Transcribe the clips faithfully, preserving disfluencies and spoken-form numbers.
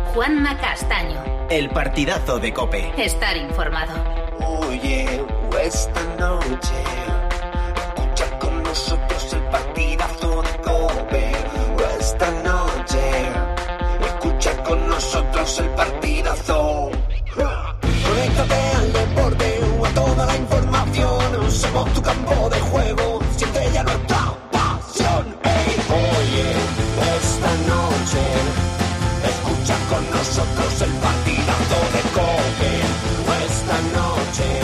Juanma Castaño. El partidazo de COPE. Estar informado. Oye, esta noche escucha con nosotros el partidazo de COPE. Esta noche escucha con nosotros el partidazo. Conéctate al deporte o a toda la información. Somos tu campo de juego. Siente ya nuestra pasión. Hey, oye, esta noche escucha con nosotros el partidazo de COPE. Esta noche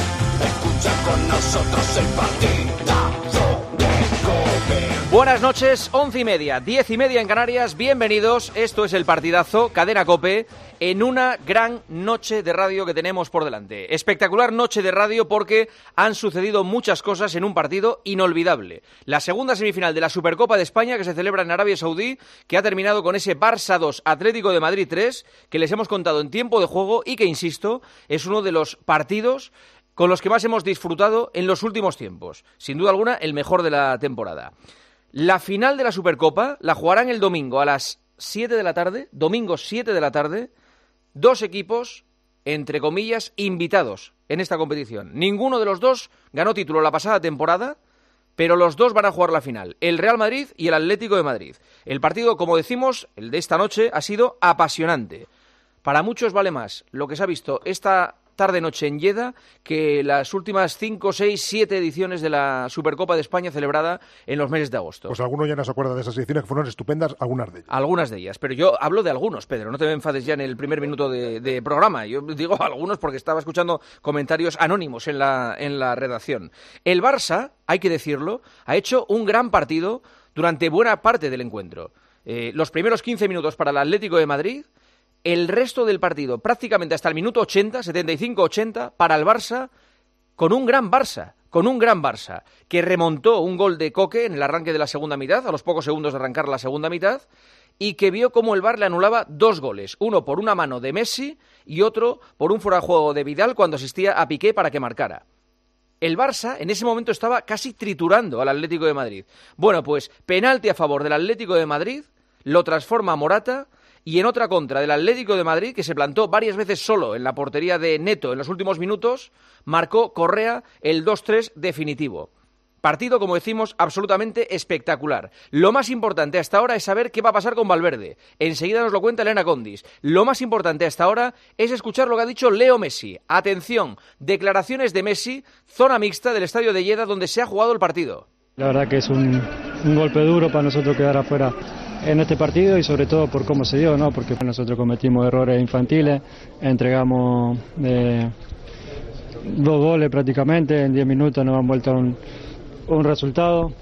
escucha con nosotros el partidazo de COPE. Buenas noches, once y media, diez y media en Canarias. Bienvenidos, esto es el partidazo, Cadena COPE, en una gran noche de radio que tenemos por delante. Espectacular noche de radio porque han sucedido muchas cosas en un partido inolvidable. La segunda semifinal de la Supercopa de España que se celebra en Arabia Saudí, que ha terminado con ese Barça dos, Atlético de Madrid tres, que les hemos contado en tiempo de juego y que, insisto, es uno de los partidos con los que más hemos disfrutado en los últimos tiempos. Sin duda alguna, el mejor de la temporada. La final de la Supercopa la jugarán el domingo a las siete de la tarde, domingo siete de la tarde, dos equipos, entre comillas, invitados en esta competición. Ninguno de los dos ganó título la pasada temporada, pero los dos van a jugar la final, el Real Madrid y el Atlético de Madrid. El partido, como decimos, el de esta noche, ha sido apasionante. Para muchos vale más lo que se ha visto esta tarde-noche en Jeddah que las últimas cinco, seis, siete ediciones de la Supercopa de España celebrada en los meses de agosto. Pues algunos ya no se acuerdan de esas ediciones que fueron estupendas, algunas de ellas. Algunas de ellas, pero yo hablo de algunos, Pedro, no te me enfades ya en el primer minuto de, de programa. Yo digo algunos porque estaba escuchando comentarios anónimos en la, en la redacción. El Barça, hay que decirlo, ha hecho un gran partido durante buena parte del encuentro. Eh, los primeros quince minutos para el Atlético de Madrid. El resto del partido, prácticamente hasta el minuto ochenta, setenta y cinco ochenta, para el Barça, con un gran Barça, con un gran Barça, que remontó un gol de Coque en el arranque de la segunda mitad, a los pocos segundos de arrancar la segunda mitad, y que vio cómo el V A R le anulaba dos goles, uno por una mano de Messi y otro por un fuera de juego de Vidal cuando asistía a Piqué para que marcara. El Barça en ese momento estaba casi triturando al Atlético de Madrid. Bueno, pues penalti a favor del Atlético de Madrid, lo transforma Morata. Y en otra contra del Atlético de Madrid, que se plantó varias veces solo en la portería de Neto en los últimos minutos, marcó Correa el dos tres definitivo. Partido, como decimos, absolutamente espectacular. Lo más importante hasta ahora es saber qué va a pasar con Valverde. Enseguida nos lo cuenta Elena Condis. Lo más importante hasta ahora es escuchar lo que ha dicho Leo Messi. Atención, declaraciones de Messi, zona mixta del estadio de Jeddah donde se ha jugado el partido. La verdad que es un, un golpe duro para nosotros quedar afuera en este partido y sobre todo por cómo se dio, ¿no? Porque nosotros cometimos errores infantiles, entregamos eh, dos goles prácticamente, en diez minutos nos han vuelto un, un resultado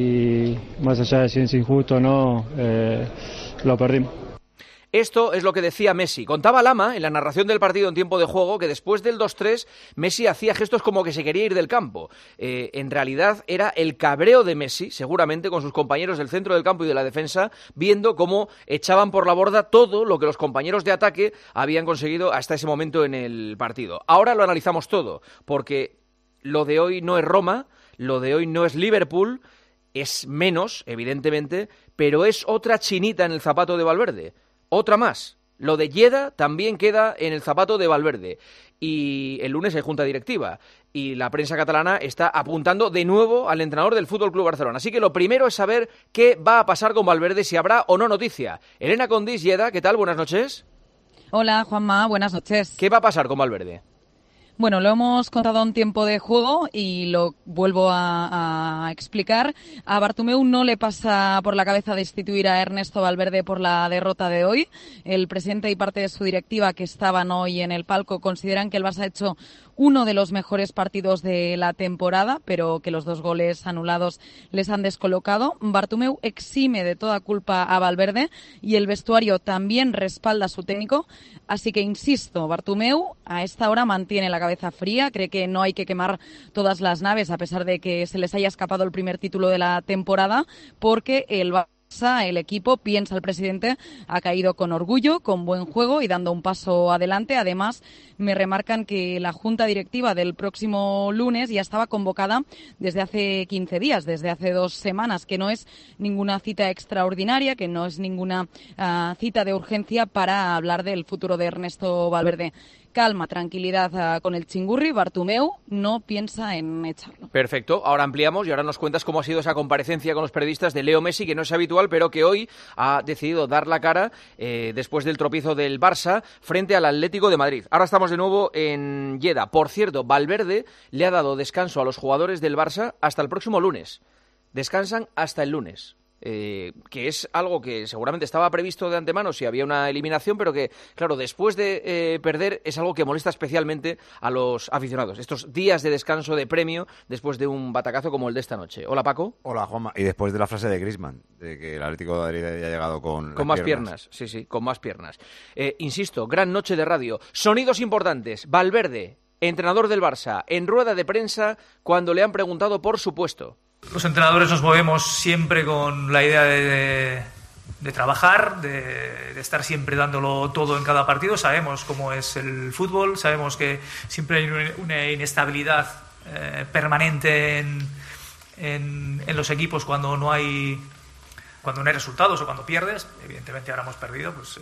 y más allá de si es injusto o no, eh, lo perdimos. Esto es lo que decía Messi. Contaba Lama, en la narración del partido en tiempo de juego, que después del dos tres, Messi hacía gestos como que se quería ir del campo. Eh, en realidad era el cabreo de Messi, seguramente, con sus compañeros del centro del campo y de la defensa, viendo cómo echaban por la borda todo lo que los compañeros de ataque habían conseguido hasta ese momento en el partido. Ahora lo analizamos todo, porque lo de hoy no es Roma, lo de hoy no es Liverpool, es menos, evidentemente, pero es otra chinita en el zapato de Valverde. Otra más. Lo de Jeddah también queda en el zapato de Valverde. Y el lunes hay junta directiva. Y la prensa catalana está apuntando de nuevo al entrenador del F C Barcelona. Así que lo primero es saber qué va a pasar con Valverde, si habrá o no noticia. Elena Condis, Jeddah, ¿qué tal? Buenas noches. Hola, Juanma. Buenas noches. ¿Qué va a pasar con Valverde? Bueno, lo hemos contado en tiempo de juego y lo vuelvo a, a explicar. A Bartomeu no le pasa por la cabeza destituir a Ernesto Valverde por la derrota de hoy. El presidente y parte de su directiva que estaban hoy en el palco consideran que el Barça ha hecho uno de los mejores partidos de la temporada, pero que los dos goles anulados les han descolocado. Bartomeu exime de toda culpa a Valverde y el vestuario también respalda a su técnico. Así que, insisto, Bartomeu a esta hora mantiene la cabeza fría, cree que no hay que quemar todas las naves a pesar de que se les haya escapado el primer título de la temporada, porque el El equipo, piensa el presidente, ha caído con orgullo, con buen juego y dando un paso adelante. Además, me remarcan que la junta directiva del próximo lunes ya estaba convocada desde hace quince días, desde hace dos semanas, que no es ninguna cita extraordinaria, que no es ninguna uh, cita de urgencia para hablar del futuro de Ernesto Valverde. Calma, tranquilidad uh, con el Chingurri. Bartomeu no piensa en echarlo. Perfecto. Ahora ampliamos y ahora nos cuentas cómo ha sido esa comparecencia con los periodistas de Leo Messi, que no es habitual, pero que hoy ha decidido dar la cara eh, después del tropiezo del Barça frente al Atlético de Madrid. Ahora estamos de nuevo en Lleida. Por cierto, Valverde le ha dado descanso a los jugadores del Barça hasta el próximo lunes. Descansan hasta el lunes. Eh, que es algo que seguramente estaba previsto de antemano si había una eliminación, pero que, claro, después de eh, perder es algo que molesta especialmente a los aficionados. Estos días de descanso, de premio, después de un batacazo como el de esta noche. Hola, Paco. Hola, Juanma. Y después de la frase de Griezmann, de que el Atlético de Madrid haya llegado con Con más piernas. piernas, sí, sí, con más piernas. Eh, insisto, gran noche de radio. Sonidos importantes. Valverde, entrenador del Barça, en rueda de prensa cuando le han preguntado por su puesto. Los entrenadores nos movemos siempre con la idea de, de, de trabajar, de, de estar siempre dándolo todo en cada partido. Sabemos cómo es el fútbol, sabemos que siempre hay una inestabilidad eh, permanente en, en, en los equipos cuando no hay cuando no hay resultados o cuando pierdes. Evidentemente ahora hemos perdido, pues, eh,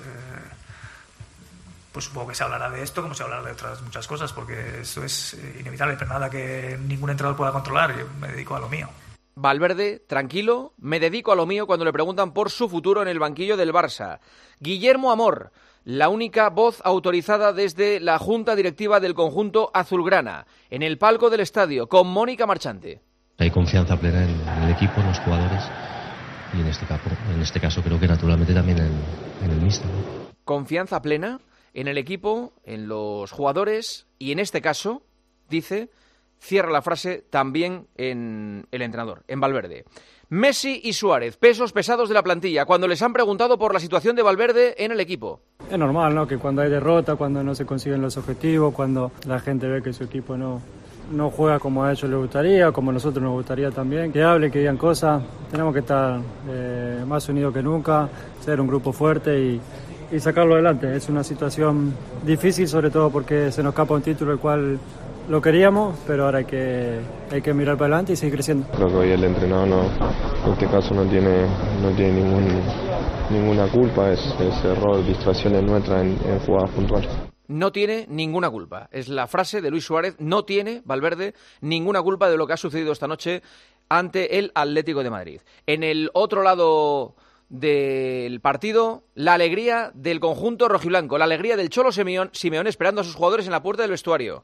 pues supongo que se hablará de esto como se hablará de otras muchas cosas, porque esto es inevitable, pero nada que ningún entrenador pueda controlar. Yo me dedico a lo mío. Valverde, tranquilo, me dedico a lo mío cuando le preguntan por su futuro en el banquillo del Barça. Guillermo Amor, la única voz autorizada desde la junta directiva del conjunto azulgrana, en el palco del estadio, con Mónica Marchante. Hay confianza plena en, en el equipo, en los jugadores, y en este caso, en este caso creo que naturalmente también en, en el míster, ¿no? Confianza plena en el equipo, en los jugadores, y en este caso, dice... Cierra la frase también en el entrenador, en Valverde. Messi y Suárez, pesos pesados de la plantilla, cuando les han preguntado por la situación de Valverde en el equipo. Es normal, ¿no? Que cuando hay derrota, cuando no se consiguen los objetivos, cuando la gente ve que su equipo no, no juega como a ellos les gustaría, como a nosotros nos gustaría también, que hablen, que digan cosas. Tenemos que estar eh, más unidos que nunca, ser un grupo fuerte y, y sacarlo adelante. Es una situación difícil, sobre todo porque se nos escapa un título el cual... Lo queríamos, pero ahora hay que, hay que mirar para adelante y seguir creciendo. Creo que hoy el entrenador no, en este caso no tiene, no tiene ningún, ninguna culpa, es, es error, distracciones nuestras en, en jugadas puntuales. No tiene ninguna culpa. Es la frase de Luis Suárez. No tiene, Valverde, ninguna culpa de lo que ha sucedido esta noche ante el Atlético de Madrid. En el otro lado del partido, la alegría del conjunto rojiblanco, la alegría del Cholo Simeón, Simeón esperando a sus jugadores en la puerta del vestuario.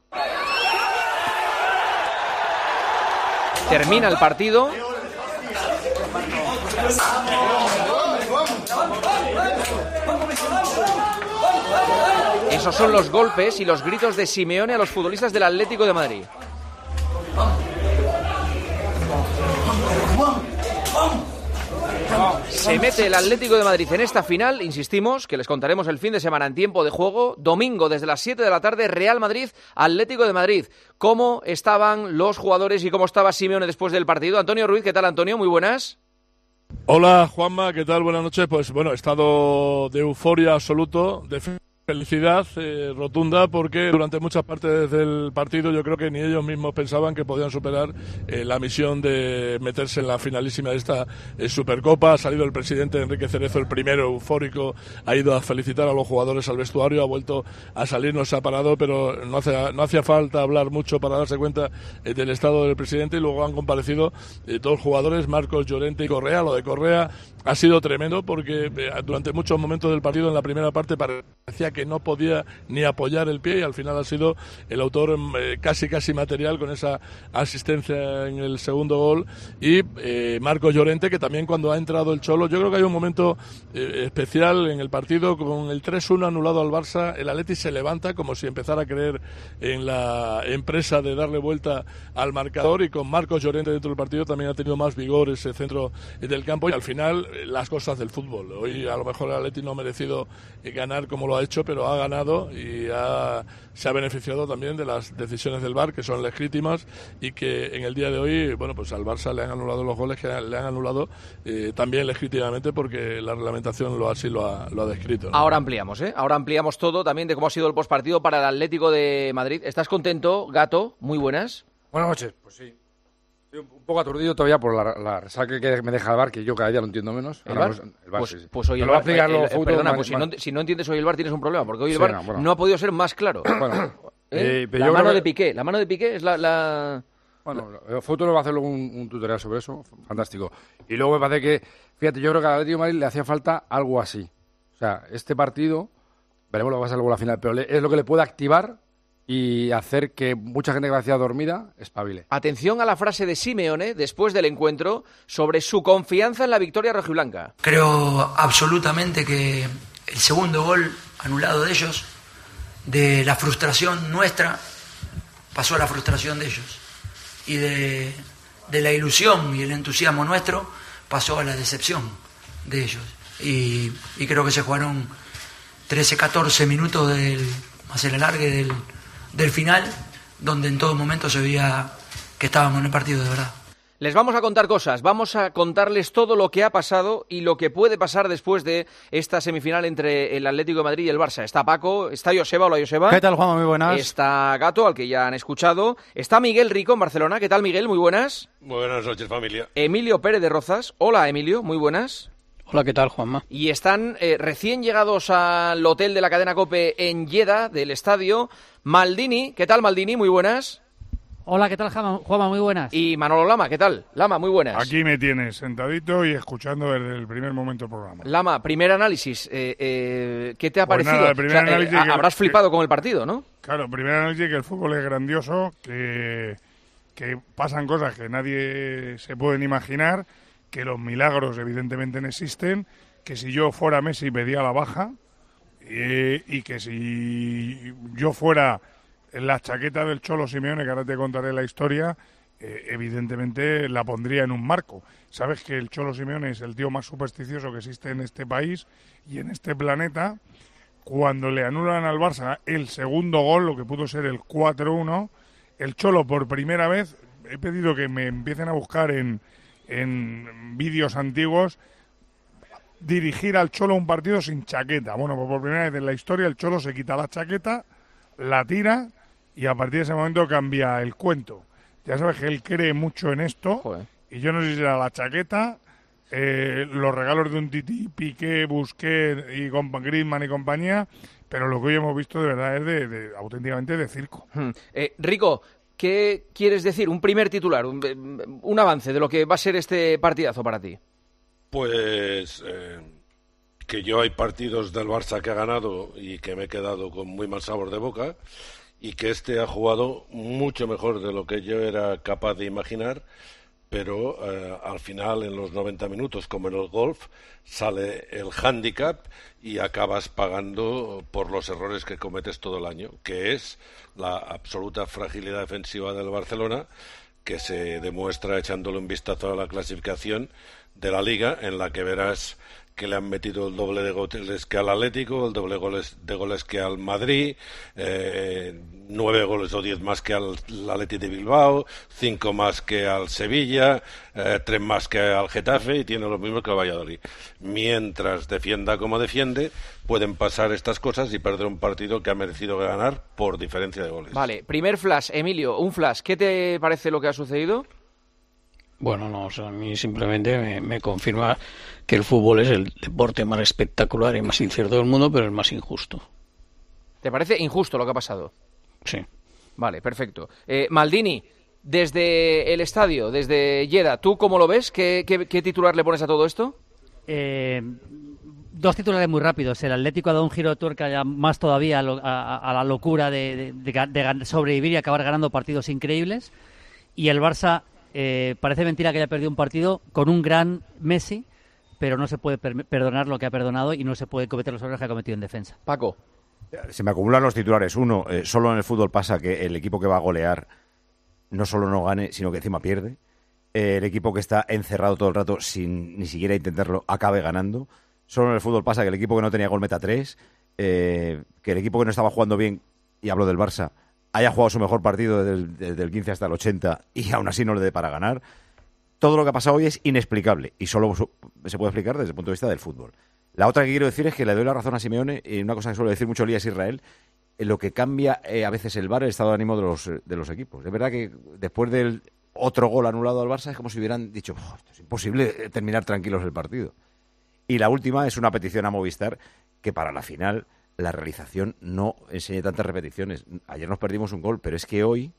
Termina el partido. Esos son los golpes y los gritos de Simeone a los futbolistas del Atlético de Madrid. Se mete el Atlético de Madrid en esta final, insistimos, que les contaremos el fin de semana en tiempo de juego. Domingo, desde las siete de la tarde, Real Madrid, Atlético de Madrid. ¿Cómo estaban los jugadores y cómo estaba Simeone después del partido? Antonio Ruiz, ¿qué tal, Antonio? Muy buenas. Hola, Juanma, ¿qué tal? Buenas noches. Pues bueno, estado de euforia absoluto, de felicidad eh, rotunda, porque durante muchas partes del partido yo creo que ni ellos mismos pensaban que podían superar eh, la misión de meterse en la finalísima de esta eh, Supercopa. Ha salido el presidente Enrique Cerezo, el primero eufórico, ha ido a felicitar a los jugadores al vestuario, ha vuelto a salir, no se ha parado, pero no, hace, no hacía falta hablar mucho para darse cuenta eh, del estado del presidente, y luego han comparecido eh, dos jugadores, Marcos Llorente y Correa. Lo de Correa ha sido tremendo porque eh, durante muchos momentos del partido, en la primera parte, parecía que no podía ni apoyar el pie, y al final ha sido el autor eh, casi casi material con esa asistencia en el segundo gol. Y eh, Marcos Llorente, que también cuando ha entrado el Cholo, yo creo que hay un momento eh, especial en el partido, con el tres uno anulado al Barça, el Atleti se levanta como si empezara a creer en la empresa de darle vuelta al marcador, y con Marcos Llorente dentro del partido también ha tenido más vigor ese centro del campo, y al final eh, las cosas del fútbol. Hoy a lo mejor el Atleti no ha merecido eh, ganar como lo ha hecho, mucho, pero ha ganado y ha, se ha beneficiado también de las decisiones del V A R, que son legítimas y que en el día de hoy, bueno, pues al Barça le han anulado los goles que le han anulado eh, también legítimamente, porque la reglamentación lo así lo ha, lo ha descrito, ¿no? Ahora ampliamos, ¿eh? Ahora ampliamos todo también de cómo ha sido el postpartido para el Atlético de Madrid. ¿Estás contento, Gato? Muy buenas. Buenas noches, pues sí. Estoy un poco aturdido todavía por la, la resaca que me deja el V A R, que yo cada día lo entiendo menos. ¿El V A R? No, el V A R pues, sí, sí. pues hoy el V A R, eh, eh, perdona, más, pues si, más... No, si no entiendes hoy el V A R tienes un problema, porque hoy el sí, V A R no, bueno. no ha podido ser más claro. Bueno, ¿Eh? Eh, la mano que... de Piqué, la mano de Piqué es la... la... Bueno, el Fútbol va a hacer luego un, un tutorial sobre eso, fantástico. Y luego me parece que, fíjate, yo creo que al Atlético de Madrid le hacía falta algo así. O sea, este partido, veremos lo que va a ser luego la final, pero le, es lo que le puede activar y hacer que mucha gente que va a dormida espabile. Atención a la frase de Simeone después del encuentro sobre su confianza en la victoria rojiblanca. Creo absolutamente que el segundo gol anulado de ellos, de la frustración nuestra, pasó a la frustración de ellos. Y de, de la ilusión y el entusiasmo nuestro, pasó a la decepción de ellos. Y, y creo que se jugaron trece, catorce minutos del, más el alargue del... del final, donde en todo momento se veía que estábamos en el partido de verdad. Les vamos a contar cosas, vamos a contarles todo lo que ha pasado y lo que puede pasar después de esta semifinal entre el Atlético de Madrid y el Barça. Está Paco, está Joseba, hola Joseba. ¿Qué tal, Juanma? Muy buenas. Está Gato, al que ya han escuchado. Está Miguel Rico en Barcelona. ¿Qué tal, Miguel? Muy buenas. Muy buenas noches, familia. Emilio Pérez de Rozas. Hola, Emilio, muy buenas. Hola, ¿qué tal, Juanma? Y están eh, recién llegados al hotel de la cadena COPE en Jeddah, del estadio, Maldini. ¿Qué tal, Maldini? Muy buenas. Hola, ¿qué tal, Juanma? Muy buenas. Y Manolo Lama, ¿qué tal? Lama, muy buenas. Aquí me tienes, sentadito y escuchando desde el primer momento del programa. Lama, primer análisis. Eh, eh, ¿Qué te ha pues parecido? Nada, el primer o sea, análisis eh, que, habrás flipado que, con el partido, ¿no? Claro, primer análisis que el fútbol es grandioso, que, que pasan cosas que nadie se pueden imaginar, que los milagros evidentemente no existen, que si yo fuera Messi pedía la baja eh, y que si yo fuera la chaqueta del Cholo Simeone, que ahora te contaré la historia, eh, evidentemente la pondría en un marco. Sabes que el Cholo Simeone es el tío más supersticioso que existe en este país y en este planeta. Cuando le anulan al Barça el segundo gol, lo que pudo ser el cuatro uno, el Cholo por primera vez, he pedido que me empiecen a buscar en, en vídeos antiguos, dirigir al Cholo un partido sin chaqueta. Bueno, pues por primera vez en la historia el Cholo se quita la chaqueta, la tira y a partir de ese momento cambia el cuento. Ya sabes que él cree mucho en esto. Joder. Y yo no sé si será la chaqueta, eh, los regalos de un Titi, Piqué, Busquets y Griezmann y compañía, pero lo que hoy hemos visto de verdad es de, de auténticamente de circo. Hmm. Eh, Rico, ¿qué quieres decir? Un primer titular, un, un avance de lo que va a ser este partidazo para ti. Pues eh, que yo hay partidos del Barça que ha ganado y que me he quedado con muy mal sabor de boca, y que este ha jugado mucho mejor de lo que yo era capaz de imaginar, pero eh, al final, en los noventa minutos, como en el golf, sale el hándicap y acabas pagando por los errores que cometes todo el año, que es la absoluta fragilidad defensiva del Barcelona, que se demuestra echándole un vistazo a la clasificación de la Liga, en la que verás que le han metido el doble de goles que al Atlético, el doble goles de goles que al Madrid, eh, nueve goles o diez más que al Atleti de Bilbao, cinco más que al Sevilla, eh, tres más que al Getafe, y tiene lo mismo que el Valladolid. Mientras defienda como defiende, pueden pasar estas cosas y perder un partido que ha merecido ganar por diferencia de goles. Vale, primer flash, Emilio, un flash. ¿Qué te parece lo que ha sucedido? Bueno, no, o sea, a mí simplemente me, me confirma que el fútbol es el deporte más espectacular y más incierto del mundo, pero el más injusto. ¿Te parece injusto lo que ha pasado? Sí. Vale, perfecto. Eh, Maldini, desde el estadio, desde Jeddah, ¿tú cómo lo ves? ¿Qué, qué, qué titular le pones a todo esto? Eh, dos titulares muy rápidos. El Atlético ha dado un giro de tuerca ya más todavía a, lo, a, a la locura de, de, de, de sobrevivir y acabar ganando partidos increíbles. Y el Barça... Eh, parece mentira que haya perdido un partido con un gran Messi, pero no se puede per- perdonar lo que ha perdonado y no se puede cometer los errores que ha cometido en defensa. Paco. Se me acumulan los titulares. Uno, eh, solo en el fútbol pasa que el equipo que va a golear no solo no gane, sino que encima pierde. Eh, el equipo que está encerrado todo el rato sin ni siquiera intentarlo acabe ganando. Solo en el fútbol pasa que el equipo que no tenía gol meta tres. eh, que el equipo que no estaba jugando bien, y hablo del Barça, haya jugado su mejor partido desde el, desde el quince hasta el ochenta y aún así no le dé para ganar. Todo lo que ha pasado hoy es inexplicable y solo se puede explicar desde el punto de vista del fútbol. La otra que quiero decir es que le doy la razón a Simeone, y una cosa que suele decir mucho Elías Israel, en lo que cambia eh, a veces el V A R, el estado de ánimo de los, de los equipos. Es verdad que después del otro gol anulado al Barça es como si hubieran dicho, oh, esto es imposible terminar tranquilos el partido. Y la última es una petición a Movistar, que para la final la realización no enseñe tantas repeticiones. Ayer nos perdimos un gol, pero es que hoy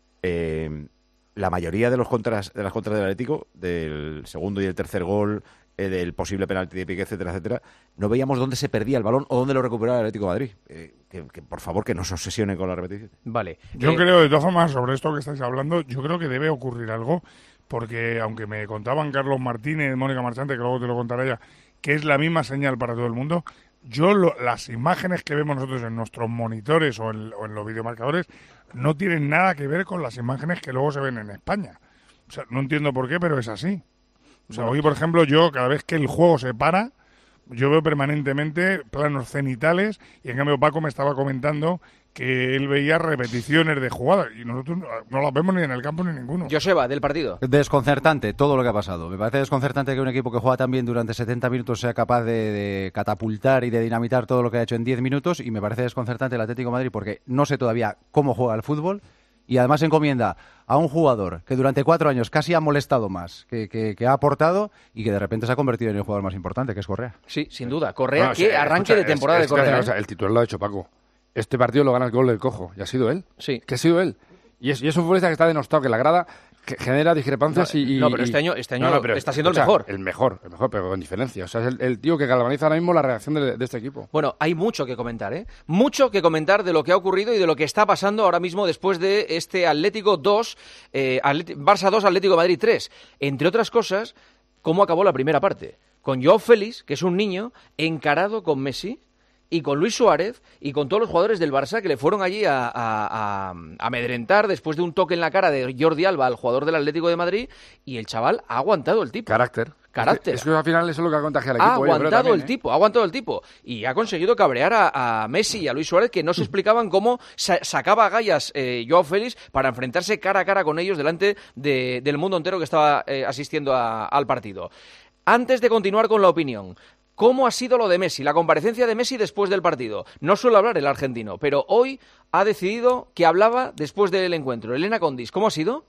eh, la mayoría de los contras de las contras del Atlético, del segundo y el tercer gol, eh, del posible penalti de Piqué, etcétera, etcétera, no veíamos dónde se perdía el balón o dónde lo recuperaba el Atlético de Madrid. Eh, que, que por favor que no se obsesione con la repetición. Vale. Yo eh... creo, de todas formas, sobre esto que estáis hablando, yo creo que debe ocurrir algo, porque aunque me contaban Carlos Martínez, Mónica Marchante, que luego te lo contará ella, que es la misma señal para todo el mundo, yo lo, las imágenes que vemos nosotros en nuestros monitores o en, o en los videomarcadores no tienen nada que ver con las imágenes que luego se ven en España. O sea, no entiendo por qué, pero es así. O sea, hoy, por ejemplo, yo, cada vez que el juego se para, yo veo permanentemente planos cenitales, y en cambio Paco me estaba comentando que él veía repeticiones de jugadas, y nosotros no las vemos ni en el campo ni en ninguno. Joseba, del partido. Desconcertante todo lo que ha pasado. Me parece desconcertante que un equipo que juega tan bien durante setenta minutos sea capaz de, de catapultar y de dinamitar todo lo que ha hecho en diez minutos, y me parece desconcertante el Atlético de Madrid porque no sé todavía cómo juega el fútbol, y además encomienda a un jugador que durante cuatro años casi ha molestado más que, que, que ha aportado, y que de repente se ha convertido en el jugador más importante, que es Correa. Sí, sin duda. Correa, no, que sí, arranque escucha, de temporada es, es de Correa. Que, o sea, el titular lo ha hecho Paco. Este partido lo gana el gol del Cojo, y ha sido él. Sí. Que ha sido él. Y es, y es un futbolista que está denostado, que la grada que genera discrepancias no, y, y... No, pero este año, este año no, no, está siendo escucha, el mejor. El mejor, el mejor, pero con diferencia. O sea, es el, el tío que galvaniza ahora mismo la reacción de, de este equipo. Bueno, hay mucho que comentar, ¿eh? Mucho que comentar de lo que ha ocurrido y de lo que está pasando ahora mismo después de este Atlético dos, eh, Atlético, Barça dos, Atlético de Madrid tres. Entre otras cosas, cómo acabó la primera parte. Con Joao Félix, que es un niño, encarado con Messi, y con Luis Suárez y con todos los jugadores del Barça que le fueron allí a, a, a, a amedrentar después de un toque en la cara de Jordi Alba, al jugador del Atlético de Madrid, y el chaval ha aguantado el tipo. Carácter. Carácter. Es que, es que al final eso es lo que ha contagiado al equipo. Ha aguantado también, el ¿eh? tipo, ha aguantado el tipo. Y ha conseguido cabrear a, a Messi y a Luis Suárez, que no se explicaban cómo sa- sacaba a gallas eh, Joao Félix para enfrentarse cara a cara con ellos delante de, del mundo entero que estaba eh, asistiendo a, al partido. Antes de continuar con la opinión, ¿cómo ha sido lo de Messi? La comparecencia de Messi después del partido. No suele hablar el argentino, pero hoy ha decidido que hablaba después del encuentro. Elena Condis, ¿cómo ha sido?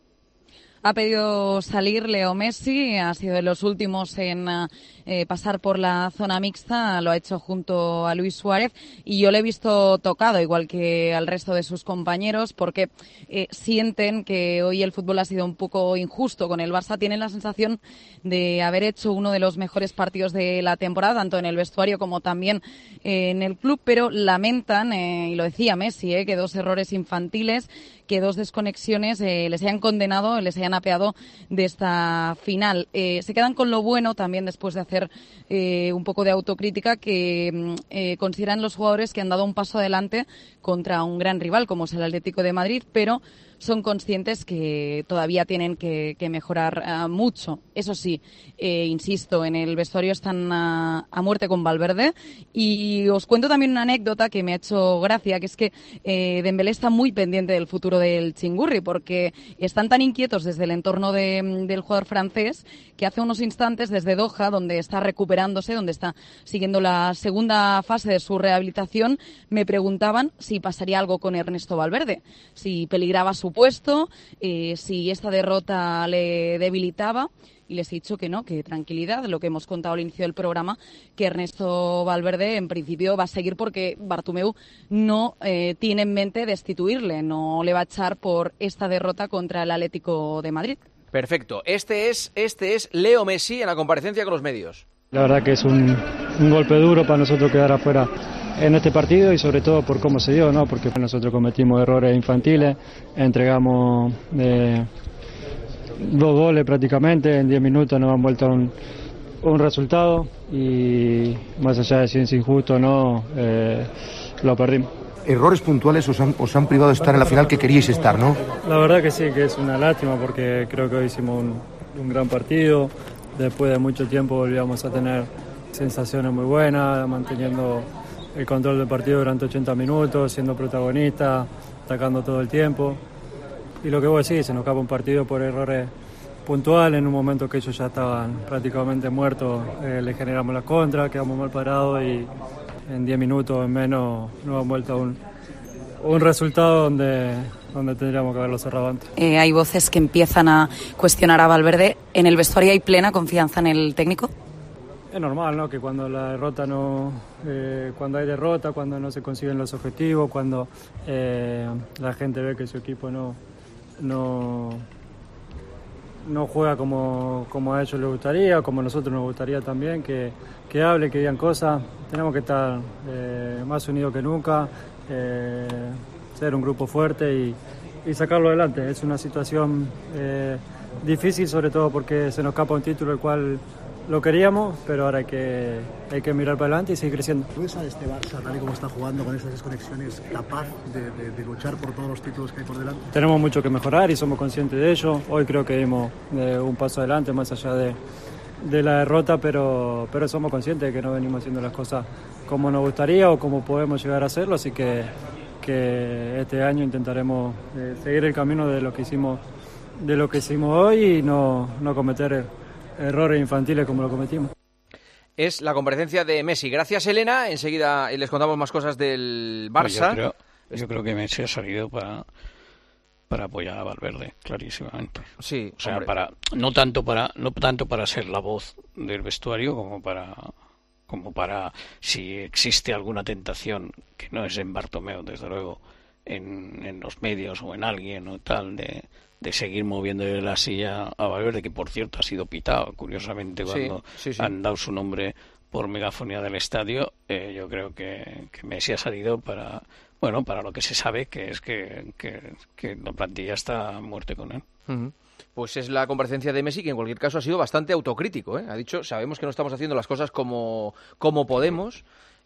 Ha pedido salir Leo Messi, ha sido de los últimos en eh, pasar por la zona mixta, lo ha hecho junto a Luis Suárez, y yo le he visto tocado, igual que al resto de sus compañeros, porque eh, sienten que hoy el fútbol ha sido un poco injusto con el Barça. Tienen la sensación de haber hecho uno de los mejores partidos de la temporada, tanto en el vestuario como también eh, en el club, pero lamentan, eh, y lo decía Messi, eh, que dos errores infantiles, que dos desconexiones eh, les hayan condenado, les hayan apeado de esta final. Eh, se quedan con lo bueno también después de hacer eh, un poco de autocrítica, que eh, consideran los jugadores que han dado un paso adelante contra un gran rival como es el Atlético de Madrid, pero son conscientes que todavía tienen que, que mejorar uh, mucho. Eso sí, eh, insisto, en el vestuario están a, a muerte con Valverde. Y os cuento también una anécdota que me ha hecho gracia, que es que eh, Dembélé está muy pendiente del futuro del Chingurri, porque están tan inquietos desde el entorno de, del jugador francés que hace unos instantes desde Doha, donde está recuperándose, donde está siguiendo la segunda fase de su rehabilitación, me preguntaban si pasaría algo con Ernesto Valverde, si peligraba su puesto, eh, si esta derrota le debilitaba, y les he dicho que no, que tranquilidad, lo que hemos contado al inicio del programa, que Ernesto Valverde en principio va a seguir porque Bartomeu no eh, tiene en mente destituirle, no le va a echar por esta derrota contra el Atlético de Madrid. Perfecto. Este es, este es Leo Messi en la comparecencia con los medios. La verdad que es un, un golpe duro para nosotros quedar afuera en este partido, y sobre todo por cómo se dio, ¿no? Porque nosotros cometimos errores infantiles, entregamos eh, dos goles prácticamente, en diez minutos nos han vuelto a un, un resultado, y más allá de si es injusto o no, eh, lo perdimos. Errores puntuales os han, os han privado de estar en la final que queríais estar, ¿no? La verdad que sí, que es una lástima porque creo que hoy hicimos un, un gran partido. Después de mucho tiempo volvíamos a tener sensaciones muy buenas, manteniendo el control del partido durante ochenta minutos, siendo protagonista, atacando todo el tiempo. Y lo que vos decís, se nos acaba un partido por errores puntuales, en un momento que ellos ya estaban prácticamente muertos, eh, le generamos la contra, quedamos mal parados y en diez minutos en menos nos han vuelto a un, un resultado donde, donde tendríamos que haberlo cerrado antes. Eh, hay voces que empiezan a cuestionar a Valverde. ¿En el vestuario hay plena confianza en el técnico? Es normal, ¿no? Que cuando la derrota no, eh, cuando hay derrota, cuando no se consiguen los objetivos, cuando eh, la gente ve que su equipo no, no, no juega como, como a ellos les gustaría, como a nosotros nos gustaría también, que, que hable, que digan cosas. Tenemos que estar eh, más unidos que nunca, eh, ser un grupo fuerte y, y sacarlo adelante. Es una situación eh, difícil, sobre todo porque se nos escapa un título el cual lo queríamos, pero ahora hay que, hay que mirar para adelante y seguir creciendo. ¿Tú ves a este Barça, tal y como está jugando con estas desconexiones, capaz de, de, de luchar por todos los títulos que hay por delante? Tenemos mucho que mejorar y somos conscientes de ello. Hoy creo que dimos eh, un paso adelante, más allá de, de la derrota, pero, pero somos conscientes de que no venimos haciendo las cosas como nos gustaría o como podemos llegar a hacerlo, así que, que este año intentaremos eh, seguir el camino de lo que hicimos, de lo que hicimos hoy y no, no cometer el, errores infantiles como lo cometimos. Es la comparecencia de Messi. Gracias, Elena. Enseguida les contamos más cosas del Barça. Yo creo, yo creo que Messi ha salido para, para apoyar a Valverde, clarísimamente. Sí, o sea, hombre. para no tanto para no tanto para ser la voz del vestuario como para como para si existe alguna tentación que no es en Bartomeu, desde luego, en, en los medios o en alguien o tal de de seguir moviéndole la silla a Valverde, que por cierto ha sido pitado, curiosamente, cuando sí, sí, sí. han dado su nombre por megafonía del estadio. Eh, yo creo que, que Messi ha salido para, bueno, para lo que se sabe, que es que, que, que la plantilla está a muerte con él. Uh-huh. Pues es la comparecencia de Messi, que en cualquier caso ha sido bastante autocrítico, ¿eh? Ha dicho, sabemos que no estamos haciendo las cosas como, como podemos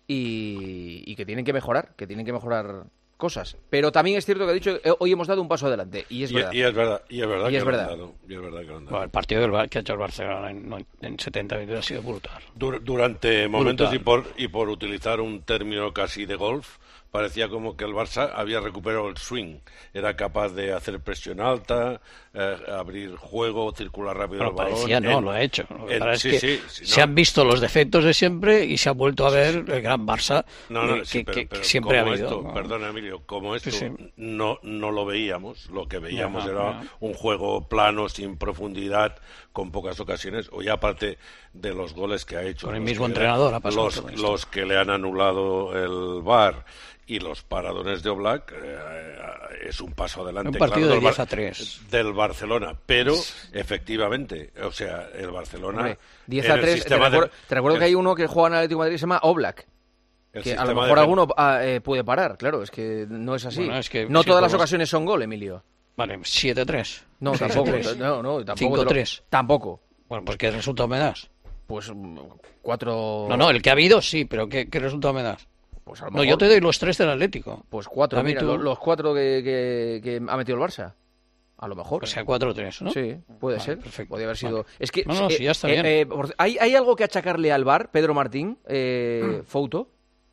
y, y que tienen que mejorar, que tienen que mejorar cosas, pero también es cierto que ha dicho que hoy hemos dado un paso adelante y es y, verdad. Y es verdad, y es verdad, y que, es lo verdad. Han dado, y es verdad que lo han dado. Bueno, el partido del, que ha hecho el Barcelona en, en setenta minutos ha sido brutal. Dur, durante momentos brutal. y por y por utilizar un término casi de golf, parecía como que el Barça había recuperado el swing, era capaz de hacer presión alta, eh, abrir juego, circular rápido Bueno, el balón. parecía, no, en, lo ha hecho. Lo que en, pasa es sí, que sí, sí, se no. han visto los defectos de siempre y se ha vuelto a ver el gran Barça No, no, que, sí, que, pero, que pero siempre ha como habido. esto, ¿no? Perdona, Emilio, como esto Sí, sí. No, no lo veíamos, lo que veíamos Ya, era ya. un juego plano, sin profundidad, con pocas ocasiones, o ya aparte de los goles que ha hecho. Con el los mismo que- entrenador ha pasado los, todo esto. los que le han anulado el V A R y los paradones de Oblak, eh, es un paso adelante. Un partido claro, de del diez Bar- a tres. Del Barcelona, pero efectivamente, o sea, el Barcelona... Hombre, diez en a el tres, te sistema de- recuerdo, te recuerdo el- que hay uno que juega en Atlético de Madrid que se llama Oblak. el Que a lo sistema mejor de- alguno ah, eh, puede parar, claro, es que no es así. Bueno, es que no si todas las podemos- ocasiones son gol, Emilio. Vale, siete a tres. No, seis a tampoco. tres. No, no, tampoco. cinco a te lo- tres. Tampoco. Bueno, pues ¿qué resultado me das? Pues mm, cuatro... No, no, el que ha habido sí, pero ¿qué, qué resultado me das? Pues a lo No, mejor- yo te doy los tres del Atlético. Pues cuatro, Dame mira, tú. los, los cuatro que, que, que ha metido el Barça. A lo mejor. O sea, cuatro a tres, ¿no? Sí, puede Vale, ser. perfecto. Podría haber sido. Vale. Es que. No, no, eh, sí, ya está eh, bien. eh, por- ¿hay, ¿Hay algo que achacarle al V A R, Pedro Martín, eh, Mm. Fouto?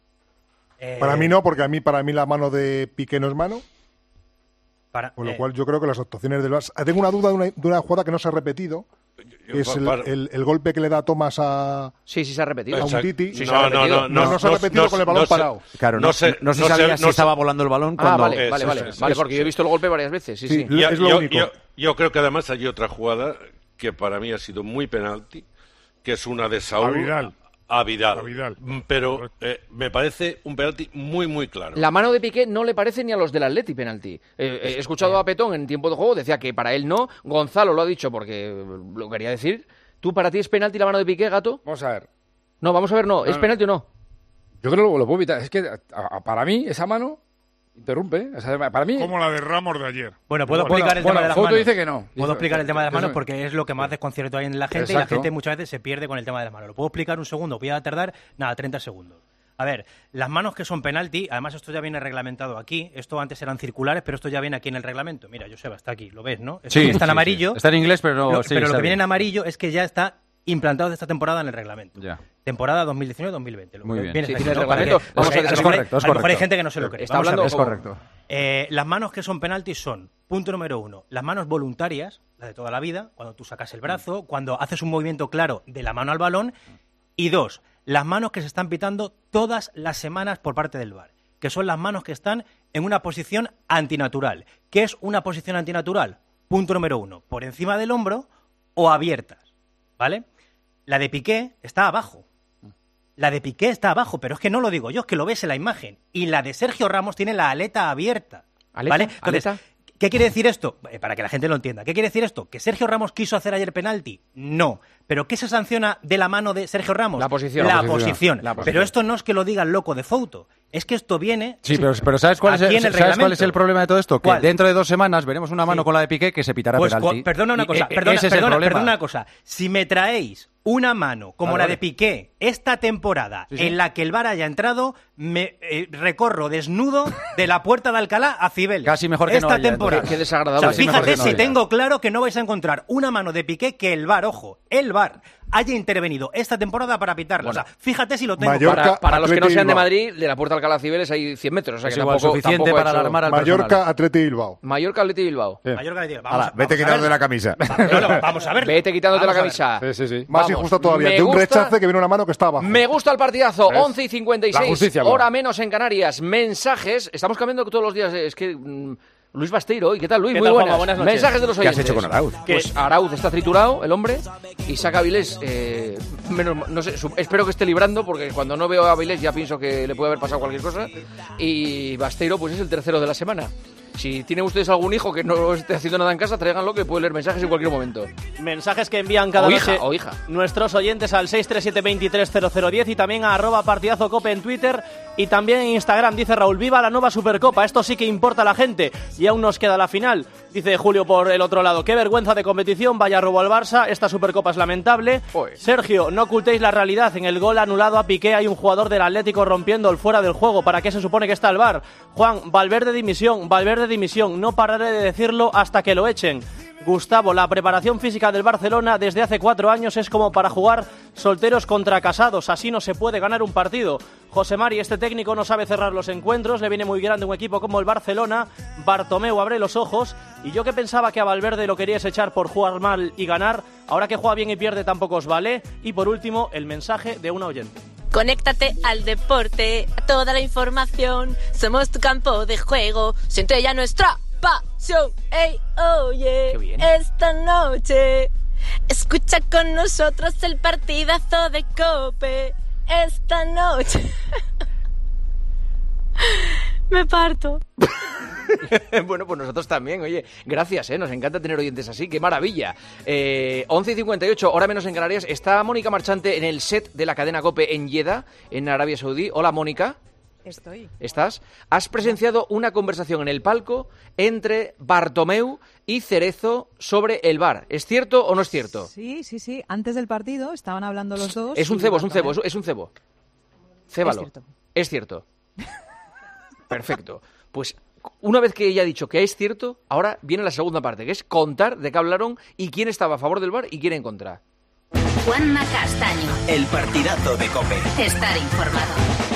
Para mí no, porque a mí para mí la mano de Piqué no es mano. Para, Con lo eh, cual yo creo que las actuaciones del Barça... Tengo una duda de una, de una jugada que no se ha repetido, que es el, para- el- el golpe que le da Thomas a, Sí, sí se ha repetido. a Exacto. Umtiti. Sí, se ha repetido. No, no, no se ha no, repetido no, con el balón no se- parado. Claro, no, No sé- no se no sé- sabía no si sé- estaba volando el balón Ah, cuando... vale, Eso, vale, vale. eso, vale, eso, porque yo he sí. visto el golpe varias veces. Sí, Sí, sí. lo- Yo- es lo yo, único. yo- yo creo que además hay otra jugada que para mí ha sido muy penalti, que es una de Saúl A Vidal. a Vidal. A Vidal. Mm, Pero eh, me parece un penalti muy, muy claro. La mano de Piqué no le parece ni a los del Atleti penalti. Eh, eh, he escuchado a Petón en tiempo de juego, decía que para él no. Gonzalo lo ha dicho porque lo quería decir. ¿Tú para ti es penalti la mano de Piqué, Gato? Vamos a ver. No, vamos a ver, no. ¿Es no. penalti o no? Yo creo que lo, lo puedo evitar. Es que a- a- para mí esa mano interrumpe. O sea, para mí... Como la de Ramos de ayer. Bueno, puedo Bueno, explicar el bueno, tema de las Fouto manos. dice que no. Puedo Dice- explicar el tema de las manos eso- porque es lo que más desconcierto hay en la gente y la Exacto. gente muchas veces se pierde con el tema de las manos. Lo puedo explicar un segundo, voy a tardar, nada, treinta segundos. A ver, las manos que son penalti, además esto ya viene reglamentado aquí, esto antes eran circulares, pero esto ya viene aquí en el reglamento. Mira, Joseba, está aquí, lo ves, ¿no? Esto Sí, que está en sí, amarillo. sí. Está en inglés, pero no- Lo, sí, pero lo está que viene bien. en amarillo es que ya está implantados de esta temporada en el reglamento. Ya. Temporada dos mil diecinueve dos mil veinte. Lo Muy que bien. viene Sí, diciendo, tiene ¿no? Para reglamento. que- Vamos porque a- a lo es mejor- correcto, es a lo mejor hay correcto. gente que no se lo cree. Está Vamos a hablando ver. como- Es correcto. Eh, las manos que son penaltis son, punto número uno, las manos voluntarias, las de toda la vida, cuando tú sacas el brazo, cuando haces un movimiento claro de la mano al balón. Y dos, las manos que se están pitando todas las semanas por parte del V A R, que son las manos que están en una posición antinatural. ¿Qué es una posición antinatural? Punto número uno, por encima del hombro o abiertas, ¿vale? La de Piqué está abajo. La de Piqué está abajo, pero es que no lo digo yo, es que lo ves en la imagen. Y la de Sergio Ramos tiene la aleta abierta. ¿Aleta? ¿Vale? Entonces, ¿Aleta? ¿qué quiere decir esto? Eh, Para que la gente lo entienda. ¿Qué quiere decir esto? ¿Que Sergio Ramos quiso hacer ayer penalti? No. ¿Pero qué se sanciona de la mano de Sergio Ramos? La posición. La, La posición. posición. La posición. Pero esto no es que lo diga el loco de Fouto. Es que esto viene... Sí, pero, pero ¿sabes, cuál es, aquí el, en el ¿sabes cuál es el reglamento. problema de todo esto? Que ¿Cuál? dentro de dos semanas veremos una mano con la de Piqué que se pitará Pues, penalti. co- perdona una Y, cosa, eh, perdona, ese es el perdona, problema. perdona una cosa. Si me traéis una mano como Vale, la vale. de Piqué esta temporada Sí, sí. en la que el V A R haya entrado, me eh, recorro desnudo de la puerta de Alcalá a Cibeles. Casi mejor que esta no haya, temporada. entonces. Qué desagradable. O sea, Casi mejor fíjate que no si haya. tengo claro que no vais a encontrar una mano de Piqué que el V A R, ojo, el V A R haya intervenido esta temporada para pitarla. Bueno. o sea, fíjate si lo tengo Mallorca, claro. Para, para los que no Atleti sean de Bilbao. Madrid, de la Puerta de Alcalá a Cibeles hay cien metros. O sea Es que igual, tampoco, suficiente tampoco ha para hecho- alarmar al Mallorca, personal. Atleti Bilbao. Mallorca, Atleti Bilbao. Mallorca, tío, vamos, Hala, vete vamos a quitándote ver. la camisa. No, no, vamos a ver. Vete quitándote la Vamos a ver. camisa. Sí, sí, sí. Más Vamos. injusto todavía. Me De un gusta- rechace que viene una mano que está abajo. Me gusta el partidazo. ¿Ves? once y cincuenta y La seis. justicia habla. Hora menos en Canarias. Mensajes. Estamos cambiando todos los días. Es que... mm, Luis Basteiro. ¿Y qué tal, Luis? ¿Qué Muy tal, buenas. Juanma? Buenas noches. Mensajes de los ¿Qué has oyentes. hecho con Arauz? Pues Arauz está triturado, el hombre, y saca a Avilés. Eh, menos, no sé, su- espero que esté librando, porque cuando no veo a Avilés ya pienso que le puede haber pasado cualquier cosa. Y Basteiro, pues es el tercero de la semana. Si tienen ustedes algún hijo que no esté haciendo nada en casa, tráiganlo, que puede leer mensajes en cualquier momento. Mensajes que envían cada O noche hija, o hija. nuestros oyentes al seis tres siete, veintitrés cero cero diez y también a arroba partidazo cope en Twitter y también en Instagram. Dice Raúl, viva la nueva Supercopa, esto sí que importa a la gente y aún nos queda la final. Dice Julio por el otro lado, qué vergüenza de competición, vaya robo al Barça, esta Supercopa es lamentable. Joder. Sergio, no ocultéis la realidad, en el gol anulado a Piqué hay un jugador del Atlético rompiendo el fuera del juego, ¿para qué se supone que está el V A R? Juan, Valverde dimisión, Valverde dimisión, no pararé de decirlo hasta que lo echen. Gustavo, la preparación física del Barcelona desde hace cuatro años es como para jugar solteros contra casados, así no se puede ganar un partido. José Mari, este técnico no sabe cerrar los encuentros, le viene muy grande un equipo como el Barcelona. Bartomeu, abre los ojos. Y yo que pensaba que a Valverde lo querías echar por jugar mal y ganar, ahora que juega bien y pierde tampoco os vale. Y por último, el mensaje de una oyente. Conéctate al deporte, a toda la información. Somos tu campo de juego, siente ya nuestra pasión. Ey, oye, Qué bien. esta noche escucha con nosotros el partidazo de Cope. Esta noche me parto. Bueno, pues nosotros también, oye, gracias, ¿eh? Nos encanta tener oyentes así, qué maravilla. Eh, once y cincuenta y ocho, hora menos en Canarias, está Mónica Marchante en el set de la cadena COPE en Jeddah, en Arabia Saudí. Hola, Mónica. Estoy. ¿Estás? Has presenciado una conversación en el palco entre Bartomeu y Cerezo sobre el V A R. ¿Es cierto o no es cierto? Sí, sí, sí. Antes del partido estaban hablando los dos. Es un y cebo, es un cebo, Bartomeu- es un cebo. Cébalo. Es cierto. Es cierto. Perfecto. Pues una vez que ella ha dicho que es cierto, ahora viene la segunda parte, que es contar de qué hablaron y quién estaba a favor del V A R y quién en contra. Juanma Castaño. El partidazo de COPE. Estar informado.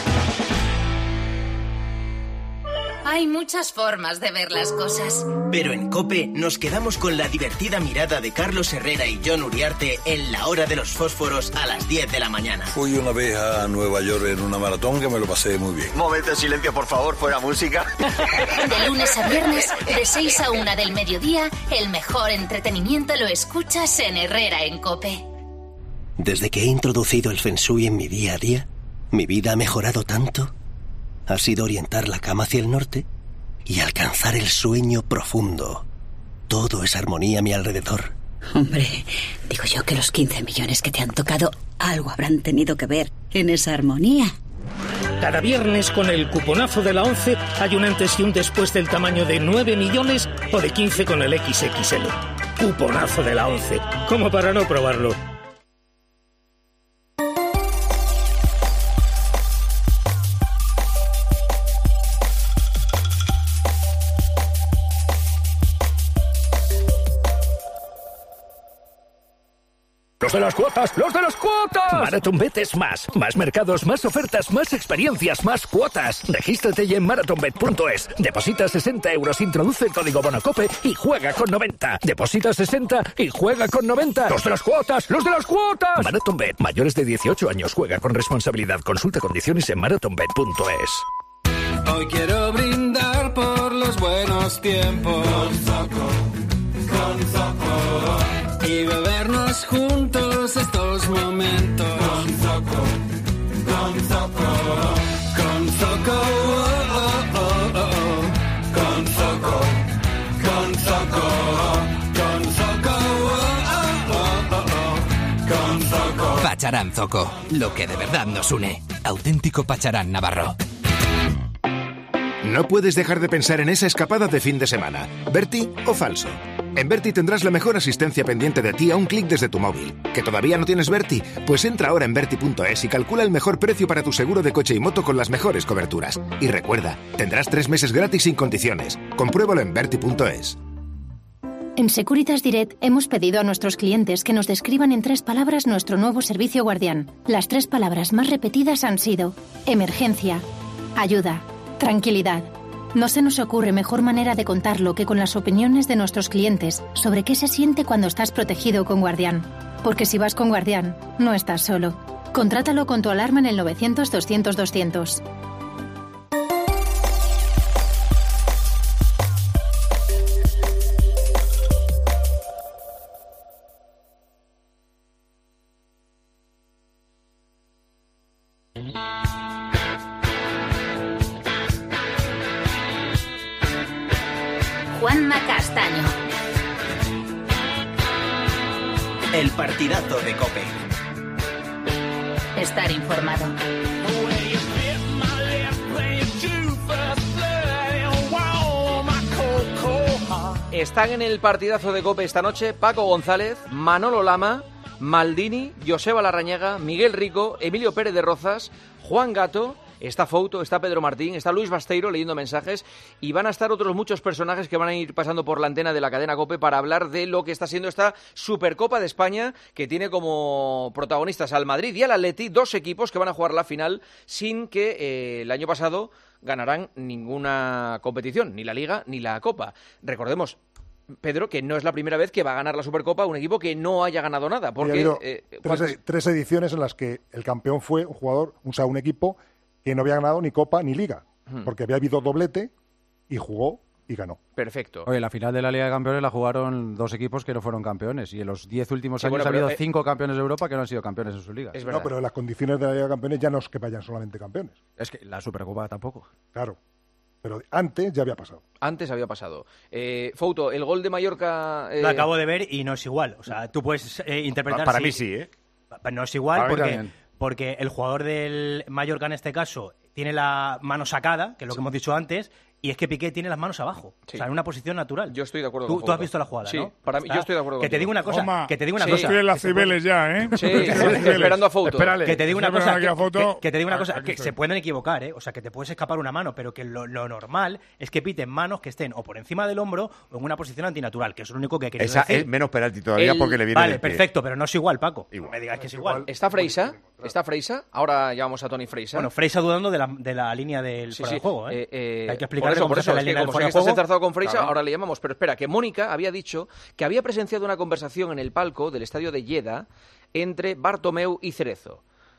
Hay muchas formas de ver las cosas. Pero en COPE nos quedamos con la divertida mirada de Carlos Herrera y John Uriarte en la hora de los fósforos a las diez de la mañana. Fui una vez a Nueva York en una maratón que me lo pasé muy bien. Momento de silencio, por favor, fuera música. De lunes a viernes, de seis a una del mediodía, el mejor entretenimiento lo escuchas en Herrera en COPE. Desde que he introducido el Feng Shui en mi día a día, mi vida ha mejorado tanto. Ha sido orientar la cama hacia el norte y alcanzar el sueño profundo. Todo es armonía a mi alrededor. Hombre, digo yo que los quince millones que te han tocado algo habrán tenido que ver en esa armonía. Cada viernes con el cuponazo de la once hay un antes y un después del tamaño de nueve millones o de quince con el equis equis ele. Cuponazo de la once, como para no probarlo. Los de las cuotas! ¡Los de las cuotas! MarathonBet es más. Más mercados, más ofertas, más experiencias, más cuotas. Regístrate ya en marathonbet punto es. Deposita sesenta euros, introduce el código BONOCOPE y juega con noventa. Deposita sesenta y juega con noventa. ¡Los de las cuotas! ¡Los de las cuotas! MarathonBet. Mayores de dieciocho años. Juega con responsabilidad. Consulta condiciones en marathonbet punto es. Hoy quiero brindar por los buenos tiempos. Con Zoco, con Zoco. Y bebernos juntos estos momentos. Con Zoco, con Zoco. Con Zoco, oh, oh, oh, oh. Con Zoco, con Zoco. Con Zoco, oh, oh, oh, oh. Con Zoco. Pacharán Zoco, lo que de verdad nos une. Auténtico Pacharán Navarro. No puedes dejar de pensar en esa escapada de fin de semana. ¿Berti o falso? En Berti tendrás la mejor asistencia pendiente de ti a un clic desde tu móvil. ¿Que todavía no tienes Berti? Pues entra ahora en berti punto es y calcula el mejor precio para tu seguro de coche y moto con las mejores coberturas. Y recuerda, tendrás tres meses gratis sin condiciones. Compruébalo en berti punto es. En Securitas Direct hemos pedido a nuestros clientes que nos describan en tres palabras nuestro nuevo servicio Guardián. Las tres palabras más repetidas han sido emergencia, ayuda, tranquilidad. No se nos ocurre mejor manera de contarlo que con las opiniones de nuestros clientes sobre qué se siente cuando estás protegido con Guardián. Porque si vas con Guardián, no estás solo. Contrátalo con tu alarma en el novecientos doscientos doscientos. Juanma Castaño. El partidazo de COPE. Estar informado. Están en el partidazo de COPE esta noche Paco González, Manolo Lama, Maldini, Joseba Larrañaga, Miguel Rico, Emilio Pérez de Rozas, Juan Gato. Está Fouto, está Pedro Martín, está Luis Basteiro leyendo mensajes y van a estar otros muchos personajes que van a ir pasando por la antena de la cadena COPE para hablar de lo que está siendo esta Supercopa de España, que tiene como protagonistas al Madrid y al Atleti, dos equipos que van a jugar la final sin que eh, el año pasado ganaran ninguna competición, ni la Liga ni la Copa. Recordemos, Pedro, que no es la primera vez que va a ganar la Supercopa un equipo que no haya ganado nada. Porque ha habido eh, tres, pues... tres ediciones en las que el campeón fue un jugador, o sea, un equipo que no había ganado ni Copa ni Liga, hmm. porque había habido doblete y jugó y ganó. Perfecto. Oye, la final de la Liga de Campeones la jugaron dos equipos que no fueron campeones y en los diez últimos sí, años bueno, ha habido eh, cinco campeones de Europa que no han sido campeones en sus ligas. Es no, pero las condiciones de la Liga de Campeones ya no es que vayan solamente campeones. Es que la Supercopa tampoco. Claro. Pero antes ya había pasado. Antes había pasado. Eh, Fouto, el gol de Mallorca... Eh... Lo acabo de ver y no es igual. O sea, tú puedes eh, interpretar... Para si... mí sí, ¿eh? No es igual Para porque, porque el jugador del Mallorca en este caso tiene la mano sacada, que es lo que hemos dicho antes, y es que Piqué tiene las manos abajo, sí. O sea, en una posición natural. Yo estoy de acuerdo tú, con Tú has visto la jugada, sí, ¿no? Para mí, yo estoy de acuerdo que contigo. te digo una cosa, Oma, que te digo una sí, cosa. Estoy en las Cibeles ya, ¿eh? Sí, esperando a Fouto. Espérale. Que te digo una Estoy cosa, que, a foto. que, que te digo una cosa, Aquí que estoy. se pueden equivocar, ¿eh? O sea, que te puedes escapar una mano, pero que lo, lo normal es que piten manos que estén o por encima del hombro o en una posición antinatural, que es lo único que he querido Esa decir. es menos penalti todavía El- porque le viene Vale, del pie. perfecto, pero no es igual, Paco. Igual. No me digas que es igual. ¿Está Freisa? ¿Está Freisa? Ahora llamamos a Tony Freisa. Bueno, Freisa dudando de la, de la línea del Sí, fuera sí. de juego, ¿eh? Eh, eh, Hay que por explicarle eso, cómo por se eso, hace la es que línea del como fuera sé de que estás juego. enzarzado con Freisa, Claro. ahora le llamamos. Pero espera, que Mónica había dicho que había presenciado una conversación en el palco del estadio de Lleida entre Bartomeu y Cerezo.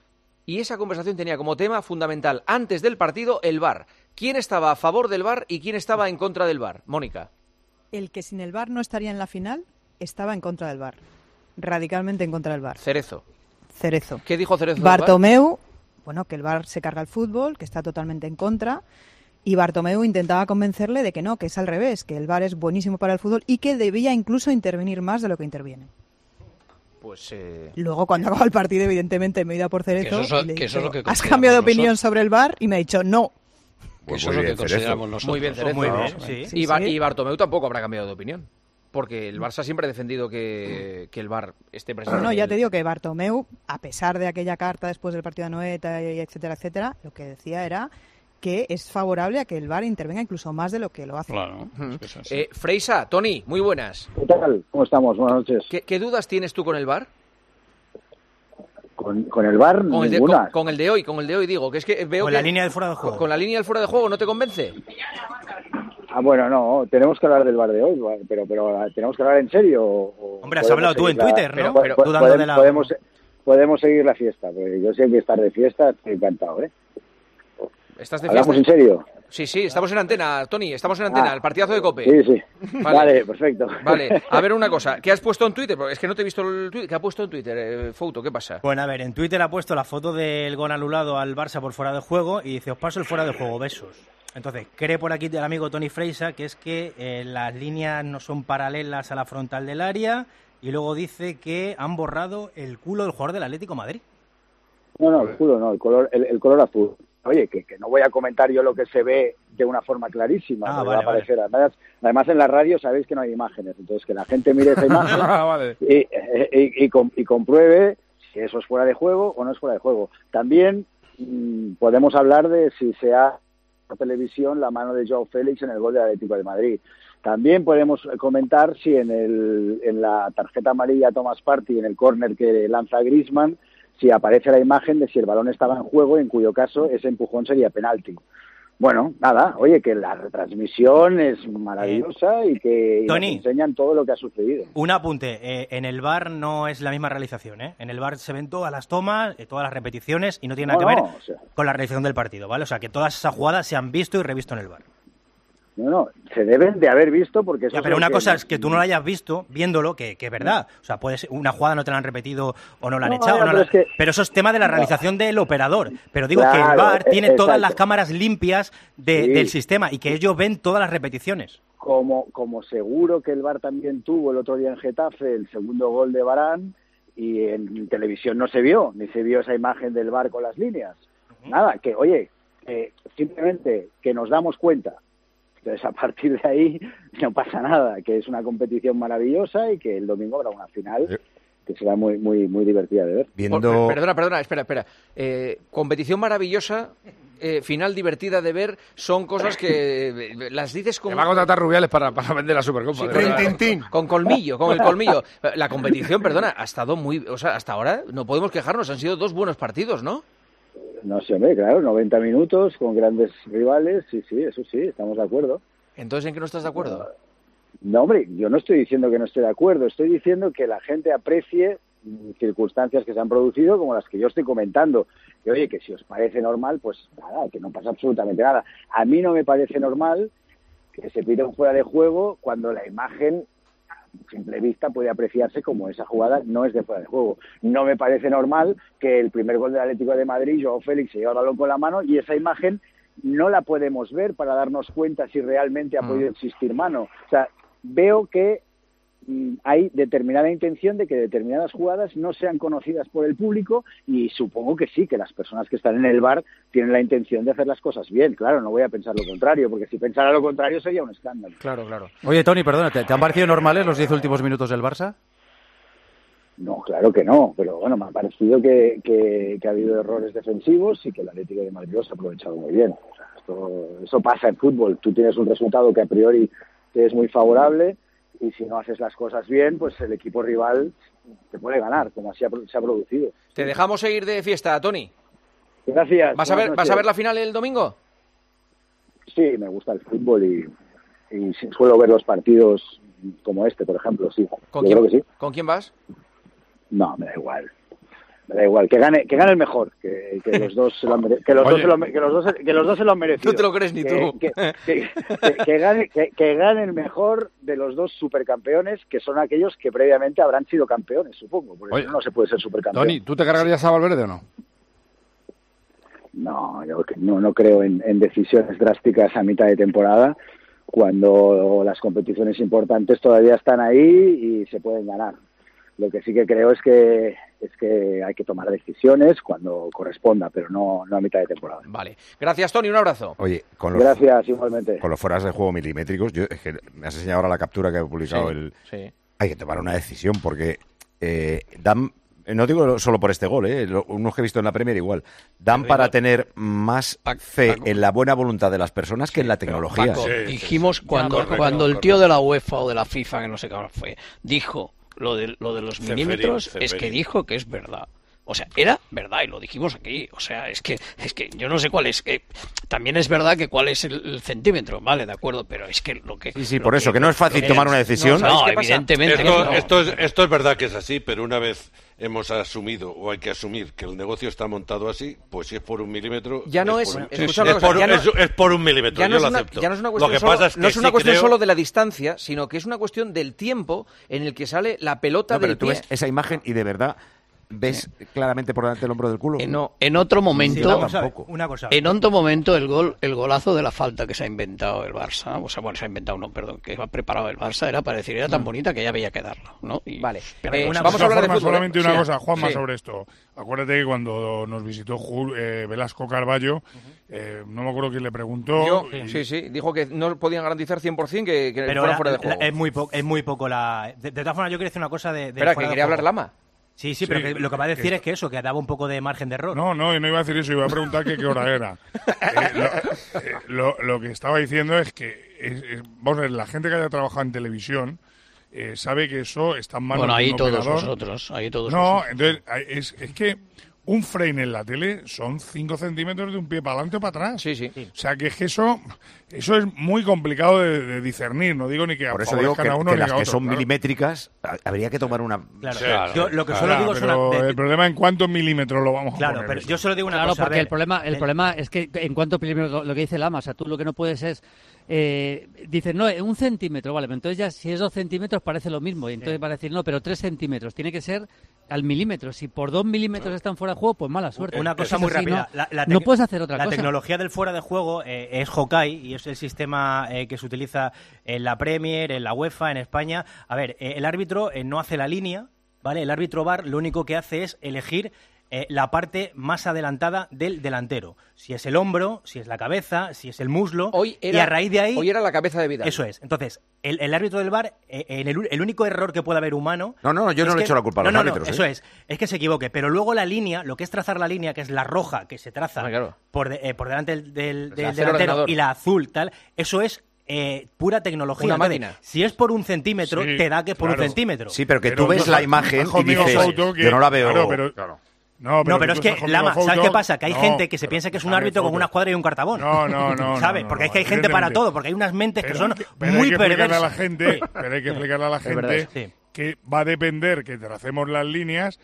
Y esa conversación tenía como tema fundamental, antes del partido, el V A R. ¿Quién estaba a favor del V A R y quién estaba en contra del V A R? Mónica. El que sin el V A R no estaría en la final estaba en contra del V A R. Radicalmente en contra del V A R. Cerezo. Cerezo. ¿Qué dijo Cerezo del V A R? Bartomeu, bueno, que el V A R se carga el fútbol, que está totalmente en contra. Y Bartomeu intentaba convencerle de que no, que es al revés, que el V A R es buenísimo para el fútbol y que debía incluso intervenir más de lo que interviene. Pues eh... Luego, cuando acaba el partido, evidentemente me he ido a por Cerezo Que eso- y le he que eso es dicho, lo que ¿has consideramos cambiado de opinión nosotros? sobre el V A R? Y me ha dicho, no. Que eso es lo que consideramos nosotros. Muy bien, Cerezo. Muy bien, ¿no? sí. Y, Sí, Ba- sí. y Bartomeu tampoco habrá cambiado de opinión. Porque el Barça siempre ha defendido que, que el V A R esté presente. No, no, en ya el- te digo que Bartomeu, a pesar de aquella carta después del partido de Anoeta, y etcétera, etcétera, lo que decía era que es favorable a que el V A R intervenga incluso más de lo que lo hace. Claro. Ujú. Eh, Freisa, Tony, muy buenas. ¿Qué tal? ¿Cómo estamos? Buenas noches. ¿Qué, qué dudas tienes tú con el V A R? Con, con el V A R, Con el, de, ninguna. con, con el de hoy, con el de hoy, digo, que es que veo Con que... la línea del fuera de juego. Con, con la línea del fuera de juego, ¿no te convence? Ah, bueno, no, tenemos que hablar del V A R de hoy, pero pero tenemos que hablar en serio. O, Hombre, has hablado tú en la, Twitter, ¿no? Pero, Pero, po- tú dando podemos, de la... podemos, podemos seguir la fiesta, porque yo sé que estar de fiesta, estoy encantado, ¿eh? ¿Estás de ¿Hablamos fiesta? en serio? Sí, sí, estamos en antena, Tony, estamos en antena, Ah. el partidazo de COPE. Sí, sí. Vale. Vale, perfecto. Vale, a ver una cosa, ¿qué has puesto en Twitter? Porque es que no te he visto el Twitter, ¿qué ha puesto en Twitter, eh, Fouto? ¿Qué pasa? Bueno, a ver, en Twitter ha puesto la foto del gol anulado al Barça por fuera de juego y dice, os paso el fuera de juego, besos. Entonces, cree por aquí el amigo Tony Freisa que es que eh, las líneas no son paralelas a la frontal del área y luego dice que han borrado el culo del jugador del Atlético de Madrid. No, no, el culo no, el color, el, el color azul. Oye, que, que no voy a comentar yo lo que se ve de una forma clarísima. Ah, porque vale, va a aparecer. Además, además, en la radio sabéis que no hay imágenes, entonces que la gente mire esa imagen Vale. y, y, y, com- y compruebe si eso es fuera de juego o no es fuera de juego. También mmm, podemos hablar de si se ha por televisión la mano de Joao Félix en el gol del Atlético de Madrid. También podemos comentar si en, el, en la tarjeta amarilla Thomas Partey, en el córner que lanza Griezmann, si aparece la imagen de si el balón estaba en juego, en cuyo caso ese empujón sería penalti. Bueno, nada, oye, que la retransmisión es maravillosa y que y nos Tony. enseñan todo lo que ha sucedido. Un apunte, eh, en el V A R no es la misma realización, ¿eh? En el V A R se ven todas las tomas, eh, todas las repeticiones y no tiene nada No, que ver no, o sea. con la realización del partido, ¿vale? O sea, que todas esas jugadas se han visto y revisto en el V A R. No, no, se deben de haber visto porque eso Ya, es pero lo una que cosa nos- es que tú no la hayas visto, viéndolo, que, que es verdad. O sea, puede ser, una jugada no te la han repetido o no la han No, echado. ya, o no pero la- es que- pero eso es tema de la No. realización del operador. Pero digo que el Claro, V A R e- tiene todas exacto. las cámaras limpias de- Sí. del sistema y que ellos ven todas las repeticiones. Como, como seguro que el V A R también tuvo el otro día en Getafe el segundo gol de Varane y en televisión no se vio, ni se vio esa imagen del V A R con las líneas. Nada, que oye, eh, simplemente que nos damos cuenta. Entonces, a partir de ahí no pasa nada, que es una competición maravillosa y que el domingo habrá una final que será muy muy muy divertida de ver. Por- perdona, perdona, espera, espera. Eh, competición maravillosa, eh, final divertida de ver, son cosas que eh, las dices con... Que va a contratar Rubiales para, para vender la Supercopa. Sí, de pero- verdad. Con colmillo, con el colmillo. La competición, perdona, ha estado muy... O sea, hasta ahora no podemos quejarnos, han sido dos buenos partidos, ¿no? No sé, hombre, claro, noventa minutos con grandes rivales, sí, sí, eso sí, estamos de acuerdo. Entonces, ¿en qué no estás de acuerdo? No, hombre, yo no estoy diciendo que no esté de acuerdo, estoy diciendo que la gente aprecie mm, circunstancias que se han producido como las que yo estoy comentando. Y oye, que si os parece normal, pues nada, que no pasa absolutamente nada. A mí no me parece normal que se pida un fuera de juego cuando la imagen, a simple vista, puede apreciarse como esa jugada no es de fuera de juego. No me parece normal que el primer gol del Atlético de Madrid, Joao Félix se lleva el balón con la mano y esa imagen no la podemos ver para darnos cuenta si realmente ha podido existir mano. O sea, veo que mm, hay determinada intención de que determinadas jugadas no sean conocidas por el público y supongo que sí, que las personas que están en el V A R tienen la intención de hacer las cosas bien. Claro, no voy a pensar lo contrario, porque si pensara lo contrario sería un escándalo. Claro, claro. Oye, Tony, perdona, ¿te, te han parecido normales los diez últimos minutos del Barça? No, claro que no, pero bueno, me ha parecido que, que, que ha habido errores defensivos y que el Atlético de Madrid los ha aprovechado muy bien. O sea, esto, eso pasa en fútbol. Tú tienes un resultado que a priori te es muy favorable y si no haces las cosas bien, pues el equipo rival te puede ganar, como así ha, se ha producido. Te dejamos seguir de fiesta, Tony. Gracias. ¿Vas a ver, buenas ¿vas a noches. ver la final el domingo? Sí, me gusta el fútbol y, y sí, suelo ver los partidos como este, por ejemplo, sí. ¿Con Yo quién, creo que sí. ¿Con quién vas? No, me da igual. Me da igual. Que gane, que gane el mejor. Que, que los dos se lo han mere- que los Oye. dos se lo, me- que los dos, que los dos se lo han merecido. No te lo crees ni Que- tú. Que, que- que- que gane, que, que gane el mejor de los dos supercampeones, que son aquellos que previamente habrán sido campeones, supongo. Porque Oye. si no, no se puede ser supercampeón. Tony, ¿tú te cargarías a Valverde o no? No, yo que- no, no creo en, en decisiones drásticas a mitad de temporada, cuando las competiciones importantes todavía están ahí y se pueden ganar. Lo que sí que creo es que es que hay que tomar decisiones cuando corresponda, pero no, no a mitad de temporada. Vale. Gracias, Tony. Un abrazo. Oye, con los, Gracias, igualmente. con los fueras de juego milimétricos, yo, es que me has enseñado ahora la captura que ha publicado Sí, el... sí. Hay que tomar una decisión porque eh, dan... No digo solo por este gol, ¿eh? Lo- unos que he visto en la Premier igual. Dan para tener más fe en la buena voluntad de las personas que en la tecnología. Paco, dijimos cuando, cuando el tío de la UEFA o de la FIFA, que no sé qué ahora fue, dijo lo de, lo de los Ceferín, milímetros, es que Ceferín. dijo que es verdad. O sea, era verdad y lo dijimos aquí. O sea, es que es que yo no sé cuál es. Que también es verdad que cuál es el, el centímetro, vale, de acuerdo, pero es que lo que... Sí, sí, por eso, que no es fácil tomar una decisión. No, no evidentemente. Esto, no. Esto, es, esto es verdad que es así, pero una vez hemos asumido, o hay que asumir, que el negocio está montado así, pues si es por un milímetro... Ya no es... por, escucha es, una cosa, por, ya no, es, es por un milímetro, ya no yo es lo una, acepto. Ya no es una lo cuestión, que solo, pasa es que no es una sí cuestión creo... solo de la distancia, sino que es una cuestión del tiempo en el que sale la pelota No, pero del tú pie. ves esa imagen y de verdad ves claramente por delante del hombro del culo. En, no, en otro momento, sí, una cosa. en otro momento el gol, el golazo de la falta que se ha inventado el Barça, o sea, bueno, se ha inventado, no, perdón, que ha preparado el Barça, era para decir, era tan bonita que ya había que darla, ¿no? Y, vale. Eh, una vamos a hablar de fútbol, solamente ¿eh? una Sí. cosa, Juanma, Sí. sobre esto. Acuérdate que cuando nos visitó Jul, eh, Velasco Carballo, eh, no me acuerdo quién le preguntó. Yo, y- sí, sí, dijo que no podían garantizar cien por ciento que, que Pero fuera la- fuera de la- juego. es, muy po- es muy poco la... De, de todas formas, yo quería decir una cosa de... de Espera, fuera que de quería hablar juego. Lama. Sí, sí, pero Sí, que lo que va a decir que- es que eso, que daba un poco de margen de error. No, no, no iba a decir eso, iba a preguntar que qué hora era. Eh, lo, eh, lo- lo que estaba diciendo es que es- es- vamos a ver, la gente que haya trabajado en televisión eh, sabe que eso está en manos Bueno, de ahí un todos operador. vosotros, ahí todos No, vosotros. entonces hay- es, es que un frame en la tele son cinco centímetros de un pie para adelante o para atrás. Sí, sí. O sea, que es que eso, eso es muy complicado de, de discernir. No digo ni que Por eso digo que, favorezcan a uno que ni las a que otro, son claro. milimétricas ha- habría que tomar una... Claro. Sí, Yo lo que Claro, solo digo es pero una... de- el problema en cuántos milímetros lo vamos a Claro, poner. pero yo solo digo una Claro, cosa. a porque ver, el problema, el eh, problema es que en cuanto primero lo que dice Lama, o sea, tú lo que no puedes es eh, dices, no, un centímetro, vale, pero entonces ya si es dos centímetros parece lo mismo, y entonces va a decir, no, pero tres centímetros, tiene que ser al milímetro, si por dos milímetros están fuera de juego, pues mala suerte. Una cosa Es muy así, rápida. No, La- la no tec- puedes hacer otra la cosa. tecnología del fuera de juego eh, es Hawkeye y es el sistema eh, que se utiliza en la Premier, en la UEFA, en España. A ver, eh, el árbitro eh, no hace la línea, ¿vale? El árbitro V A R lo único que hace es elegir eh, la parte más adelantada del delantero. Si es el hombro, si es la cabeza, si es el muslo. Hoy era, y a raíz de ahí... hoy era la cabeza de Vidal. Eso es. Entonces, el, el árbitro del V A R, eh, en el, el único error que puede haber humano... No, no, yo no es le que- echo la culpa a no, los no, no, árbitros, ¿eh? eso es. Es que se equivoque. Pero luego la línea, lo que es trazar la línea, que es la roja que se traza Ah, claro. por, de- eh, por delante del, del- Pues del hacer delantero ordenador. y la azul, tal, eso es eh, pura tecnología. Una Entonces, máquina. si es por un centímetro, Sí, te da que es por claro. un centímetro. Sí, pero que Pero tú ves no, la imagen bajo y mi dices, foto que- yo no la veo... claro, pero- No, No, pero tú es que, estás conmigo Lama, a foto. ¿sabes qué pasa? Que hay No, gente que se piensa que es un déjame árbitro con foto. una escuadra y un cartabón. No, no, no. ¿Sabes? no, Porque no, es que hay gente para evidentemente. todo, porque hay unas mentes que Pero son hay que- pero hay muy que explicarle a la perversas. gente, pero hay que explicarle a la Es verdad, gente sí. que va a depender que tracemos las líneas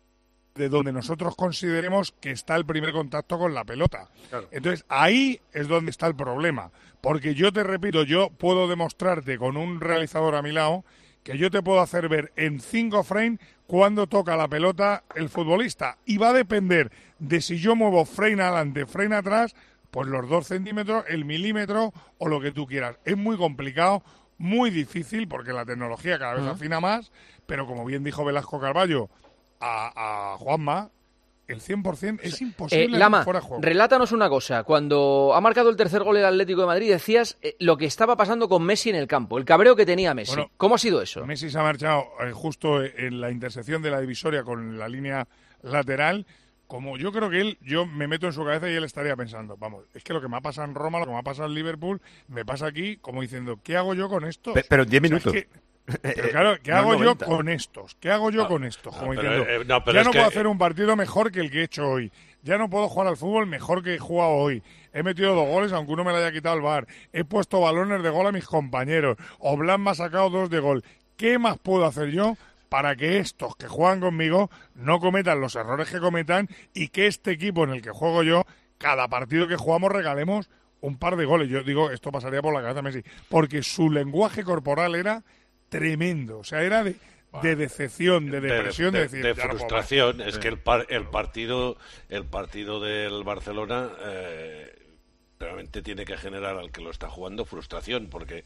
de donde nosotros consideremos que está el primer contacto con la pelota. Entonces, ahí es donde está el problema. Porque yo te repito, yo puedo demostrarte con un realizador a mi lado que yo te puedo hacer ver en cinco frames cuando toca la pelota el futbolista. Y va a depender de si yo muevo frame adelante, frame atrás, pues los dos centímetros, el milímetro o lo que tú quieras. Es muy complicado, muy difícil, porque la tecnología cada vez Ujú. afina más, pero como bien dijo Velasco Carballo a, a Juanma, el cien por ciento es Eh, imposible Lama, fuera de juego. relátanos una cosa. Cuando ha marcado el tercer gol el Atlético de Madrid, decías eh, lo que estaba pasando con Messi en el campo, el cabreo que tenía Messi. Bueno, ¿Cómo ha sido eso? Messi se ha marchado eh, justo en la intersección de la divisoria con la línea lateral. Como yo creo que él, yo me meto en su cabeza y él estaría pensando, vamos, es que lo que me ha pasado en Roma, lo que me ha pasado en Liverpool, me pasa aquí como diciendo, ¿qué hago yo con esto? Pe- pero en diez O sea, es minutos. que- pero claro, ¿qué No hago yo noventa. con estos? ¿Qué hago yo No, con estos? Como no, pero, diciendo, eh, no, pero ya es no que- puedo hacer un partido mejor que el que he hecho hoy. Ya no puedo jugar al fútbol mejor que he jugado hoy. He metido dos goles, aunque uno me lo haya quitado el V A R. He puesto balones de gol a mis compañeros. Oblak me ha sacado dos de gol. ¿Qué más puedo hacer yo para que estos que juegan conmigo no cometan los errores que cometan y que este equipo en el que juego yo, cada partido que jugamos regalemos un par de goles? Yo digo, esto pasaría por la cabeza de Messi, porque su lenguaje corporal era tremendo, o sea, era de, de decepción, de depresión, de, de, decir, de ya no puedo más. frustración. Es Sí. que el, par- el partido el partido del Barcelona eh, realmente tiene que generar al que lo está jugando frustración, porque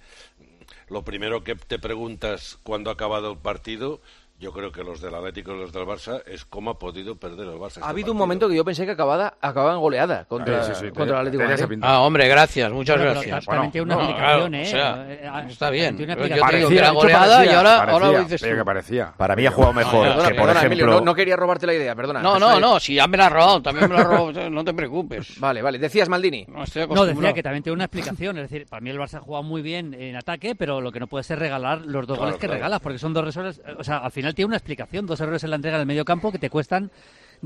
lo primero que te preguntas cuando ha acabado el partido, yo creo que los del Atlético y los del Barça, es cómo ha podido perder el Barça. Ha este habido partido. un momento que yo pensé que acababa, acababa en goleada contra, Sí, sí, sí, contra el tenía- Atlético de tenía esa Madrid. pinta. Ah, hombre, gracias, muchas Bueno, pero gracias. también tiene una no, explicación, claro, ¿eh? o sea, Eh, está bien. tiene Yo una te digo que explicación. era hecho goleada parecía, y ahora, parecía, ahora lo dices pero tú. que parecía. Para mí ha jugado mejor perdona, que, por Perdona, ejemplo... Emilio, no, no quería robarte la idea, perdona. No, no, no, si ya me la has robado, también me la has robado, no te preocupes. Vale, vale. Decías, Maldini. No, estoy No, acostumbrado. decía que también tiene una explicación. Es decir, para mí el Barça ha jugado muy bien en ataque, pero lo que no puede ser regalar los dos Claro, goles que claro. regalas, porque son dos errores. O sea, al final tiene una explicación. Dos errores en la entrega del medio campo que te cuestan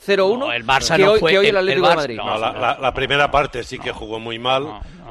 cero uno No, el Barça que, no hoy, fue- que hoy el el- el Atlético de Barça- Madrid. No, la, la- la primera parte sí que jugó muy mal.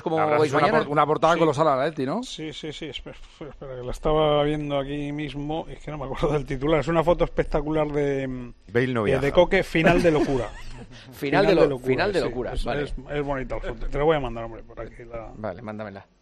¿Sabes cómo Habrás vais hecho una, mañana? por- una portada Sí. colosal a la Atleti, ¿no? Sí, sí, sí, espera, espera, espera, que la estaba viendo aquí mismo, es que no me acuerdo del titular, es una foto espectacular de, Bale no de, viaja. de Coque, final de locura. Final de lo- final de locura, Es, vale. es, es bonita la foto, te la voy a mandar, hombre, por aquí. La... Vale, mándamela.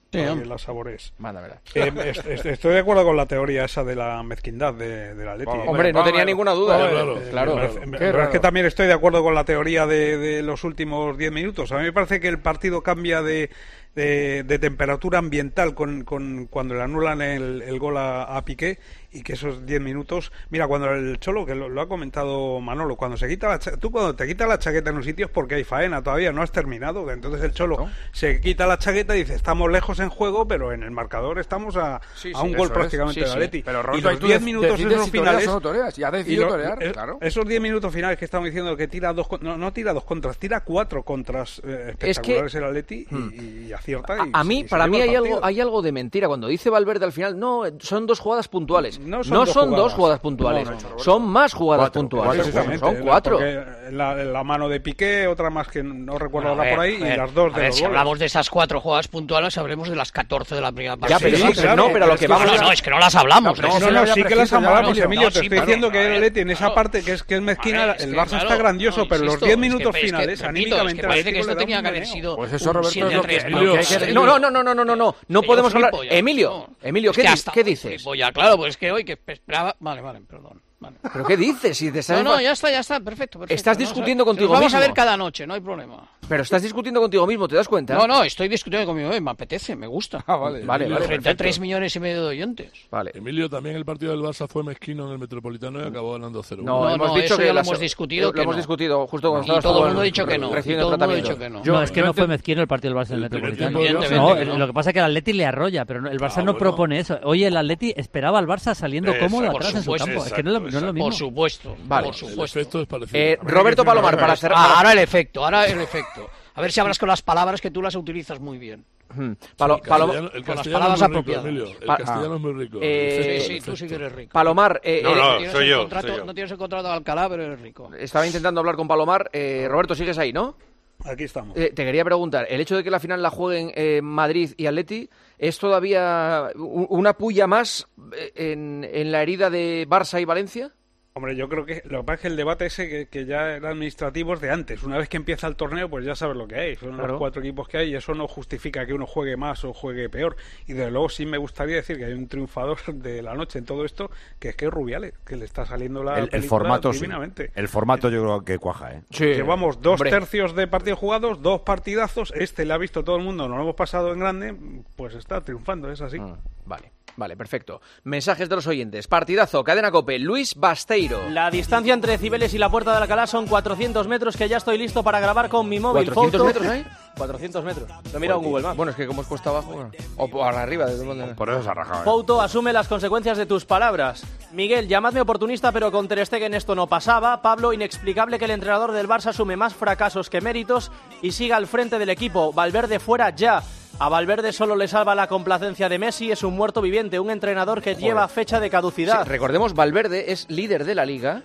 Sí, para hombre. que la saborees. Manda, verá. Eh, est- est- estoy de acuerdo con la teoría esa de la mezquindad de, de la Atleti. Hombre, hombre, no tenía ninguna duda. Hombre, Claro, eh, claro. me parece- Qué me- pero raro. es que también estoy de acuerdo con la teoría de, de los últimos diez minutos. A mí me parece que el partido cambia de, de, de temperatura ambiental con, con cuando le anulan el, el gol a, a Piqué, y que esos diez minutos, mira, cuando el Cholo, que lo, lo ha comentado Manolo, cuando se quita la cha- tú cuando te quitas la chaqueta en un sitio es porque hay faena, todavía no has terminado. Entonces el Cholo se quita la chaqueta y dice, estamos lejos en juego, pero en el marcador estamos a, Sí, a sí, un eso gol es. prácticamente Sí, del sí. Atleti. Pero, Y Roberto, los ahí tú diez de- minutos decides esos si toreas finales o no toreas, y ha y decidido lo- torear, eh, claro. esos diez minutos finales que estamos diciendo que tira dos con- no, no tira dos contras, tira cuatro contras eh, espectaculares el Atleti y, Hmm. y acierta. A, y a se- mí, y se para lleva mí el hay partido. algo, hay algo de mentira. Cuando dice Valverde al final, no, son dos jugadas puntuales. No son son, dos dos jugadas. jugadas puntuales. No, no, no. Son más jugadas Cuatro, puntuales. precisamente, Son cuatro. porque La, la mano de Piqué, otra más que no recuerdo Bueno, a ahora por ver, ahí, a y ver, las dos a de ver, los si goles. hablamos de esas cuatro jugadas puntuales, hablemos de las catorce de la primera parte. Ya, pero Sí, sí, sí, pero no, pero a lo que vamos no, a- no, es que no las hablamos. No, ¿no? no, no, sí que las hablamos, no, Emilio. no, te sí, estoy pero- diciendo que a el ver, Atleti en esa claro. parte que es que es mezquina, A ver, es el que, Barça claro, está grandioso, no, pero los insisto, diez es que- minutos es que, finales, repito, anímicamente, es que al parece que equipo esto le da tenía un que haber meneo. sido Pues eso, un Roberto, es lo que- siete tres, lo que hay que- No, no, no, no, no, no, no, no. No Que podemos yo hablar. flipo ya, Emilio, Emilio, Es ¿qué, que di- hasta ¿qué dices? flipo ya, claro, pues es que hoy que esperaba. Vale, vale, perdón. Vale. ¿Pero qué dices? Si te estás No, no, enfa- ya está, ya está, perfecto. perfecto. Estás Vamos a- discutiendo contigo Nos vamos mismo. a ver cada noche, no hay problema. Pero estás discutiendo contigo mismo, ¿te das cuenta? No, no, estoy discutiendo conmigo, eh, me apetece, me gusta. Ah, vale. Vale, Y vale, frente a perfecto. tres millones y medio de oyentes. Vale. Emilio, también el partido del Barça fue mezquino en el Metropolitano y acabó ganando cero uno. No, No, hemos no, dicho eso que ya lo la- hemos discutido Lo que hemos no. discutido justo cuando Y estabas todo el tú mundo ha dicho que no, recibiendo y todo el mundo ha tratamiento. dicho que no. No, es que no fue mezquino el partido del Barça en el El primer Metropolitano. tiempo Evidentemente No, que no. lo que pasa es que el Atleti le arrolla, pero no- el Barça Ah, no bueno. propone eso. Oye, el Atleti esperaba al Barça saliendo Exacto, cómodo por atrás en su supuesto, campo. Es que no, es lo- no es lo mismo. Por supuesto, Vale. por El supuesto. efecto es parecido. Eh, Roberto Palomar, para cerrar. Ah, ahora el efecto, ahora el efecto. A ver si hablas con las palabras que tú las utilizas muy bien. Hmm. Palo- El Palo- castellano, el con las castellano palabras es muy rico, apropiadas. Emilio. El Pa- castellano es muy rico. El Eh, efecto, Sí, el sí, tú efecto. sí que eres rico. Palomar, eh, No, eh, no, Tienes soy el yo, contrato- soy yo. No tienes el contrato de Alcalá, pero eres rico. estaba intentando hablar con Palomar. Eh, Roberto, sigues ahí, ¿no? Aquí estamos. Eh, te quería preguntar, ¿el hecho de que la final la jueguen eh, Madrid y Atleti es todavía u- una puya más eh, en, en la herida de Barça y Valencia? Hombre, yo creo que lo que pasa es que el debate ese que, que ya era administrativo es de antes. Una vez que empieza el torneo, pues ya sabes lo que hay. Son Claro. los cuatro equipos que hay y eso no justifica que uno juegue más o juegue peor. Y desde luego sí me gustaría decir que hay un triunfador de la noche en todo esto, que es que es Rubiales, que le está saliendo la El, el película formato, sí. divinamente. El formato yo creo que cuaja, ¿eh? Llevamos dos hombre. tercios de partidos jugados, dos partidazos. Este le ha visto todo el mundo, nos lo hemos pasado en grande, pues está triunfando, es así. Ah, vale, vale, perfecto. Mensajes de los oyentes. Partidazo, Cadena COPE, Luis Basteiro. La distancia entre Cibeles y la Puerta de Alcalá son cuatrocientos metros, que ya estoy listo para grabar con mi móvil. ¿cuatrocientos Foto- metros hay? cuatrocientos metros. Lo he mirado en Google Maps. Bueno, es que como es cuesta abajo, bueno. O por arriba, desde donde... Por eso se ha rajado. ¿eh? Fouto asume las consecuencias de tus palabras. Miguel, llamadme oportunista, pero con Ter Stegen esto no pasaba. Pablo, inexplicable que el entrenador del Barça asume más fracasos que méritos y siga al frente del equipo. Valverde fuera ya. A Valverde solo le salva la complacencia de Messi, es un muerto viviente, un entrenador que lleva fecha de caducidad. Sí, recordemos, Valverde es líder de la Liga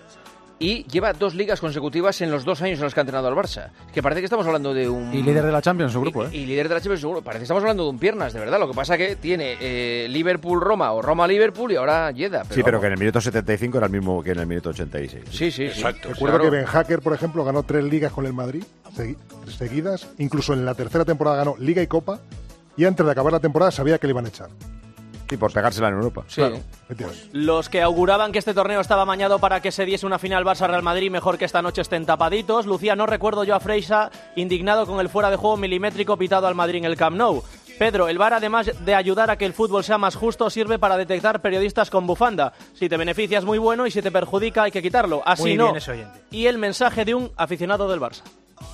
y lleva dos ligas consecutivas en los dos años en los que ha entrenado al Barça. Que parece que estamos hablando de un... Y líder de la Champions, su grupo, ¿eh? Y, y líder de la Champions, seguro. Parece que estamos hablando de un piernas, de verdad. Lo que pasa que tiene eh, Liverpool-Roma o Roma-Liverpool y ahora Jeddah. Sí, pero vamos. que en el minuto setenta y cinco era el mismo que en el minuto ochenta y seis. Sí, sí, sí. Exacto. Recuerdo Claro. que Ben Hacker, por ejemplo, ganó tres ligas con el Madrid segui- seguidas. Incluso en la tercera temporada ganó Liga y Copa. Y antes de acabar la temporada sabía que le iban a echar. Sí, por pegársela en Europa. Sí. Claro, efectivamente. Los que auguraban que este torneo estaba amañado para que se diese una final Barça-Real Madrid, mejor que esta noche estén tapaditos. Lucía, no recuerdo yo a Freixa indignado con el fuera de juego milimétrico pitado al Madrid en el Camp Nou. Pedro, el V A R, además de ayudar a que el fútbol sea más justo, sirve para detectar periodistas con bufanda. Si te beneficia es muy bueno y si te perjudica hay que quitarlo. Así Muy no. bien ese oyente. Y el mensaje de un aficionado del Barça.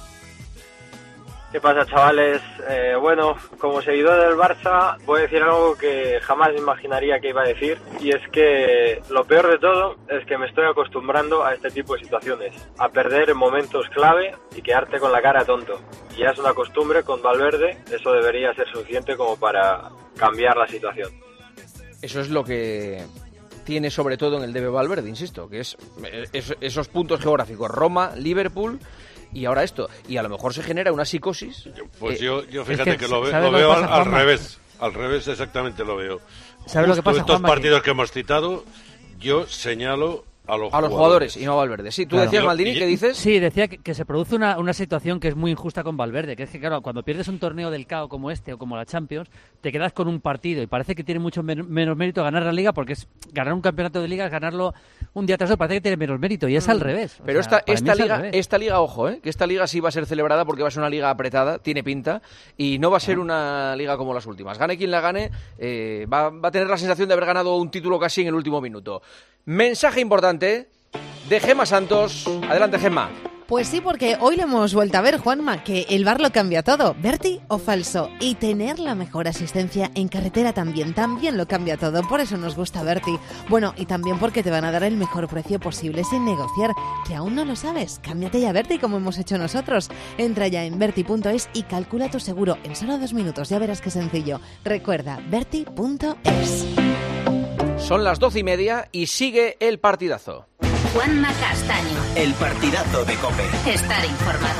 ¿Qué pasa, chavales? Eh, bueno, como seguidor del Barça voy a decir algo que jamás me imaginaría que iba a decir, y es que lo peor de todo es que me estoy acostumbrando a este tipo de situaciones, a perder momentos clave y quedarte con la cara tonto. Y ya es una costumbre con Valverde, eso debería ser suficiente como para cambiar la situación. Eso es lo que tiene sobre todo en el D B Valverde, insisto, que es, es esos puntos geográficos, Roma, Liverpool y ahora esto. Y a lo mejor se genera una psicosis. Pues Eh, yo, yo es fíjate que, que, lo, ve- ¿sabes lo lo que veo pasa, al, al Juanma? revés. Al revés exactamente lo veo. ¿Sabes lo que Justo pasa, estos Juanma? Que- partidos que hemos citado, yo señalo a los, a los jugadores y no a Valverde. Sí, tú Claro. decías, Maldini, ¿qué dices? Sí, decía que, que se produce una, una situación que es muy injusta con Valverde, que es que, claro, cuando pierdes un torneo del C A O como este o como la Champions, te quedas con un partido y parece que tiene mucho men- menos mérito ganar la Liga, porque es ganar un campeonato de Liga es ganarlo un día tras otro, parece que tiene menos mérito, y es al revés. O Pero sea, esta, para esta mí es al liga, revés. esta liga, ojo, ¿eh? que esta liga sí va a ser celebrada porque va a ser una liga apretada, tiene pinta, y no va a ser una liga como las últimas. Gane quien la gane, eh, va, va a tener la sensación de haber ganado un título casi en el último minuto. Mensaje importante de Gemma Santos. Adelante, Gemma. Pues sí, porque hoy lo hemos vuelto a ver, Juanma, que el V A R lo cambia todo, ¿Berti o falso? Y tener la mejor asistencia en carretera también, también lo cambia todo, por eso nos gusta Berti. Bueno, y también porque te van a dar el mejor precio posible sin negociar, que aún no lo sabes. Cámbiate ya a Berti como hemos hecho nosotros. Entra ya en berti punto es y calcula tu seguro en solo dos minutos, ya verás qué sencillo. Recuerda, berti punto es. Son las doce y media y sigue el partidazo. Juanma Castaño. El partidazo de COPE. Estar informado.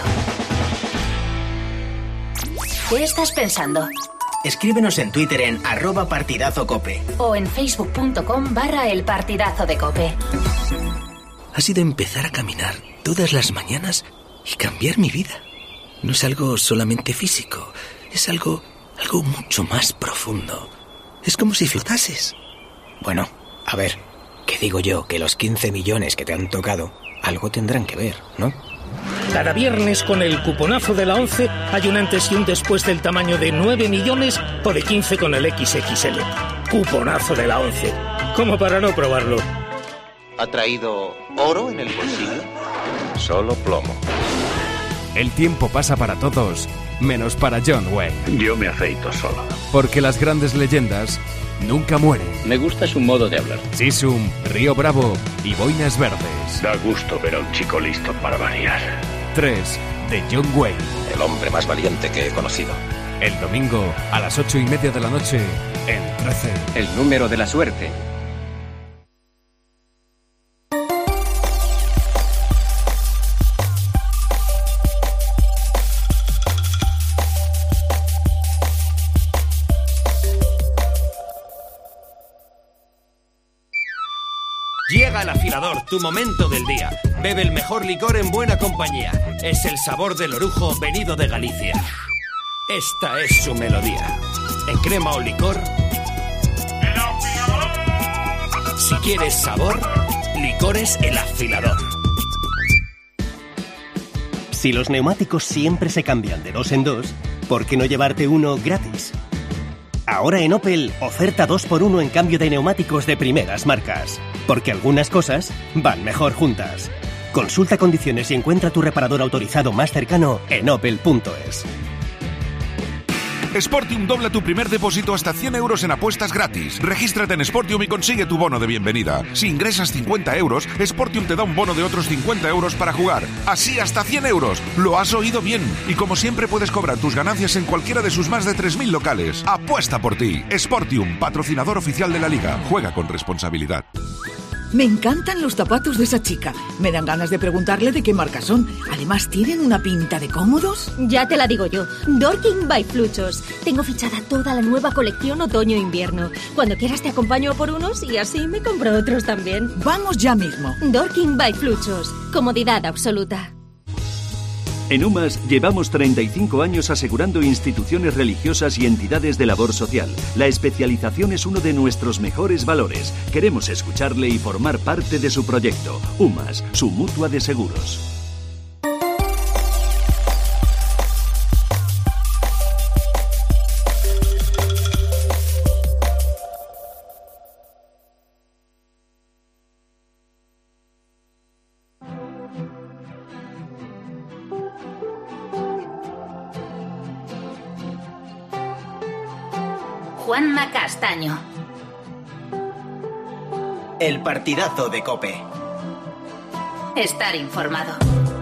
¿Qué estás pensando? Escríbenos en Twitter en arroba partidazo cope. O en facebook punto com barra el partidazo de COPE. Ha sido empezar a caminar todas las mañanas y cambiar mi vida. No es algo solamente físico, es algo, algo mucho más profundo. Es como si flotases. Bueno, a ver, ¿qué digo yo? Que los quince millones que te han tocado algo tendrán que ver, ¿no? Cada viernes con el cuponazo de la once hay un antes y un después del tamaño de nueve millones o de quince con el equis equis ele. Cuponazo de la once. Como para no probarlo. ¿Ha traído oro en el bolsillo? Solo plomo. El tiempo pasa para todos, menos para John Wayne. Yo me afeito solo. Porque las grandes leyendas nunca mueren. Me gusta su modo de hablar. Sisum, Río Bravo y Boinas Verdes. Da gusto ver a un chico listo para variar. Tres de John Wayne. El hombre más valiente que he conocido. El domingo a las ocho y media de la noche en trece. El número de la suerte. Llega el afilador, tu momento del día. Bebe el mejor licor en buena compañía. Es el sabor del orujo venido de Galicia. Esta es su melodía. En crema o licor. Si quieres sabor, licores El Afilador. Si los neumáticos siempre se cambian de dos en dos, ¿por qué no llevarte uno gratis? Ahora en Opel, oferta dos por uno en cambio de neumáticos de primeras marcas. Porque algunas cosas van mejor juntas. Consulta condiciones y encuentra tu reparador autorizado más cercano en opel punto es. Sportium dobla tu primer depósito hasta cien euros en apuestas gratis. Regístrate en Sportium y consigue tu bono de bienvenida. Si ingresas cincuenta euros, Sportium te da un bono de otros cincuenta euros para jugar. Así hasta cien euros. Lo has oído bien. Y como siempre puedes cobrar tus ganancias en cualquiera de sus más de tres mil locales. Apuesta por ti. Sportium, patrocinador oficial de la Liga. Juega con responsabilidad. Me encantan los zapatos de esa chica. Me dan ganas de preguntarle de qué marca son. Además, ¿tienen una pinta de cómodos? Ya te la digo yo. Dorking by Fluchos. Tengo fichada toda la nueva colección otoño-invierno. Cuando quieras te acompaño a por unos y así me compro otros también. Vamos ya mismo. Dorking by Fluchos. Comodidad absoluta. En UMAS llevamos treinta y cinco años asegurando instituciones religiosas y entidades de labor social. La especialización es uno de nuestros mejores valores. Queremos escucharle y formar parte de su proyecto. UMAS, su mutua de seguros. Juanma Castaño. El partidazo de COPE. Estar informado.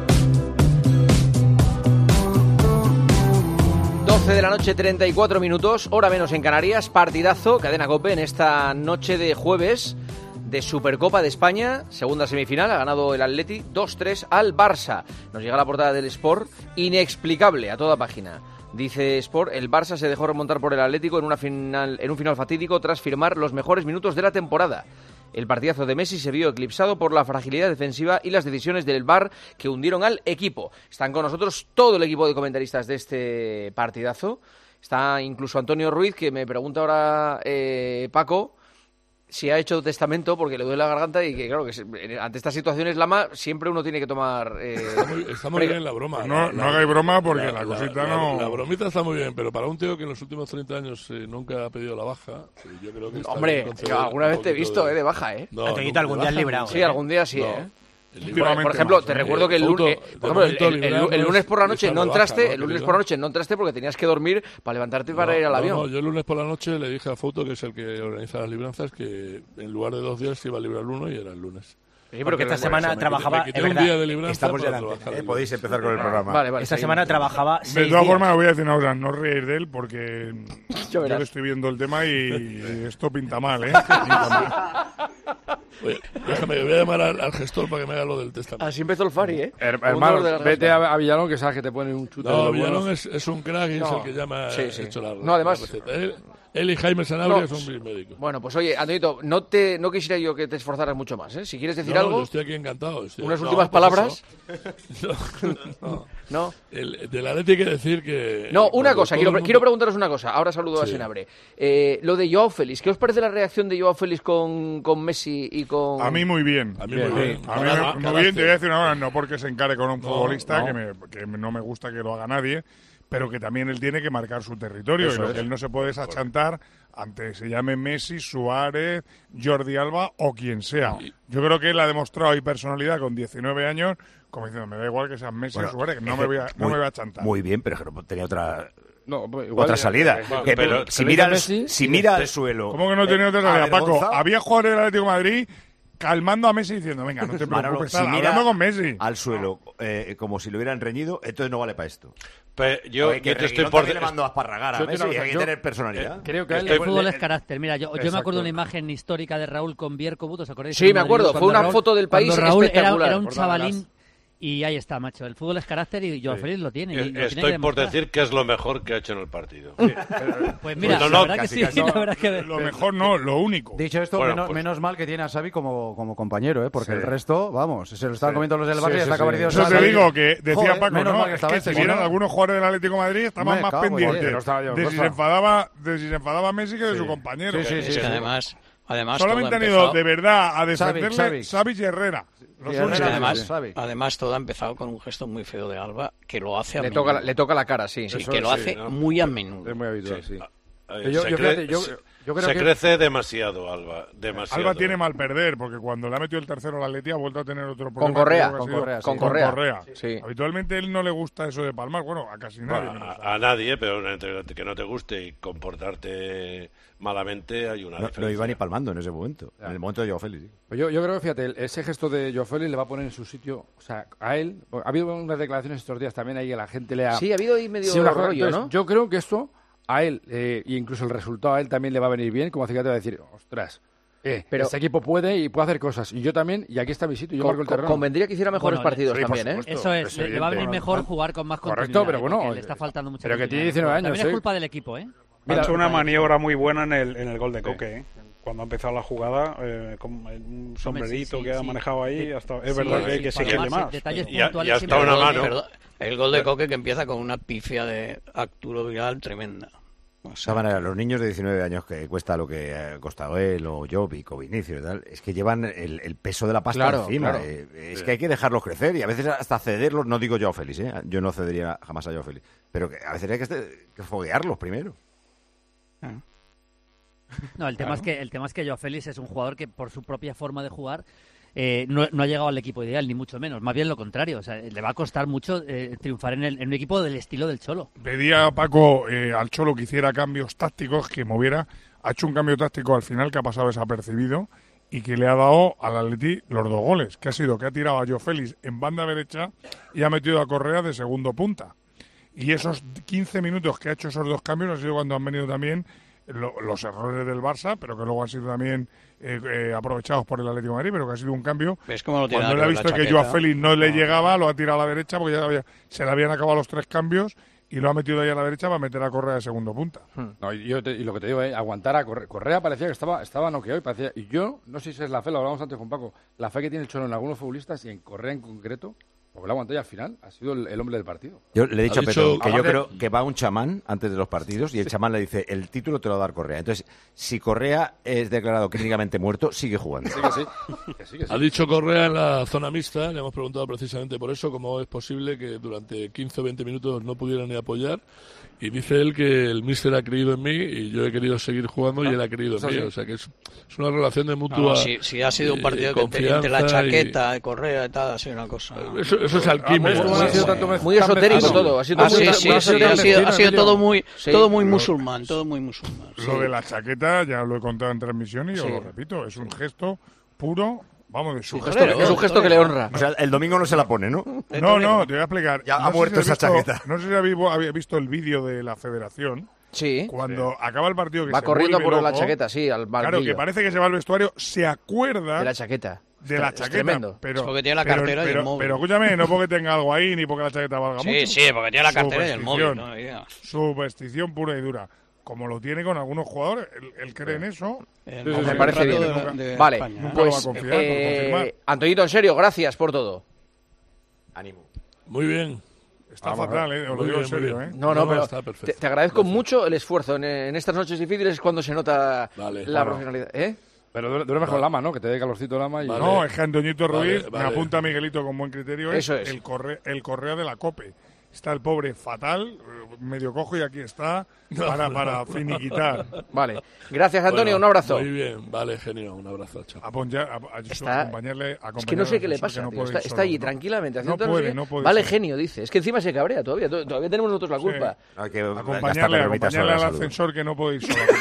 doce de la noche, treinta y cuatro minutos, hora menos en Canarias, partidazo, cadena COPE en esta noche de jueves de Supercopa de España, segunda semifinal, ha ganado el Atleti dos tres al Barça. Nos llega la portada del Sport, inexplicable a toda página. Dice Sport, el Barça se dejó remontar por el Atlético en una final, en un final fatídico tras firmar los mejores minutos de la temporada. El partidazo de Messi se vio eclipsado por la fragilidad defensiva y las decisiones del V A R que hundieron al equipo. Están con nosotros todo el equipo de comentaristas de este partidazo. Está incluso Antonio Ruiz, que me pregunta ahora eh, Paco si ha hecho testamento porque le duele la garganta y que claro que se, ante estas situaciones, Lama, siempre uno tiene que tomar eh, está muy, está muy bien la broma. No, la, no la, hagáis broma porque la, la, la cosita la, no... La bromita está muy bien, pero para un tío que en los últimos treinta años eh, nunca ha pedido la baja, eh, yo creo que... Hombre, yo alguna vez te he visto de, eh, de baja, ¿eh? No, Antoñito, algún día has librado. Sí, algún día sí, no. ¿eh? Por, por ejemplo, más, te ¿eh? recuerdo que el, Foto, lunes, eh, por ejemplo, el, el, el, el lunes por la noche no entraste, baja, ¿no? el lunes por la noche no entraste porque tenías que dormir para levantarte para no, ir al no, avión. No, yo el lunes por la noche le dije a Foto, que es el que organiza las libranzas, que en lugar de dos días se iba a librar uno y era el lunes. Sí, porque esta semana trabajaba... Me quité un día de libranza. Estamos ya eh, podéis empezar con el programa. Vale, vale, esta sí. semana trabajaba De todas formas, voy a decir una cosa, no reír de él porque yo, yo estoy viendo el tema y, y esto pinta mal, ¿eh? Pinta mal. Oye, déjame, voy a llamar al, al gestor para que me haga lo del testamento. Así empezó el Fari, ¿eh? Her hermano, vete a, a Villalón, que sabes que te pone un chute. No, Villalón es, es un crack y no. es el que llama sí, sí. hecho la, no, además, la receta. Él, él y Jaime Sanabria no, son mis médicos. Bueno, pues oye, Antonito, no, te, no quisiera yo que te esforzaras mucho más, ¿eh? Si quieres decir no, algo... Yo estoy aquí encantado. Estoy... Unas no, últimas pues palabras... no, no. ¿No? El, de la Leti hay que decir que... No, una cosa, quiero, mundo... quiero preguntaros una cosa. Ahora saludo sí. a Senabre. Eh, lo de Joao Félix, ¿qué os parece la reacción de Joao Félix con, con Messi y con...? A mí muy bien. A mí bien. muy bien. A mí Cada, muy cada bien, te voy a decir una cosa, no porque se encare con un no, futbolista, no. Que, me, que no me gusta que lo haga nadie, pero que también él tiene que marcar su territorio. Eso y lo es. Que él no se puede desachantar ante se llame Messi, Suárez, Jordi Alba o quien sea. Yo creo que él ha demostrado ahí personalidad con diecinueve años, como diciendo, me da igual que sean Messi bueno, o Suárez, que no, me voy, a, no muy, me voy a chantar. Muy bien, pero tenía otra... No, pues igual, otra salida. Bueno, que, pero, si mira, al, si mira al suelo... ¿Cómo que no tenía otra salida, Paco? Había jugadores del Atlético de Madrid calmando a Messi diciendo, venga, no te preocupes, si mira hablando con Messi. Al suelo, eh, como si lo hubieran reñido, entonces no vale para esto. Pero yo, Oye, que yo te estoy por... le mando a esparragar a Messi, hay que tener personalidad. Creo que el fútbol es carácter. Mira, yo, yo me acuerdo de una imagen histórica de Raúl con Bierco, ¿os acordáis? Sí, me acuerdo, fue una Raúl, foto del país Raúl espectacular. Era, era un chavalín... Y ahí está, macho. El fútbol es carácter y Joao sí. Félix lo tiene. Y lo Estoy tiene que por decir que es lo mejor que ha hecho en el partido. Sí. Pues mira, pues no, no, la verdad casi, que sí. No, la verdad que... Lo mejor no, lo único. Dicho esto, bueno, menos, pues... menos mal que tiene a Xavi como, como compañero, ¿eh? Porque sí. el resto, vamos, se lo están sí. comiendo los del sí, Barça y sí, está sí. caballeros. Eso te digo, que decía Joder, Paco, ¿no? Que es que si vieran algunos jugadores del Atlético de Madrid estaban más pendientes de si se enfadaba de si se enfadaba Messi que de su compañero. Sí, sí, sí. Además... Además, solamente han ido de verdad a defenderle Xavi y Herrera. Los sí, Herrera además, además, todo ha empezado con un gesto muy feo de Alba, que lo hace a le menudo. Toca, le toca la cara, sí. Sí, Eso que es, lo hace sí, ¿no? muy a menudo. Es muy habitual, sí. sí. Eh, yo, se, yo, cre fíjate, yo, yo creo se que... crece demasiado, Alba. Demasiado. Alba tiene mal perder, porque cuando le ha metido el tercero a la Atleti ha vuelto a tener otro problema. Con Correa. Con Correa, con sí. Correa. Con Correa. Sí. Habitualmente a él no le gusta eso de palmar, bueno, a casi nadie. Bueno, a, a nadie, pero que no te guste y comportarte malamente hay una no, diferencia. No iba ni palmando en ese momento, ya. En el momento de Joao Félix. ¿sí? Yo, yo creo que, fíjate, ese gesto de Joao Félix le va a poner en su sitio, o sea, a él, ha habido unas declaraciones estos días también ahí que la gente le ha... Sí, ha habido ahí medio sí, rollo, entonces, ¿no? Yo creo que esto a él, eh, e incluso el resultado a él también le va a venir bien, como acicate va a decir, ostras, eh, pero este equipo puede y puede hacer cosas, y yo también, y aquí está mi sitio, yo con, marco el terreno. Convendría que hiciera mejores bueno, partidos sí, también, ¿eh? Eso es, es le, le va a venir mejor jugar con más continuidad. Correcto, pero bueno, le está faltando mucho. Pero que tiene diecinueve años, también ¿eh? es culpa del equipo, ¿eh? Mira, ha hecho una maniobra muy buena en el, en el gol de Coque, ¿eh? Cuando ha empezado la jugada, eh, con un sombrerito sí, sí, que ha sí. manejado ahí, hasta, es sí, verdad sí, que hay que seguirle más. Y hasta una mano. Perdón, el gol de Coque que empieza con una pifia de Arturo Vidal tremenda. O sea, de manera, los niños de diecinueve años que cuesta lo que ha costado él, o Jovic, o Vinicius y tal, es que llevan el, el peso de la pasta claro, encima. Claro. Eh, es sí. que hay que dejarlos crecer y a veces hasta cederlos, no digo yo a Félix, ¿eh? Yo no cedería jamás a Joao Félix, pero que a veces hay que, que foguearlos primero. Ah. No, el tema, claro. es que, el tema es que Joao Félix es un jugador que por su propia forma de jugar eh, no, no ha llegado al equipo ideal, ni mucho menos. Más bien lo contrario. O sea, le va a costar mucho eh, triunfar en, el, en un equipo del estilo del Cholo. Pedía a Paco eh, al Cholo que hiciera cambios tácticos, que moviera. Ha hecho un cambio táctico al final que ha pasado desapercibido y que le ha dado al Atleti los dos goles. Que ha sido que ha tirado a Joao Félix en banda derecha y ha metido a Correa de segundo punta. Y esos quince minutos que ha hecho esos dos cambios ha sido cuando han venido también Lo, los errores del Barça, pero que luego han sido también eh, eh, aprovechados por el Atlético de Madrid, pero que ha sido un cambio. ¿Ves cómo lo cuando le ha visto que Joao Félix no le llegaba, lo ha tirado a la derecha porque ya había, se le habían acabado los tres cambios y lo ha metido ahí a la derecha para meter a Correa de segundo punta. No, y, yo te, y lo que te digo, eh, aguantar a Correa. Correa parecía que estaba, estaba noqueado y parecía... Y yo, no sé si es la fe, lo hablábamos antes con Paco, la fe que tiene el Cholo en algunos futbolistas y en Correa en concreto, porque lo aguantó y al final ha sido el, el hombre del partido. Yo le he dicho ha a Petón dicho, que yo de... creo que va un chamán antes de los partidos y el chamán le dice, el título te lo va a dar Correa. Entonces, si Correa es declarado clínicamente muerto, sigue jugando. Sí, que sí. Que sí, que sí. Ha dicho Correa en la zona mixta, le hemos preguntado precisamente por eso, cómo es posible que durante quince o veinte minutos no pudiera ni apoyar. Y dice él que el míster ha creído en mí y yo he querido seguir jugando y él ha creído en mí. Sí. O sea que es, es una relación de mutua no, no, si, si ha sido un partido eh, que entre la chaqueta, y... Correa y tal, ha sido una cosa... Eso, eso es alquimia. Ah, muy, muy, muy, muy esotérico ah, todo. Ha sido, ah, muy, sí, muy, sí, muy sí, ha sido, ha sido todo muy, sí. todo muy musulmán, todo muy musulmán. Lo sí. de la chaqueta ya lo he contado en transmisión y sí. os lo repito, es un gesto puro... Vamos, de su gesto, es un gesto que le honra. O sea, el domingo no se la pone, ¿no? No, no, te voy a explicar. Ya no ha muerto si esa visto, chaqueta. No sé si habéis, habéis visto el vídeo de la Federación. Sí. Cuando sí. acaba el partido que va se corriendo por loco, la chaqueta, sí, al banquillo. Claro, que parece que se va al vestuario, se acuerda de la chaqueta. De la chaqueta, tremendo. pero, es porque tiene la cartera pero, y el pero, móvil. Pero escúchame, no porque tenga algo ahí ni porque la chaqueta valga sí, mucho. Sí, sí, porque tiene la cartera y el móvil. No, yeah. Superstición pura y dura. Como lo tiene con algunos jugadores, él, él cree en eso. Eh, no, me parece bien. De, de vale, España. Pues, confiar, eh, Antoñito, en serio, gracias por todo. Ánimo. Muy bien. Está Vamos, fatal, ¿eh? Os lo digo en serio, ¿eh? No, no, no pero te, te agradezco Gracias. mucho el esfuerzo. En, en estas noches difíciles es cuando se nota vale, la bueno. profesionalidad. ¿Eh? Pero duerme con Lama, ¿no? Que te dé calorcito Lama. Y... Vale. No, es que Antoñito Ruiz, vale, vale. me apunta a Miguelito con buen criterio, Eso es, es. El, corre, el Correa de la COPE. Está el pobre fatal, medio cojo y aquí está para, no, para no, finiquitar. Vale. Gracias, Antonio. Bueno, un abrazo. Muy bien. Vale, genio. Un abrazo. Chao. A, Ponja, a, a está... acompañarle, acompañarle es que no sé qué le pasa. No tío, está, está allí tranquilamente. No puede, no puede vale, ser. genio, dice. Es que encima se cabrea todavía. Todavía tenemos nosotros la culpa. Sí. Hay que acompañarle, acompañarle al ascensor que no puede ir solo.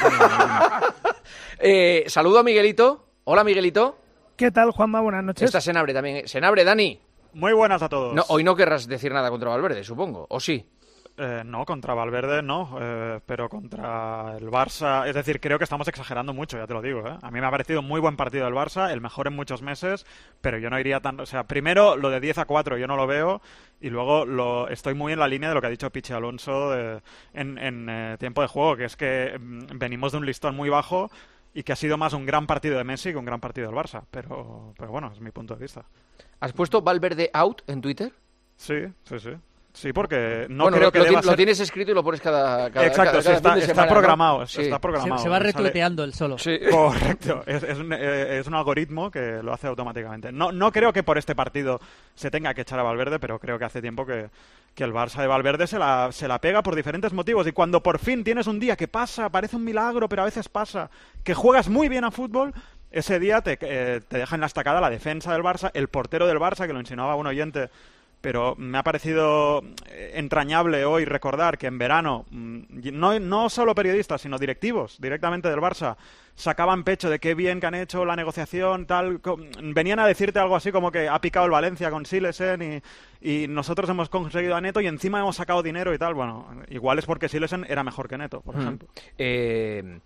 eh, saludo a Miguelito. Hola, Miguelito. ¿Qué tal, Juanma? Buenas noches. Está Senabre también. Senabre, Dani. Muy buenas a todos. No, hoy no querrás decir nada contra Valverde, supongo, ¿o sí? Eh, no, contra Valverde no, eh, pero contra el Barça... Es decir, creo que estamos exagerando mucho, ya te lo digo. ¿eh? A mí me ha parecido un muy buen partido del Barça, el mejor en muchos meses, pero yo no iría tan... O sea, primero, lo de diez a cuatro yo no lo veo, y luego lo estoy muy en la línea de lo que ha dicho Pichi Alonso de, en, en eh, tiempo de juego, que es que mm, venimos de un listón muy bajo y que ha sido más un gran partido de Messi que un gran partido del Barça. Pero, pero bueno, es mi punto de vista. ¿Has puesto Valverde out en Twitter? Sí, sí, sí. Sí, porque no bueno, creo lo, que lo, deba lo ser... tienes escrito y lo pones cada, cada Exacto, cada, sí, cada está, fin de semana, está programado, ¿no? sí. está Se, programado. se va retuiteando él solo. Sí. Correcto, es, es, un, es un algoritmo que lo hace automáticamente. No, no creo que por este partido se tenga que echar a Valverde, pero creo que hace tiempo que, que el Barça de Valverde se la, se la pega por diferentes motivos. Y cuando por fin tienes un día que pasa, parece un milagro, pero a veces pasa, que juegas muy bien a fútbol... Ese día te, eh, te deja en la estacada la defensa del Barça, el portero del Barça, que lo insinuaba un oyente, pero me ha parecido entrañable hoy recordar que en verano, no, no solo periodistas, sino directivos directamente del Barça, sacaban pecho de qué bien que han hecho la negociación, tal, venían a decirte algo así como que ha picado el Valencia con Silesen y, y nosotros hemos conseguido a Neto y encima hemos sacado dinero y tal. Bueno, igual es porque Silesen era mejor que Neto, por mm. ejemplo. Eh...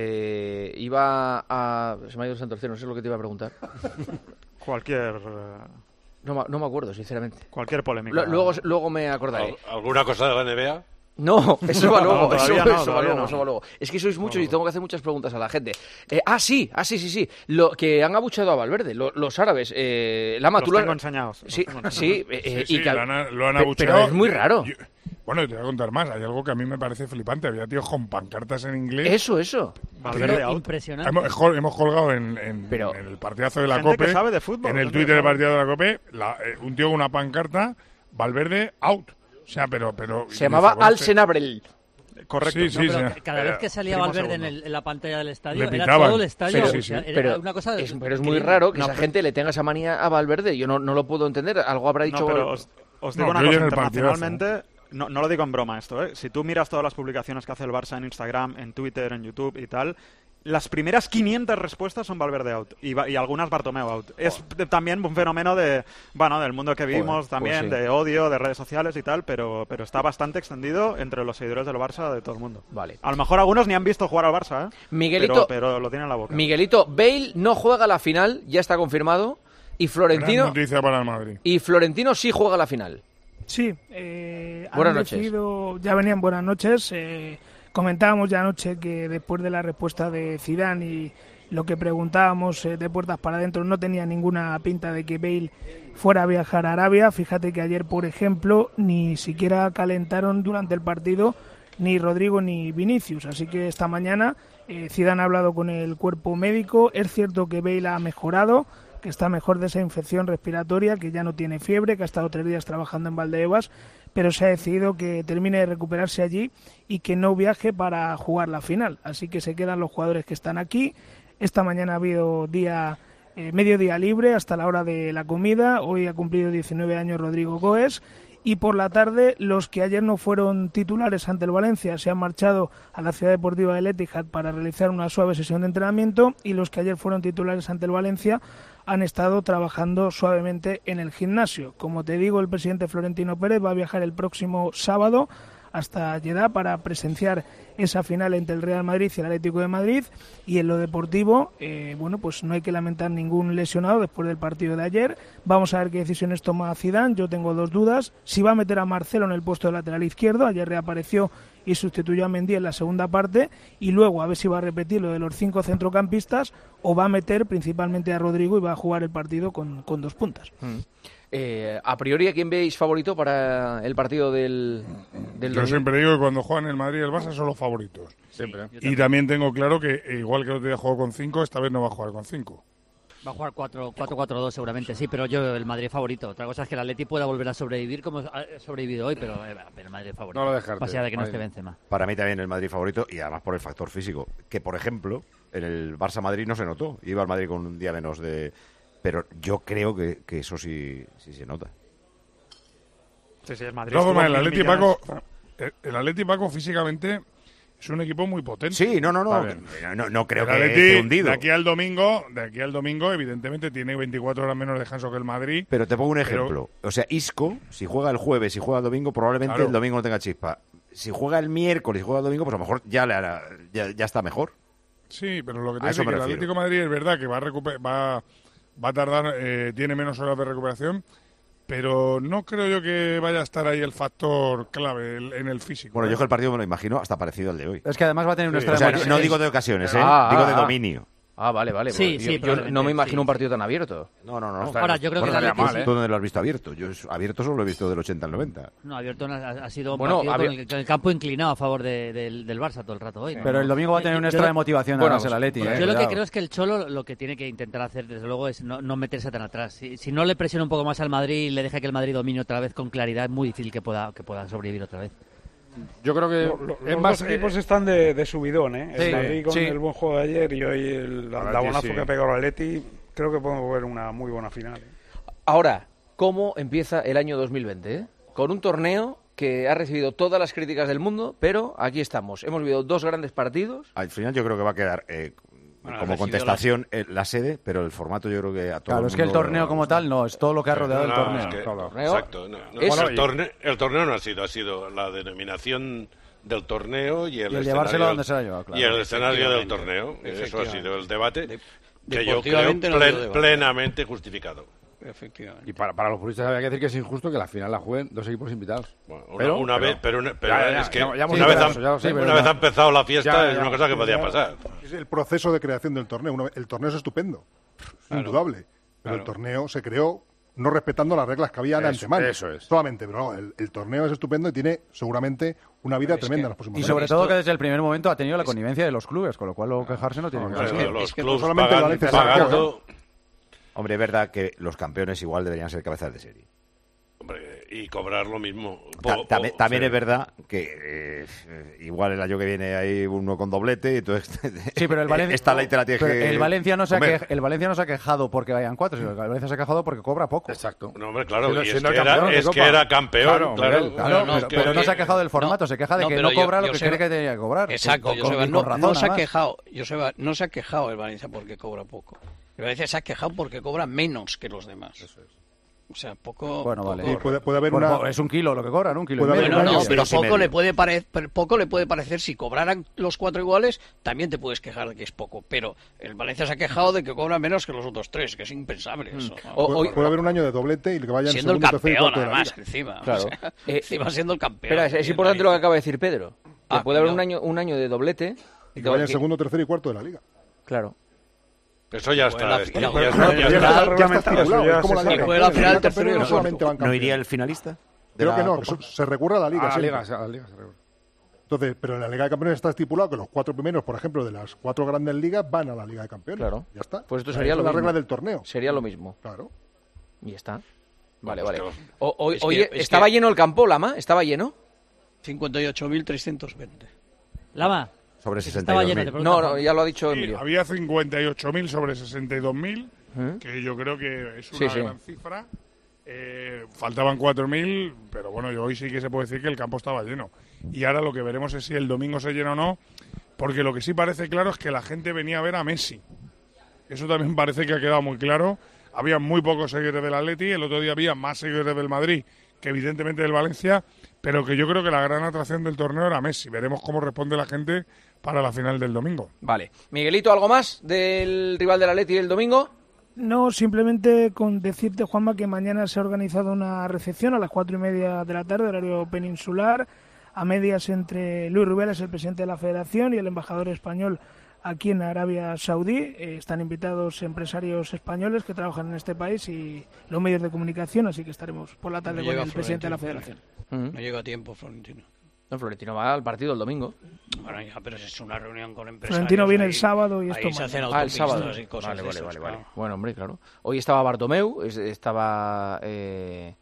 Te iba a... Se me ha ido el santo al cielo, no sé lo que te iba a preguntar. Cualquier... No, no me acuerdo, sinceramente. Cualquier polémica. L- luego, luego me acordaré. ¿Alguna cosa de la N B A? No, eso va luego, no, eso, no, eso va luego, no. eso va luego. Es que sois muchos no, y tengo que hacer muchas preguntas a la gente. Eh, ah, sí, ah, sí, sí, sí. Lo que han abuchado a Valverde, lo, los árabes. Eh, Lama, los tú tengo lo... enseñados. Sí, tengo enseñados. sí, eh, sí, y sí, que... lo han, lo han pero, abucheado. pero es muy raro. Yo, bueno, te voy a contar más. Hay algo que a mí me parece flipante. Había tíos con pancartas en inglés. Eso, eso. Valverde out. Impresionante. Hemos, hemos colgado en, en, pero, en el partidazo de la gente COPE, que sabe de fútbol, en el Twitter del partido de la COPE, la, eh, un tío con una pancarta, Valverde out. O sea, pero... pero se llamaba Al Senabrel. Correcto. Sí, sí, no, sí. Cada vez que salía Valverde en, el, en la pantalla del estadio, le era todo el estadio. Sí, sí, sí. Era pero, una cosa de, es, pero es muy raro que no, esa pero... gente le tenga esa manía a Valverde. Yo no, no lo puedo entender. Algo habrá dicho... No, pero os, os digo no, una cosa, internacionalmente... No, no lo digo en broma esto, ¿eh? Si tú miras todas las publicaciones que hace el Barça en Instagram, en Twitter, en YouTube y tal... Las primeras quinientas respuestas son Valverde out y, y algunas Bartomeu out. Es de, también un fenómeno de, bueno, del mundo que vivimos, Joder, también pues sí. de odio, de redes sociales y tal, pero, pero está bastante extendido entre los seguidores del Barça de todo el mundo. Vale. A lo mejor algunos ni han visto jugar al Barça, ¿eh? Miguelito, pero, pero lo tienen en la boca. Miguelito, Bale no juega la final, ya está confirmado, y Florentino... Gran noticia para el Madrid. Y Florentino sí juega la final. Sí, eh, buenas han noches. decidido, ya venían buenas noches. Eh, comentábamos ya anoche que después de la respuesta de Zidane y lo que preguntábamos eh, de puertas para adentro, no tenía ninguna pinta de que Bale fuera a viajar a Arabia. Fíjate que ayer, por ejemplo, ni siquiera calentaron durante el partido ni Rodrigo ni Vinicius. Así que esta mañana eh, Zidane ha hablado con el cuerpo médico. Es cierto que Bale ha mejorado, que está mejor de esa infección respiratoria, que ya no tiene fiebre, que ha estado tres días trabajando en Valdebebas, pero se ha decidido que termine de recuperarse allí y que no viaje para jugar la final. Así que se quedan los jugadores que están aquí. Esta mañana ha habido día, eh, medio día libre hasta la hora de la comida. Hoy ha cumplido diecinueve años Rodrigo Goes. Y por la tarde, los que ayer no fueron titulares ante el Valencia se han marchado a la Ciudad Deportiva del Etihad para realizar una suave sesión de entrenamiento, y los que ayer fueron titulares ante el Valencia han estado trabajando suavemente en el gimnasio. Como te digo, el presidente Florentino Pérez va a viajar el próximo sábado hasta Jeddah para presenciar esa final entre el Real Madrid y el Atlético de Madrid. Y en lo deportivo, eh, bueno, pues no hay que lamentar ningún lesionado después del partido de ayer. Vamos a ver qué decisiones toma Zidane. Yo tengo dos dudas: si va a meter a Marcelo en el puesto de lateral izquierdo, ayer reapareció y sustituyó a Mendy en la segunda parte, y luego a ver si va a repetir lo de los cinco centrocampistas, o va a meter principalmente a Rodrigo y va a jugar el partido con, con dos puntas. Mm. Eh, a priori, ¿a quién veis favorito para el partido del, del Yo siempre digo que cuando juegan el Madrid y el Barça son los favoritos. Siempre. Sí, y también tengo claro que, igual que el otro día jugó con cinco, esta vez no va a jugar con cinco. Va a jugar cuatro cuatro dos seguramente, sí, pero yo el Madrid favorito. Otra cosa es que el Atleti pueda volver a sobrevivir como ha sobrevivido hoy, pero, eh, pero el Madrid favorito. No lo dejarte. Más allá de que no Madrid. esté Benzema. Para mí también el Madrid favorito, y además por el factor físico. Que, por ejemplo, en el Barça-Madrid no se notó. Iba el Madrid con un día menos de... Pero yo creo que, que eso sí, sí se nota. Sí, sí, el Madrid. De todas formas, el estuvo Atleti mil millones. Paco, el, el Atleti Paco físicamente es un equipo muy potente. Sí, no, no, no. Está bien. No, no creo El que Atleti, esté hundido. de aquí al domingo, de aquí al domingo, evidentemente tiene veinticuatro horas menos de descanso que el Madrid. Pero te pongo un pero- ejemplo. O sea, Isco, si juega el jueves, si juega el domingo, probablemente Claro. el domingo no tenga chispa. Si juega el miércoles y juega el domingo, pues a lo mejor ya, le hará, ya, ya está mejor. Sí, pero lo que te A digo eso es me que el refiero. Atlético de Madrid es verdad que va a, recuper- va, va a tardar, eh, tiene menos horas de recuperación, pero no creo yo que vaya a estar ahí el factor clave el- en el físico. Bueno, ¿eh? yo que el partido me lo imagino hasta parecido al de hoy. Es que además va a tener un O extra sea, de no, motiv- no digo de ocasiones, ¿eh? Ah, digo de ah, dominio. Ah, vale, vale. Sí, pues sí, yo, yo probablemente, no me imagino sí. un partido tan abierto. No, no, no. Ahora, yo creo que Bueno, el estaría Atleti- mal, ¿eh? ¿Tú dónde lo has visto abierto? Yo es- abierto solo lo he visto del ochenta al noventa. No, abierto no, ha, ha sido un Bueno, partido había- con, el, con el campo inclinado a favor de- del, del Barça todo el rato hoy. ¿no? Pero el domingo va a tener un Yo- extra yo- de motivación bueno, además el Atleti. Yo eh, lo que cuidado. creo es que el Cholo lo que tiene que intentar hacer, desde luego, es no, no meterse tan atrás. Si, si no le presiona un poco más al Madrid y le deja que el Madrid domine otra vez con claridad, es muy difícil que pueda, que pueda sobrevivir otra vez. Yo creo que Lo- lo- es los más dos equipos están de, de subidón, ¿eh? Sí, el Madrid con sí. el buen juego de ayer y hoy el Atleti, labonazo sí. que ha pegado el Atleti. Creo que podemos ver una muy buena final. ¿eh? Ahora, ¿cómo empieza el año dos mil veinte? eh? Con un torneo que ha recibido todas las críticas del mundo, pero aquí estamos. Hemos vivido dos grandes partidos. Al final yo creo que va a quedar eh, Bueno, ha como residido contestación eh, la sede, pero el formato yo creo que a todo Claro, el es que el mundo torneo le va a como gustar. tal no, es todo lo que ha rodeado el No, no, torneo. es que- Claro. Exacto. no, no. Eso- el, torneo, el torneo no ha sido, ha sido la denominación del torneo y el, Y el escenario, llevárselo a donde se lo ha llevado, claro. y el escenario del Efectivamente. torneo. Eso ha Efectivamente. sido el debate De- que yo creo deportivamente no ha plen- habido debate. plenamente justificado. Efectivamente. Y para, para los futbolistas había que decir que es injusto que la final la jueguen dos equipos invitados. Bueno, una, Pero- una pero- vez, pero, una- pero Ya, ya, es que ya, ya hemos una, vez, visto ha, eso, ya lo sé, una pero vez ya- ha empezado la fiesta, ya, es ya, una cosa que podía ya. pasar. Es el proceso de creación del torneo. Una- El torneo es estupendo, Claro. indudable. Pero Claro. el torneo se creó no respetando las reglas que había de Eso, antemano. eso es. Solamente, pero no, el, el torneo es estupendo y tiene seguramente una vida Es tremenda que- en los próximos Y años. sobre esto- todo que desde el primer momento ha tenido la connivencia de los clubes, con lo cual luego quejarse no tiene No, ningún Claro, sentido. los es que clubes solamente el pagan- Valencia se pagando, Hombre, es verdad que los campeones igual deberían ser cabezas de serie. hombre, y cobrar lo mismo. Ta- Po- también po- también sí. es verdad que eh, igual el año que viene hay uno con doblete y entonces Sí, pero el Valencia, esta ley te la tienes pero que el Valencia no se ha comer. quej- el Valencia no se ha quejado porque vayan cuatro, sino que el Valencia se ha quejado porque cobra poco. Exacto. No, hombre, claro, Siendo- y es, siendo que el era, campeón de es que Copa. era campeón, Claro, claro. Miguel, claro, No, no, pero, que- pero no que- se ha quejado del formato, no, se queja de no, que pero no yo- cobra lo que Joseba- cree que tenía que cobrar. Exacto, Con- con- Joseba, y no, con razón, no se ha además. quejado, Joseba, no se ha quejado el Valencia porque cobra poco. El Valencia se ha quejado porque cobra menos que los demás. O sea, poco... Bueno, vale. Sí, puede, puede haber bueno, una... Es un kilo lo que cobran, un kilo y Puede medio. haber Bueno, un no, año, pero sí, poco medio. le, puede pare- pero poco le puede parecer, si cobraran los cuatro iguales, también te puedes quejar de que es poco. Pero el Valencia se ha quejado de que cobra menos que los otros tres, que es impensable eso. ¿no? O, puede, puede haber un año de doblete y que vayan siendo el segundo, tercero y campeón, cuarto de la además, liga. encima. Claro. O sea, Eh, encima siendo el campeón. Espera, es, es importante lo que acaba de decir Pedro. Que Ah, puede haber no. un año un año de doblete. Y que vayan segundo, tercero y cuarto de la liga. Claro. Eso ya Bueno, está. la- está- no, ya pero está- ya ya está está. Ya está estipulado, es como la Y liga. juega la Campeones, final liga tercero y campeones no cuarto. solamente van ¿No campeones. iría el finalista? de Creo la que no, Copa? eso se recurre a la liga. A la siempre. liga, a la liga se recurre. Entonces, pero en la Liga de Campeones está estipulado que los cuatro primeros, por ejemplo, de las cuatro grandes ligas van a la Liga de Campeones. Claro. Ya está. Pues esto Esa sería es lo la mismo. regla del torneo. Sería lo mismo. Claro. Y ya está. Vale, Pues vale. que los- O- o- Es que- oye, es ¿estaba que- lleno el campo, Lama? ¿Estaba lleno? cincuenta y ocho mil trescientos veinte. Lama. Sobre Estaba lleno, te sesenta y dos mil. pregunto. No, no, ya lo ha dicho Sí, Emilio. había cincuenta y ocho mil sobre sesenta y dos mil, ¿Eh? que yo creo que es Sí, una sí. gran cifra. Eh, faltaban cuatro mil, pero bueno, yo hoy sí que se puede decir que el campo estaba lleno. Y ahora lo que veremos es si el domingo se llena o no, porque lo que sí parece claro es que la gente venía a ver a Messi. Eso también parece que ha quedado muy claro. Había muy pocos seguidores del Atleti, el otro día había más seguidores del Madrid que evidentemente del Valencia, pero que yo creo que la gran atracción del torneo era Messi. Veremos cómo responde la gente para la final del domingo. Vale. Miguelito, ¿algo más del rival del Atleti del domingo? No, simplemente con decirte, Juanma, que mañana se ha organizado una recepción a las cuatro y media de la tarde, horario peninsular, a medias entre Luis Rubiales, el presidente de la Federación, y el embajador español aquí en Arabia Saudí. Eh, están invitados empresarios españoles que trabajan en este país y los medios de comunicación, así que estaremos por la tarde No con llega el presidente de la Florentino. Federación. No llega a tiempo, Florentino. No, Florentino va al partido el domingo. Bueno, ya, pero es una reunión con empresarios. Florentino viene ahí- el sábado y esto ahí se hacen mañana. Ah, el sábado. autopistas y cosas Vale, de vale, esas, vale, vale. claro. Bueno, hombre, claro. Hoy estaba Bartomeu, es- estaba eh,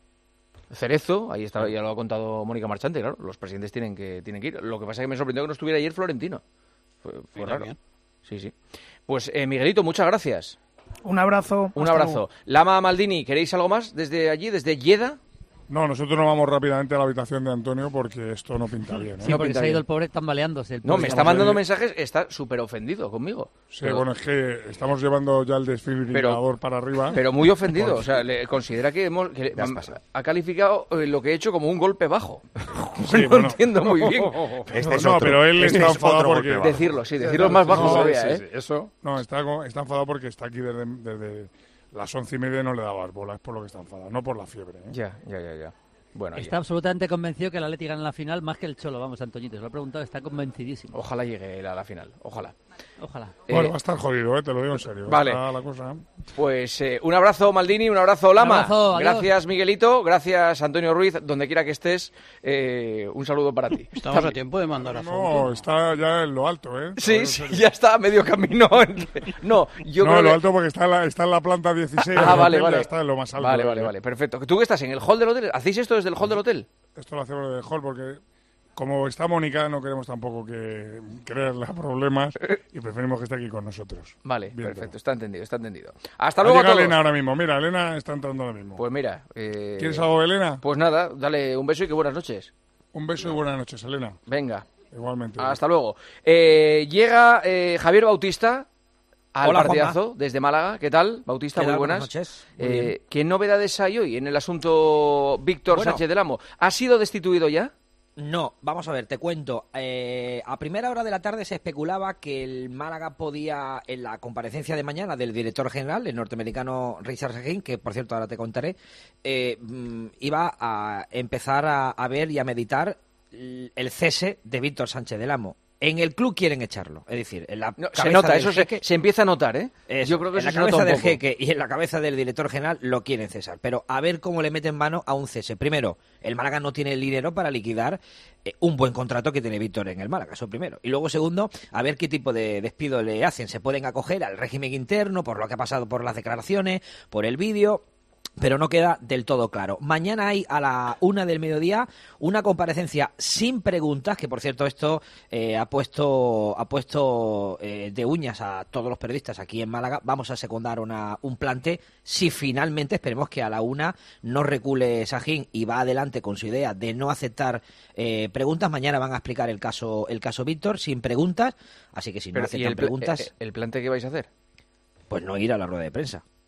Cerezo, ahí estaba, ya lo ha contado Mónica Marchante, claro. Los presidentes tienen que, tienen que ir. Lo que pasa es que me sorprendió que no estuviera ayer Florentino. Fue, fue Sí, raro. también. Sí, sí. Pues, eh, Miguelito, muchas gracias. Un abrazo. Un hasta abrazo. luego. Lama Maldini, ¿queréis algo más desde allí, desde Lleda? No, nosotros nos vamos rápidamente a la habitación de Antonio porque esto no pinta bien. ¿eh? Sí, porque pinta se ha ido bien. el pobre tambaleándose. el No, pobre. me está estamos mandando ahí. mensajes, está súper ofendido conmigo. Sí, Pero- bueno, es que estamos llevando ya el desfibrilador Pero- para arriba. Pero muy ofendido, Pues- o sea, le considera que, hemos, que Ya has ha- pasado. ha calificado eh, lo que he hecho como un golpe bajo. Sí, no bueno. entiendo muy bien. Este es no, otro. pero él Este está es enfadado otro porque... golpe bajo. Decirlo, sí, decirlo más bajo No, todavía, sí, ¿eh? sí, Eso. No, está, co- está enfadado porque está aquí desde, desde las once y media y no le daba bola, es por lo que está enfadado, no por la fiebre. ¿eh? Ya, ya, ya, ya. Bueno, Está ya. absolutamente convencido que el Atleti gana la final más que el Cholo. Vamos, Antoñito, se lo he preguntado, está convencidísimo. Ojalá llegue él a la final, ojalá. Ojalá. Bueno, Eh, va a estar jodido, ¿eh? Te lo digo en serio. Vale. Está la cosa... Pues eh, un abrazo Maldini, un abrazo Lama. abrazo, adiós. Gracias Miguelito, gracias Antonio Ruiz, donde quiera que estés, eh, un saludo para ti. Estamos a tiempo de mandar a No, foto. está ya en lo alto, ¿eh? Te lo Sí, digo en sí, serio. ya está a medio camino. No, yo no, creo en lo que... alto porque está en la, está en la planta dieciséis. Ah, el vale, hotel vale. ya está en lo más alto. Vale, de vale, ello. vale, perfecto. ¿Tú qué estás en el hall del hotel? ¿Hacéis esto desde el hall del hotel? Esto lo hacemos desde el hall porque, como está Mónica, no queremos tampoco que crearle problemas y preferimos que esté aquí con nosotros. Vale, Bien, perfecto, todo. está entendido, está entendido. Hasta Ha luego a llegado todos. Elena ahora mismo. Mira, Elena está entrando ahora mismo. Pues mira... eh, ¿Quieres algo de Elena? Pues nada, dale un beso y que buenas noches. Un beso y buenas noches, Elena. Venga, Igualmente. hasta luego. Eh, llega eh, Javier Bautista al Hola, partidazo desde Málaga. ¿Qué tal, Bautista? ¿Qué Muy tal? buenas. Buenas noches. Muy Eh, bien. ¿Qué novedades hay hoy en el asunto Víctor Bueno. Sánchez del Amo? ¿Ha sido destituido ya? No, vamos a ver, te cuento. Eh, a primera hora de la tarde se especulaba que el Málaga podía, en la comparecencia de mañana del director general, el norteamericano Richard Sahin, que por cierto ahora te contaré, eh, mm, iba a empezar a, a ver y a meditar l- el cese de Víctor Sánchez del Amo. En el club quieren echarlo, es decir, en la No, se cabeza nota, del eso se, jeque- se empieza a notar, ¿eh? Eso, Yo creo que en eso la se nota cabeza un del poco. jeque y en la cabeza del director general lo quieren cesar. Pero a ver cómo le meten mano a un cese. Primero, el Málaga no tiene el dinero para liquidar eh, un buen contrato que tiene Víctor en el Málaga, eso primero. Y luego, segundo, a ver qué tipo de despido le hacen. Se pueden acoger al régimen interno por lo que ha pasado por las declaraciones, por el vídeo. Pero no queda del todo claro. Mañana hay a la una del mediodía una comparecencia sin preguntas, que por cierto esto eh, ha puesto ha puesto eh, de uñas a todos los periodistas aquí en Málaga. Vamos a secundar una, un plante si finalmente, esperemos que a la una no recule Sahin y va adelante con su idea de no aceptar eh, preguntas. Mañana van a explicar el caso el caso Víctor sin preguntas, así que si no Pero, ¿y aceptan el, pla- preguntas, eh, el plante que vais a hacer? pues no ir a la rueda de prensa.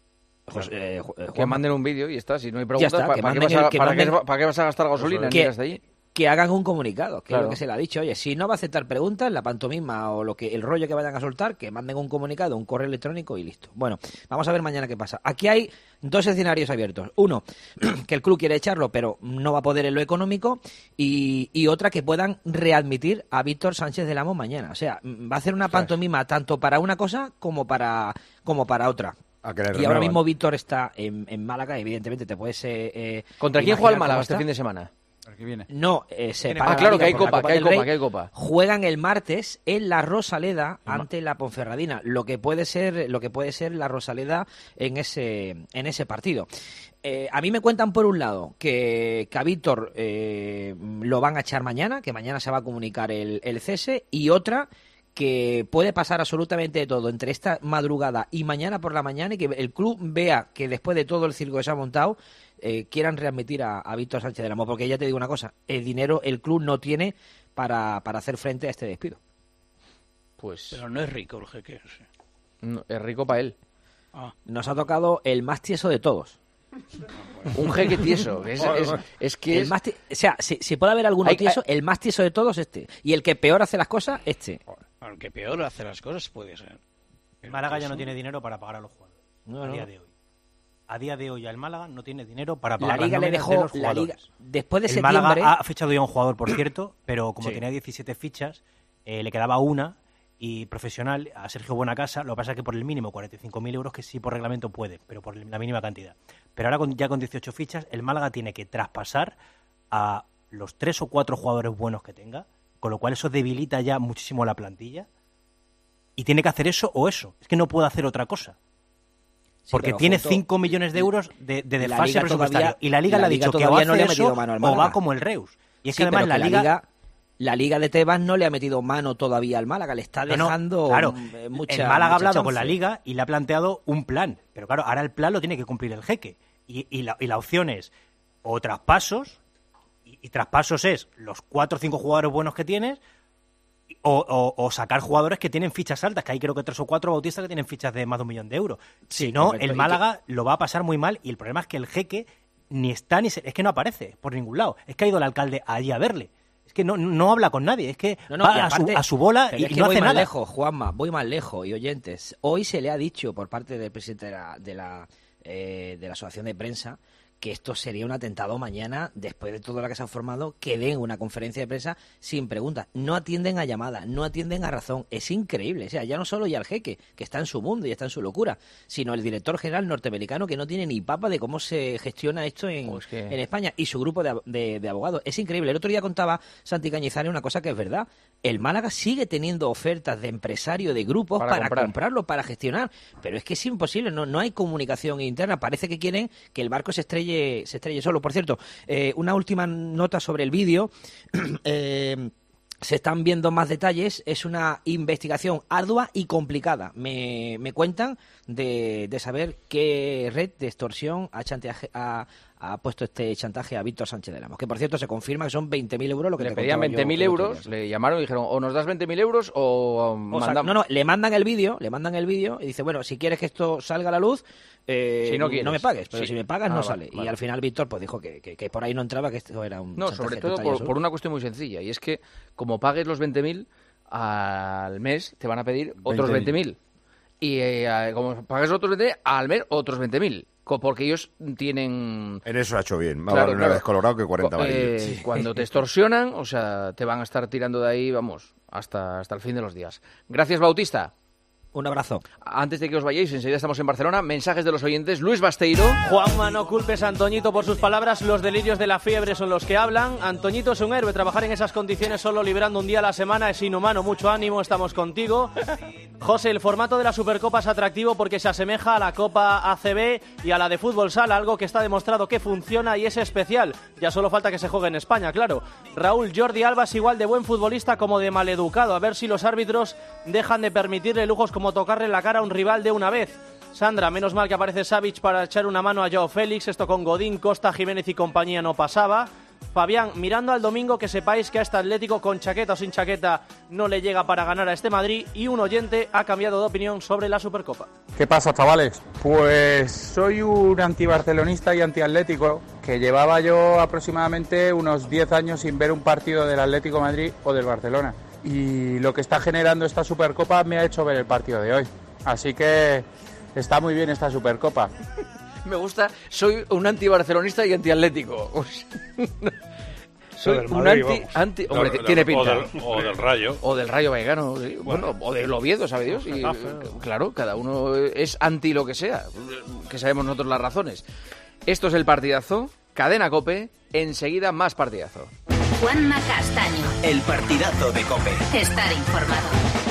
Pues, eh, que manden un vídeo y está, si no hay preguntas, está, ¿para, que ¿para, qué manden vas a, el- que para, qué, manden- ¿para qué vas a gastar gasolina en que, ir hasta allí? que hagan un comunicado, que Claro. es lo que se le ha dicho. Oye, si no va a aceptar preguntas, la pantomima o lo que el rollo que vayan a soltar, que manden un comunicado, un correo electrónico y listo. Bueno, vamos a ver mañana qué pasa. Aquí hay dos escenarios abiertos. Uno, que el club quiere echarlo, pero no va a poder en lo económico. Y, y otra, que puedan readmitir a Víctor Sánchez del Amo mañana. O sea, va a hacer una pantomima tanto para una cosa como para, como para otra. A que le Y ahora renuevan. mismo Víctor está en, en Málaga, evidentemente te puedes... Eh, eh, ¿Contra quién juega el imaginar Málaga cómo este está. fin de semana? ¿Qué viene? No, eh, se Tiene- para Ah, la claro, Liga que hay por la copa, que hay del copa, Rey. que hay copa. Juegan el martes en la Rosaleda ante la Ponferradina, lo que puede ser, lo que puede ser la Rosaleda en ese, en ese partido. Eh, a mí me cuentan por un lado que, que a Víctor eh, lo van a echar mañana, que mañana se va a comunicar el, el cese, y otra que puede pasar absolutamente de todo entre esta madrugada y mañana por la mañana, y que el club vea que después de todo el circo que se ha montado eh, quieran readmitir a, a Víctor Sánchez del Amo, porque ya te digo una cosa, el dinero el club no tiene para, para hacer frente a este despido. Pues Pero no es rico el jeque. sí. no, es rico para él. Ah. Nos ha tocado el más tieso de todos. Un jeque tieso. Es, es, es que El es... más ti- o sea, si, si puede haber alguno Hay- tieso, el más tieso de todos este. Y el que peor hace las cosas, este. Bueno, el que peor hace las cosas puede ser. El Málaga ya no tiene dinero para pagar a los jugadores. No, a no. día de hoy. A día de hoy, el Málaga no tiene dinero para La pagar Liga las le nóminas dejó- de los la Liga- jugadores. después de el septiembre- Málaga ha fichado ya un jugador, por cierto, pero como Sí. tenía diecisiete fichas, eh, le quedaba una y profesional a Sergio Buenacasa. Lo que pasa es que por el mínimo cuarenta y cinco mil euros, que sí por reglamento puede, pero por la mínima cantidad. Pero ahora con- ya con dieciocho fichas, el Málaga tiene que traspasar a los tres o cuatro jugadores buenos que tenga, con lo cual eso debilita ya muchísimo la plantilla. Y tiene que hacer eso o eso. Es que no puede hacer otra cosa. Sí, Porque pero tiene junto- cinco millones de euros de, de La desfase Liga presupuestario. todavía- y la Liga la le ha Liga dicho que o todavía hace no le ha eso metido mano al o Málaga. va como el Reus. Y es Sí, que además pero la que Liga... Liga, la Liga de Tebas no le ha metido mano todavía al Málaga, le está No, no, dejando claro, mm, eh, mucha el Málaga ha mucha hablado chance. con la Liga y le ha planteado un plan. Pero claro, ahora el plan lo tiene que cumplir el jeque. Y, y la, y la opción es o traspasos, y, y traspasos es los cuatro o cinco jugadores buenos que tienes, o, o- o sacar jugadores que tienen fichas altas, que hay creo que tres o cuatro bautistas que tienen fichas de más de un millón de euros. Si no, correcto. el Y Málaga lo va a pasar muy mal, y el problema es que el jeque ni está ni se- es que no aparece por ningún lado. Es que ha ido el alcalde allí a verle. Es que no, no habla con nadie, es que No, no, va y a, su, aparte- a su bola pero y, es y que no voy hace más nada. lejos, Juanma, voy más lejos. Y oyentes, hoy se le ha dicho por parte del presidente de la, de la, eh, de la asociación de prensa que esto sería un atentado mañana, después de todo lo que se ha formado, que den una conferencia de prensa sin preguntas. No atienden a llamadas, no atienden a razón. Es increíble. O sea, ya no solo ya el jeque, que está en su mundo y está en su locura, sino el director general norteamericano, que no tiene ni papa de cómo se gestiona esto en, Pues que- en España, y su grupo de, ab- de- de abogados. Es increíble. El otro día contaba Santi Cañizares una cosa que es verdad. El Málaga sigue teniendo ofertas de empresarios, de grupos, Para para, comprar. comprarlo, para gestionar. Pero es que es imposible, no, no hay comunicación interna. Parece que quieren que el barco se estrelle, se estrelle solo. Por cierto, eh, una última nota sobre el vídeo. Eh, se están viendo más detalles. Es una investigación ardua y complicada. Me, me cuentan de, de saber qué red de extorsión ha, chantaje- ha, ha puesto este chantaje a Víctor Sánchez del Amo. Que por cierto se confirma que son veinte mil euros lo que Le te pedían contaba yo veinte mil el otro euros, día. le llamaron y dijeron, o nos das veinte mil euros o, um, O sea, mandamos. no, no, le mandan el vídeo, le mandan el vídeo y dice, bueno, si quieres que esto salga a la luz, eh, Si no no, quieres. me pagues, pero Sí. si me pagas Ah, no vale, sale. vale. Y al final Víctor pues dijo que, que, que por ahí no entraba, que esto era un No, chantaje sobre todo total y por, absoluto. por una cuestión muy sencilla, y es que como pagues los veinte mil al mes, te van a pedir otros veinte mil. Y eh, como pagues otros veinte mil, al mes otros veinte mil. Porque ellos tienen... En eso ha hecho bien. Más Claro, vale una claro. vez colorado que cuarenta Cu- amarillos. eh, Cuando te extorsionan, o sea, te van a estar tirando de ahí, vamos, hasta, hasta el fin de los días. Gracias, Bautista. Un abrazo. Antes de que os vayáis, enseguida estamos en Barcelona. Mensajes de los oyentes. Luis Basteiro. Juanma, no culpes a Antoñito por sus palabras. Los delirios de la fiebre son los que hablan. Antoñito es un héroe. Trabajar en esas condiciones solo librando un día a la semana es inhumano. Mucho ánimo, estamos contigo. José, el formato de la Supercopa es atractivo porque se asemeja a la Copa A C B y a la de Fútbol Sala, algo que está demostrado que funciona y es especial. Ya solo falta que se juegue en España, claro. Raúl, Jordi Alba es igual de buen futbolista como de maleducado. A ver si los árbitros dejan de permitirle lujos como tocarle la cara a un rival de una vez. Sandra, menos mal que aparece Savic para echar una mano a Joao Félix. Esto con Godín, Costa, Jiménez y compañía no pasaba. Fabián, mirando al domingo, que sepáis que a este Atlético, con chaqueta o sin chaqueta, no le llega para ganar a este Madrid, y un oyente ha cambiado de opinión sobre la Supercopa. ¿Qué pasa, chavales? Pues soy un antibarcelonista y antiatlético, que llevaba yo aproximadamente unos diez años sin ver un partido del Atlético de Madrid o del Barcelona. Y lo que está generando esta Supercopa me ha hecho ver el partido de hoy. Así que está muy bien esta Supercopa. Me gusta, soy un antibarcelonista y antiatlético. Soy del un Madrid, anti, vamos. anti... Hombre, No, tiene no, pinta. o del- o del Rayo. O del Rayo Vallecano, sí. Bueno, o del Oviedo, ¿sabe Dios? Y, claro, cada uno es anti lo que sea, que sabemos nosotros las razones. Esto es el partidazo, Cadena COPE, enseguida más partidazo. Juanma Castaño. El partidazo de COPE. Estar informado.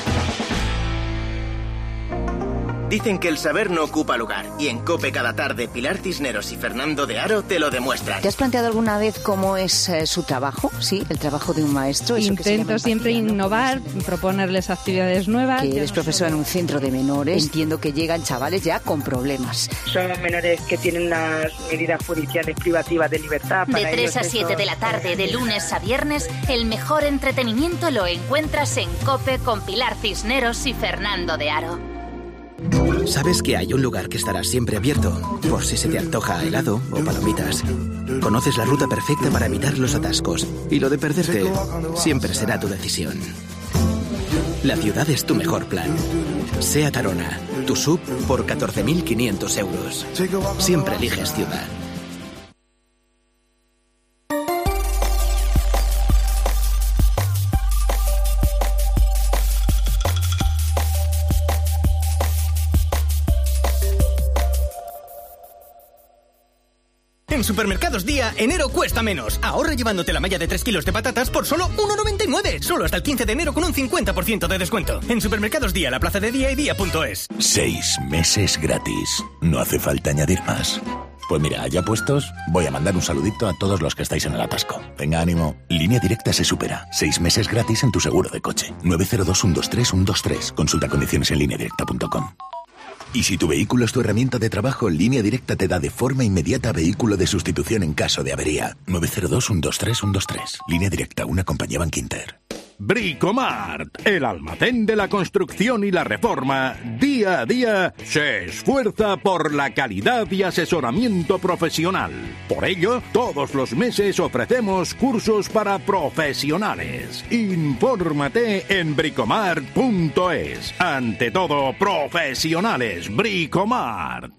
Dicen que el saber no ocupa lugar, y en COPE cada tarde Pilar Cisneros y Fernando de Aro te lo demuestran. ¿Te has planteado alguna vez cómo es eh, su trabajo? Sí, el trabajo de un maestro. Eso que se llama Intento siempre innovar, proponerles actividades nuevas. que Yo eres no profesora en un centro de menores. Entiendo que llegan chavales ya con problemas. Son menores que tienen unas medidas judiciales privativas de libertad. De Para tres ellos a eso- siete de la tarde, de lunes a viernes, el mejor entretenimiento lo encuentras en COPE con Pilar Cisneros y Fernando de Aro. ¿Sabes que hay un lugar que estará siempre abierto? Por si se te antoja helado o palomitas. Conoces la ruta perfecta para evitar los atascos. Y lo de perderte siempre será tu decisión. La ciudad es tu mejor plan. SEAT Arona, tu sub por catorce mil quinientos euros. Siempre eliges ciudad. En Supermercados Día, enero cuesta menos. Ahorra llevándote la malla de tres kilos de patatas por solo uno noventa y nueve. Solo hasta el quince de enero con un cincuenta por ciento de descuento. En Supermercados Día, la plaza de Día y Día punto es. Seis meses gratis. No hace falta añadir más. Pues mira, ya puestos, voy a mandar un saludito a todos los que estáis en el atasco. Venga, ánimo. Línea Directa se supera. Seis meses gratis en tu seguro de coche. nueve cero dos, uno dos tres, uno dos tres. Consulta condiciones en línea directa punto com. Y si tu vehículo es tu herramienta de trabajo, Línea Directa te da de forma inmediata vehículo de sustitución en caso de avería. nueve cero dos, uno dos tres, uno dos tres. Línea Directa, una compañía Bankinter. Bricomart, el almacén de la construcción y la reforma, día a día se esfuerza por la calidad y asesoramiento profesional. Por ello, todos los meses ofrecemos cursos para profesionales. Infórmate en bricomart punto es. Ante todo, profesionales, Bricomart.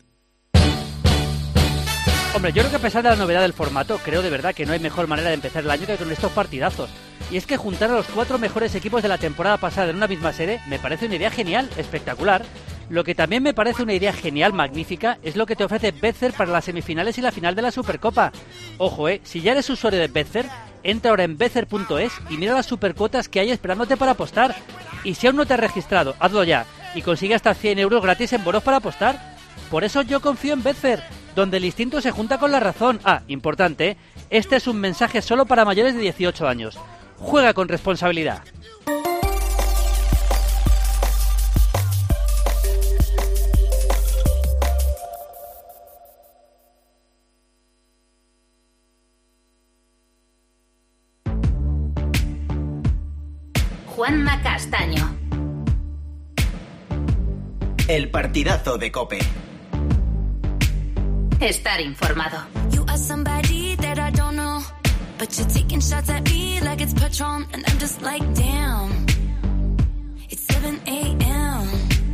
Hombre, yo creo que a pesar de la novedad del formato, creo de verdad que no hay mejor manera de empezar el año que con estos partidazos. Y es que juntar a los cuatro mejores equipos de la temporada pasada en una misma sede me parece una idea genial, espectacular. Lo que también me parece una idea genial, magnífica, es lo que te ofrece Betfair para las semifinales y la final de la Supercopa. Ojo, eh, si ya eres usuario de Betfair, entra ahora en betfair punto es y mira las supercuotas que hay esperándote para apostar. Y si aún no te has registrado, hazlo ya y consigue hasta cien euros gratis en bonos para apostar. Por eso yo confío en Betfair, donde el instinto se junta con la razón. Ah, importante, este es un mensaje solo para mayores de dieciocho años. Juega con responsabilidad. Juanma Castaño. El partidazo de COPE. Estar informado. You are somebody that I don't know, but you're taking shots at me like it's Patron, and I'm just like, damn, it's seven a.m.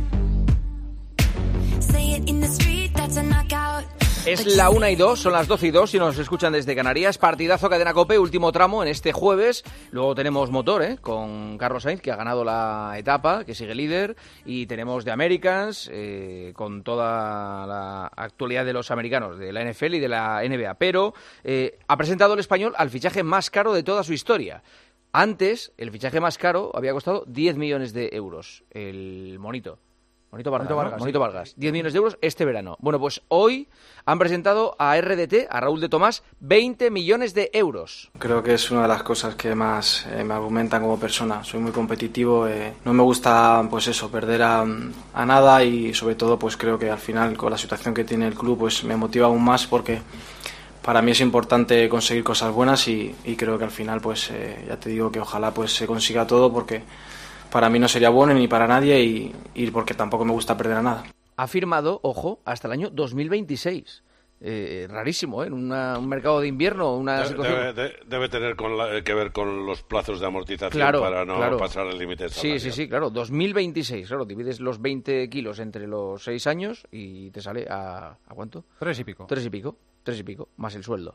Say it in the street, that's a knockout. Es la una y dos, son las doce y dos y nos escuchan desde Canarias. Partidazo Cadena COPE, último tramo en este jueves. Luego tenemos motor, ¿eh? Con Carlos Sainz, que ha ganado la etapa, que sigue líder. Y tenemos de Americans, eh, con toda la actualidad de los americanos, de la N F L y de la N B A. Pero eh, ha presentado el español al fichaje más caro de toda su historia. Antes, el fichaje más caro había costado diez millones de euros, el Monito. Monito Vargas, Monito ¿no? Vargas, Monito sí. Vargas. diez millones de euros este verano. Bueno, pues hoy han presentado a R D T, a Raúl de Tomás, veinte millones de euros. Creo que es una de las cosas que más eh, me argumentan como persona. Soy muy competitivo, eh, no me gusta pues eso, perder a, a nada y sobre todo pues creo que al final con la situación que tiene el club pues me motiva aún más porque para mí es importante conseguir cosas buenas y, y creo que al final, pues eh, ya te digo que ojalá pues se consiga todo, porque para mí no sería bueno ni para nadie y, y porque tampoco me gusta perder a nada. Ha firmado, ojo, hasta el año dos mil veintiséis. Eh, rarísimo, ¿eh? En una, un mercado de invierno, una Debe, situación... debe, de- debe tener con la- que ver con los plazos de amortización Claro, para no claro. pasar el límite Sí, salarial. sí, sí, claro, dos mil veintiséis, claro, divides los veinte kilos entre los seis años y te sale a... ¿a cuánto? Tres y pico. Tres y pico, tres y pico, más el sueldo.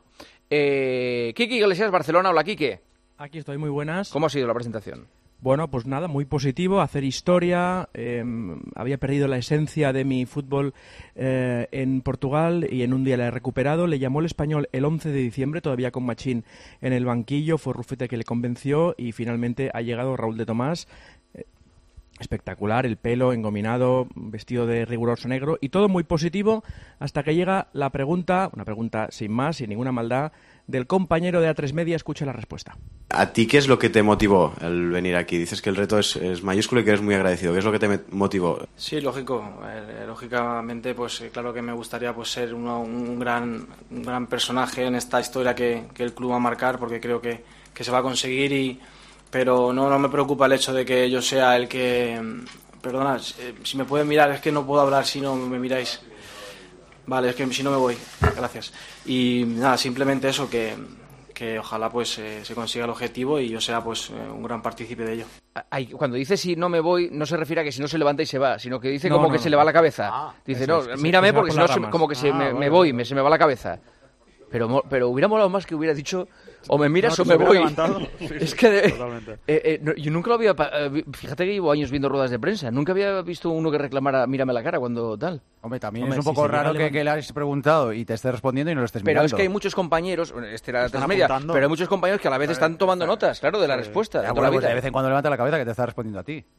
Eh, Kiki Iglesias, Barcelona, hola Kike. Aquí estoy, muy buenas. ¿Cómo ha sido la presentación? Bueno, pues nada, muy positivo, hacer historia. Eh, había perdido la esencia de mi fútbol eh, en Portugal y en un día la he recuperado. Le llamó el Español el once de diciembre, todavía con Machín en el banquillo. Fue Rufete que le convenció y finalmente ha llegado Raúl de Tomás. Eh, espectacular, el pelo engominado, vestido de riguroso negro y todo muy positivo hasta que llega la pregunta, una pregunta sin más, sin ninguna maldad, del compañero de A tres Media. Escucha la respuesta. ¿A ti qué es lo que te motivó el venir aquí? Dices que el reto es, es mayúsculo y que eres muy agradecido. ¿Qué es lo que te me- motivó? Sí, lógico. Eh, lógicamente, pues eh, claro que me gustaría pues ser uno- un gran un gran personaje en esta historia que, que el club va a marcar, porque creo que, que se va a conseguir. Y pero no no me preocupa el hecho de que yo sea el que... Perdona, eh, si me pueden mirar, es que no puedo hablar si no me miráis. Vale, es que si no me voy. Gracias. Y nada, simplemente eso, que, que ojalá pues eh, se consiga el objetivo y yo sea pues eh, un gran partícipe de ello. Ay, cuando dice si no me voy, no se refiere a que si no se levanta y se va, sino que dice No, como no, que no. se le va la cabeza. dice, eso no, es, que se- mírame que se va porque por si no, las se- ramas. como que se Ah, me, vale, me voy, vale. me, se me va la cabeza. Pero, mo- pero hubiera molado más que hubiera dicho o me miras No, o que me se hubiera voy. levantado. Sí, es sí, que de- totalmente. eh, eh, no, yo nunca lo había... pa- eh, vi- fíjate que llevo años viendo ruedas de prensa. Nunca había visto uno que reclamara mírame la cara cuando tal. Hombre, también Hombre, es un si poco se llega a raro que, levantar- que le hayas preguntado y te estés respondiendo y no lo estés Pero mirando. es que hay muchos compañeros, bueno, este era Están tres media, apuntando. pero hay muchos compañeros que a la vez están tomando notas, claro, de la respuesta. de Ya, toda bueno, la pues vida. de vez en cuando levanta la cabeza que te está respondiendo a ti.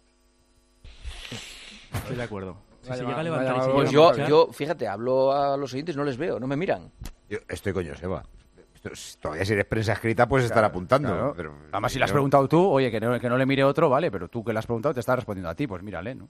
Estoy de acuerdo. Si Vaya, se llega a vaya, levantar y vaya, se Pues llega a yo, marchar- yo, fíjate, hablo a los oyentes, no les veo, no me miran. Yo estoy con Joseba. Esto- Todavía si eres prensa escrita puedes estar apuntando. Claro. pero- Además, si le has yo- preguntado tú, oye, que no, que no le mire otro, vale, pero tú que le has preguntado te está respondiendo a ti, pues mírale, ¿no?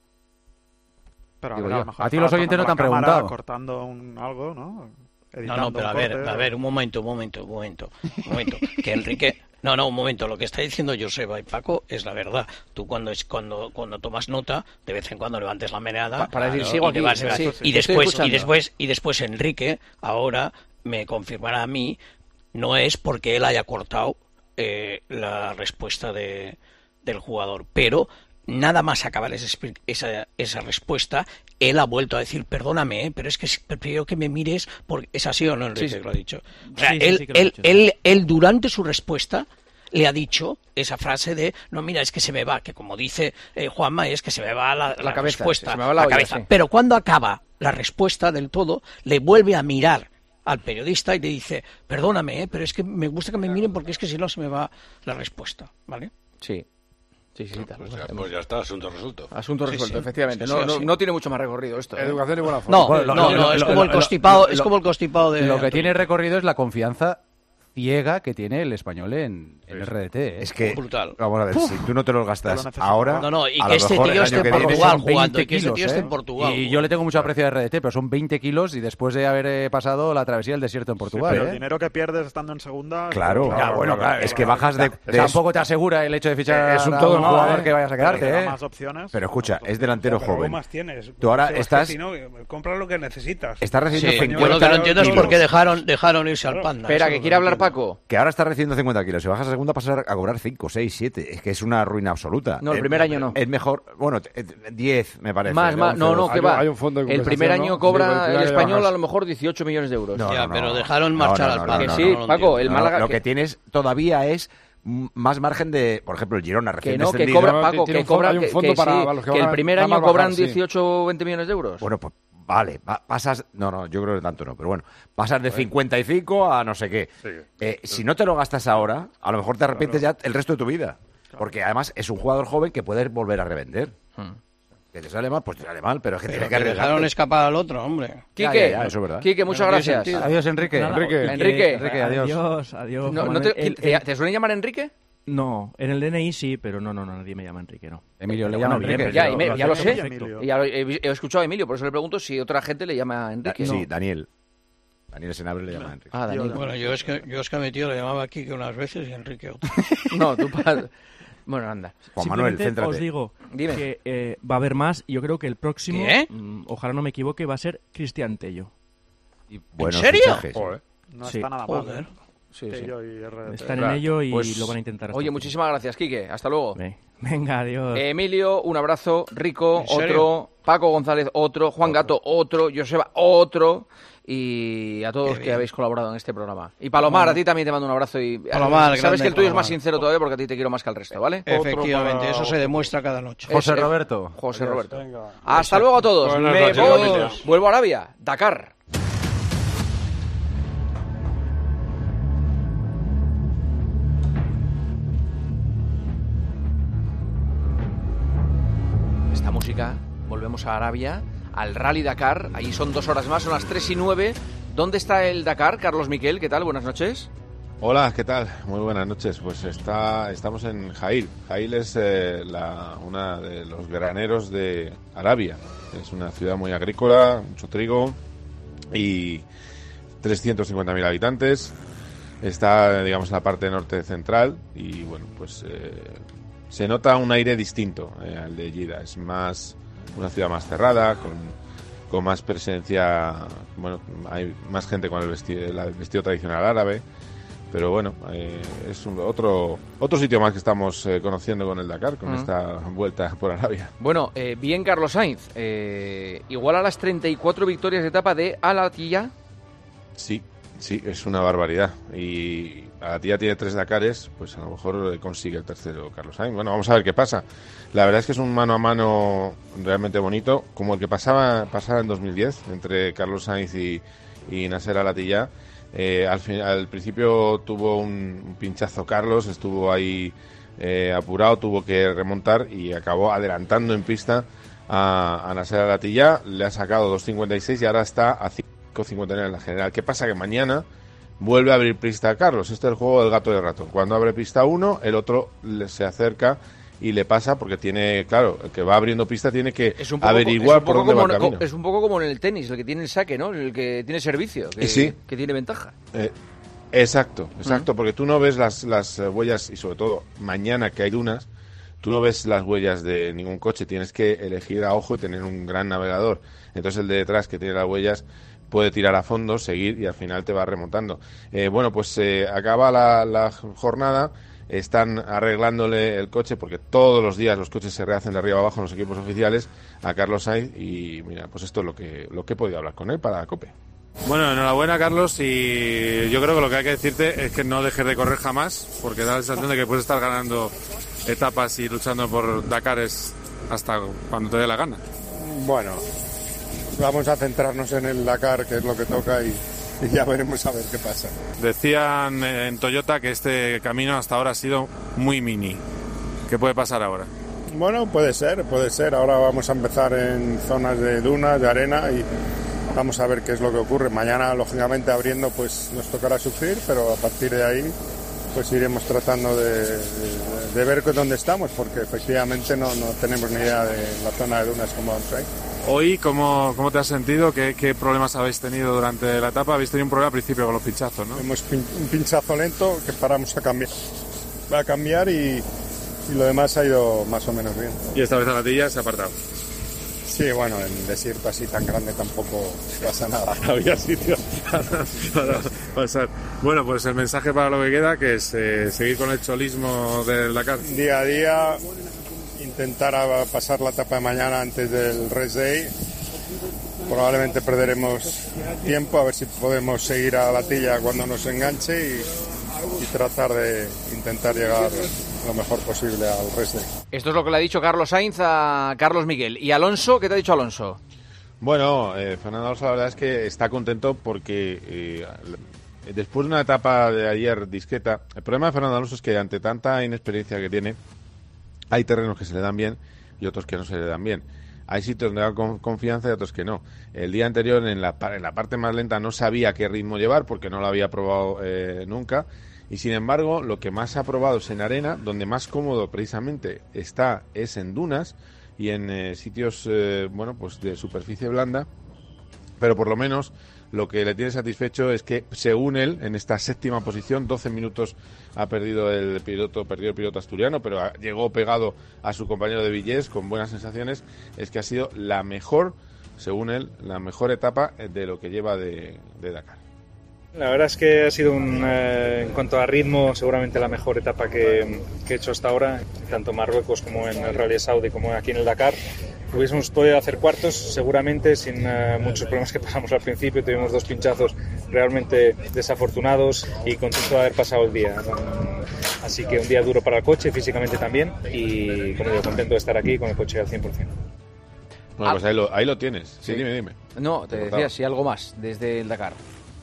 Pero a, Digo ver, a yo. lo mejor A ti estaba los oyentes no te han pasando la cámara, preguntado. cortando un, algo, ¿no? No, Editando no, pero un a ver, corte. a ver, un momento, un momento, un momento, un momento. Que Enrique, no, no, un momento. Lo que está diciendo Joseba y Paco es la verdad. Tú cuando es cuando cuando tomas nota, de vez en cuando levantes la meneada Pa- para decir, claro, sigo y te aquí, vas- sí, y sí, estoy después y escuchando. después y después Enrique ahora me confirmará a mí, no es porque él haya cortado eh, la respuesta de del jugador, pero nada más acabar esa, expli- esa, esa respuesta, él ha vuelto a decir, perdóname, ¿eh? Pero es que si- prefiero que me mires, porque es así o no, Enrique, Sí, sí. que lo ha dicho. O sea, Sí, sí, él, sí que lo ha él, dicho, sí. él, él durante su respuesta le ha dicho esa frase de, no, mira, es que se me va, que como dice eh, Juanma, es que se me va la, La cabeza, respuesta, se me va la olla, cabeza. sí. Pero cuando acaba la respuesta del todo, le vuelve a mirar al periodista y le dice, perdóname, ¿eh? Pero es que me gusta que me miren porque es que si no se me va la respuesta, ¿vale? Sí. Sí, sí, tal, Pues lo ya, hacemos. pues ya está, asunto resuelto. Asunto Sí, resuelto, sí. efectivamente. Sí, no, sí, no, sí. no tiene mucho más recorrido esto. ¿eh? Educación y buena forma. No, Bueno, lo- no, lo- no, lo- es lo- como el lo- constipado, lo- es como el constipado de... Lo que tiene recorrido es la confianza ciega que tiene el español en, en R D T. ¿eh? Es que, brutal. vamos a ver, si tú no te los gastas Te lo necesitas. ahora, No, no, y a que lo este mejor tío el esté año en que viene Portugal son jugando, veinte y que ese kilos, tío esté ¿eh? en Portugal. Y yo le tengo mucho aprecio a R D T, pero son veinte kilos y después de haber eh, pasado la travesía del desierto en Sí, Portugal. pero ¿eh? el dinero que pierdes estando en segunda... Claro, Ya, bueno, claro, es que bajas de, de- Tampoco te asegura el hecho de fichar Es un a todo un no, jugador ¿eh? que vayas a Pero te quedarte, da ¿eh? más opciones. Pero escucha, es delantero Pero algo joven. más tienes. Tú ahora Sebas, estás- que si no, compra lo que necesitas. Estás recibiendo Sí, cincuenta yo lo que no entiendo es kilos. por qué dejaron, dejaron irse al Panda. Espera, eso que es lo quiere hablar entiendo. Paco. Que ahora estás recibiendo cincuenta kilos. Si bajas a segunda, pasas a cobrar cinco, seis, siete. Es que es una ruina absoluta. No, el Eh, primer año no. Es mejor, bueno, eh, diez me parece. Más, ¿no? más, no, no, once, que doce. va. hay un fondo de El primer compensación, año ¿no? Sí, cobra pero el el primer año español bajas. a lo mejor dieciocho millones de euros. No, Ya, no, pero no. dejaron No, marchar no, al no, Panda. no, Que no, sí, no lo Paco, el No, Málaga... lo que- que tienes todavía es m- más margen de, por ejemplo, el Girona recién Que no, que descendido. cobra, No, Paco, tiene que un fondo- cobra, hay un que, fondo que para sí, los que que el van- primer van año a bajar, cobran sí. dieciocho o veinte millones de euros. Bueno, pues vale, va- pasas, no, no, yo creo que tanto no, pero bueno, pasas de cincuenta y cinco a no sé qué. Eh, si no te lo gastas ahora, a lo mejor te arrepientes ya el resto de tu vida. Porque además es un jugador joven que puedes volver a revender. Que te sale mal, pues te sale mal, pero es que Pero tienes que que arriesgarte. dejaron escapar al otro, hombre. Ya, Quique, ya, ya, eso es verdad. Quique, muchas No tiene gracias. sentido. Adiós, Enrique. Nada, Enrique. Enrique. Enrique, adiós. Adiós, adiós. No, Juan no te, Manuel. El- ¿te, el- te suelen llamar Enrique? No, en el D N I sí, pero no, no, no, nadie me llama Enrique, no. Emilio, le Pero llama bueno, bien, Enrique. Ya, pero y me- lo ya lo hacemos sé. perfecto. Emilio. Y ya lo- he, he escuchado a Emilio, por eso le pregunto si otra gente le llama Enrique. Sí, Daniel. Daniel Senabre le llama Enrique. Ah, Daniel. Bueno, yo es que yo es que a mi tío le llamaba Quique unas veces y Enrique otras. No, tú para... Bueno, anda. Juan Manuel, céntrate. Os digo Dime. que eh, va a haber más. Yo creo que el próximo, ¿Qué? mm, ojalá no me equivoque, va a ser Cristian Tello. Y ¿En serio? fichajes. Joder, no Sí. está nada mal. Joder. ¿eh? Sí, sí. Tello y R D T. Están en ello y Pues, lo van a intentar. hasta Oye, el muchísimas gracias, Quique. Hasta luego. final. Venga, adiós. Emilio, un abrazo. Rico, ¿En serio? otro. Paco González, otro. Juan Gato, otro. Joseba, otro. Y a todos los que habéis colaborado en este programa. Y Palomar, a ti también te mando un abrazo. Y Palomar, sabes grande que el tuyo es Palomar. más sincero todavía porque a ti te quiero más que al resto, ¿vale? Efectivamente, eso se demuestra cada noche. José Es- Roberto. José Roberto. Venga. Hasta luego a todos. Buenas Me noches, voy. amigos. Vuelvo a Arabia. Dakar. Esta música, volvemos a Arabia, al Rally Dakar. Ahí son dos horas más, son las tres y nueve. ¿Dónde está el Dakar? Carlos Miquel, ¿qué tal? Buenas noches. Hola, ¿qué tal? Muy buenas noches. Pues está, estamos en Jail. Jail es eh, la, una de los graneros de Arabia. Es una ciudad muy agrícola, mucho trigo y trescientos cincuenta mil habitantes. Está, digamos, en la parte norte central y, bueno, pues eh, se nota un aire distinto eh, al de Jeddah. Es más una ciudad más cerrada, con, con más presencia, bueno, hay más gente con el vestido, el vestido tradicional árabe. Pero bueno, eh, es un, otro otro sitio más que estamos eh, conociendo con el Dakar, con Mm. esta vuelta por Arabia. Bueno, eh, bien Carlos Sainz. Eh, igual a las treinta y cuatro victorias de etapa de Al Attiyah. Sí, sí, es una barbaridad. Y la tía tiene tres Dakares, pues a lo mejor eh, consigue el tercero Carlos Sainz. Bueno, vamos a ver qué pasa. La verdad es que es un mano a mano realmente bonito, como el que pasaba, pasaba en dos mil diez entre Carlos Sainz y, y Nasser Al Attiyah. Eh, al, fin- al principio tuvo un, un pinchazo Carlos, estuvo ahí eh, apurado, tuvo que remontar y acabó adelantando en pista a, a Nasser Al Attiyah. Le ha sacado dos cincuenta y seis y ahora está a cinco cincuenta y nueve en la general. ¿Qué pasa? Que mañana vuelve a abrir pista a Carlos. Este es el juego del gato y el ratón. Cuando abre pista uno, el otro le- se acerca y le pasa porque tiene, claro, el que va abriendo pista tiene que Es un poco, averiguar es un por poco dónde va como, el camino. es un poco como en el tenis, el que tiene el saque, ¿no? El que tiene servicio, que, Sí. que tiene ventaja. Eh, exacto, exacto, porque tú no ves las, las eh, huellas, y sobre todo mañana que hay dunas, tú no ves las huellas de ningún coche, tienes que elegir a ojo y tener un gran navegador. Entonces el de detrás que tiene las huellas puede tirar a fondo, seguir y al final te va remontando. Eh, bueno, pues eh, acaba la, la jornada, están arreglándole el coche porque todos los días los coches se rehacen de arriba abajo en los equipos oficiales a Carlos Sainz y mira, pues esto es lo que, lo que he podido hablar con él para COPE. Bueno, enhorabuena Carlos, y yo creo que lo que hay que decirte es que no dejes de correr jamás, porque da la sensación de que puedes estar ganando etapas y luchando por Dakares hasta cuando te dé la gana. Bueno, vamos a centrarnos en el Dakar, que es lo que toca, y, y ya veremos a ver qué pasa. Decían en Toyota que este camino hasta ahora ha sido muy mini. ¿Qué puede pasar ahora? Bueno, puede ser, puede ser. Ahora vamos a empezar en zonas de dunas, de arena, y vamos a ver qué es lo que ocurre. Mañana, lógicamente, abriendo, pues nos tocará sufrir, pero a partir de ahí pues iremos tratando de, de, de ver dónde estamos, porque efectivamente no, no tenemos ni idea de la zona de dunas como vamos ahí. Hoy, ¿cómo, cómo te has sentido? ¿Qué, ¿Qué problemas habéis tenido durante la etapa? Habéis tenido un problema al principio con los pinchazos, ¿no? Hemos pin- un pinchazo lento que paramos a cambiar, a cambiar y, y lo demás ha ido más o menos bien. Y esta vez a la tilla se ha apartado. Sí, bueno, en desierto así tan grande tampoco pasa nada. Había sitio para pasar. Bueno, pues el mensaje para lo que queda, que es eh, seguir con el cholismo del Dakar. Día a día, intentar a- pasar la etapa de mañana antes del rest day. Probablemente perderemos tiempo, a ver si podemos seguir a la tilla cuando nos enganche y, y tratar de intentar llegar lo mejor posible al rest day. Esto es lo que le ha dicho Carlos Sainz a Carlos Miguel. ¿Y Alonso? ¿Qué te ha dicho Alonso? Bueno, eh, Fernando Alonso la verdad es que está contento porque eh, después de una etapa de ayer discreta, el problema de Fernando Alonso es que ante tanta inexperiencia que tiene, hay terrenos que se le dan bien y otros que no se le dan bien. Hay sitios donde da con- confianza y otros que no. El día anterior, en la, pa- en la parte más lenta, no sabía qué ritmo llevar porque no lo había probado eh, nunca. Y sin embargo, lo que más ha probado es en arena, donde más cómodo precisamente está es en dunas y en eh, sitios eh, bueno, pues de superficie blanda. Pero por lo menos lo que le tiene satisfecho es que, según él, en esta séptima posición, doce minutos ha perdido el piloto, perdió el piloto asturiano, pero ha, llegó pegado a su compañero de Villés con buenas sensaciones, es que ha sido la mejor, según él, la mejor etapa de lo que lleva de, de Dakar. La verdad es que ha sido, un, eh, en cuanto a ritmo, seguramente la mejor etapa que, que he hecho hasta ahora, tanto en Marruecos como en el Rally Saudi como aquí en el Dakar. Hubiésemos podido hacer cuartos, seguramente, sin uh, muchos problemas que pasamos al principio. Tuvimos dos pinchazos realmente desafortunados y contento de haber pasado el día. Así que un día duro para el coche, físicamente también, y como digo, contento de estar aquí con el coche al cien por ciento. Bueno, pues ahí lo, ahí lo tienes. Sí, sí, dime, dime. No, te decía, si algo más desde el Dakar.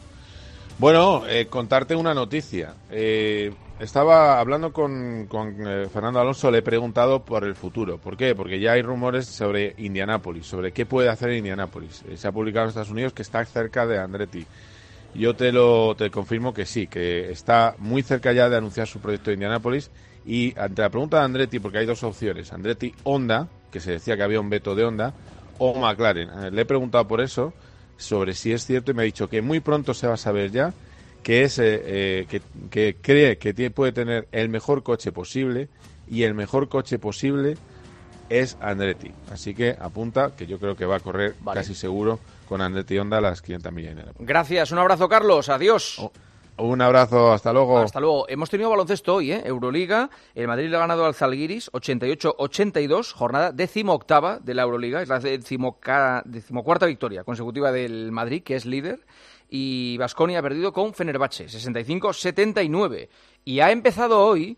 Bueno, eh, contarte una noticia. Eh, estaba hablando con, con eh, Fernando Alonso, le he preguntado por el futuro. ¿Por qué? Porque ya hay rumores sobre Indianápolis, sobre qué puede hacer Indianápolis. Eh, se ha publicado en Estados Unidos que está cerca de Andretti. Yo te lo te confirmo que sí, que está muy cerca ya de anunciar su proyecto de Indianápolis. Y ante la pregunta de Andretti, porque hay dos opciones, Andretti Honda, que se decía que había un veto de Honda, o McLaren. Eh, le he preguntado por eso, sobre si es cierto, y me ha dicho que muy pronto se va a saber ya que es eh, eh, que, que cree que tiene, puede tener el mejor coche posible, y el mejor coche posible es Andretti. Así que apunta que yo creo que va a correr vale. casi seguro con Andretti Honda las quinientas millas. Gracias, un abrazo, Carlos, adiós. Oh. Un abrazo, hasta luego. Hasta luego. Hemos tenido baloncesto hoy, ¿eh? Euroliga. El Madrid le ha ganado al Zalgiris ochenta y ocho ochenta y dos, jornada decimoctava de la Euroliga. Es la decimoca, decimocuarta victoria consecutiva del Madrid, que es líder. Y Baskonia ha perdido con Fenerbahce, sesenta y cinco setenta y nueve. Y ha empezado hoy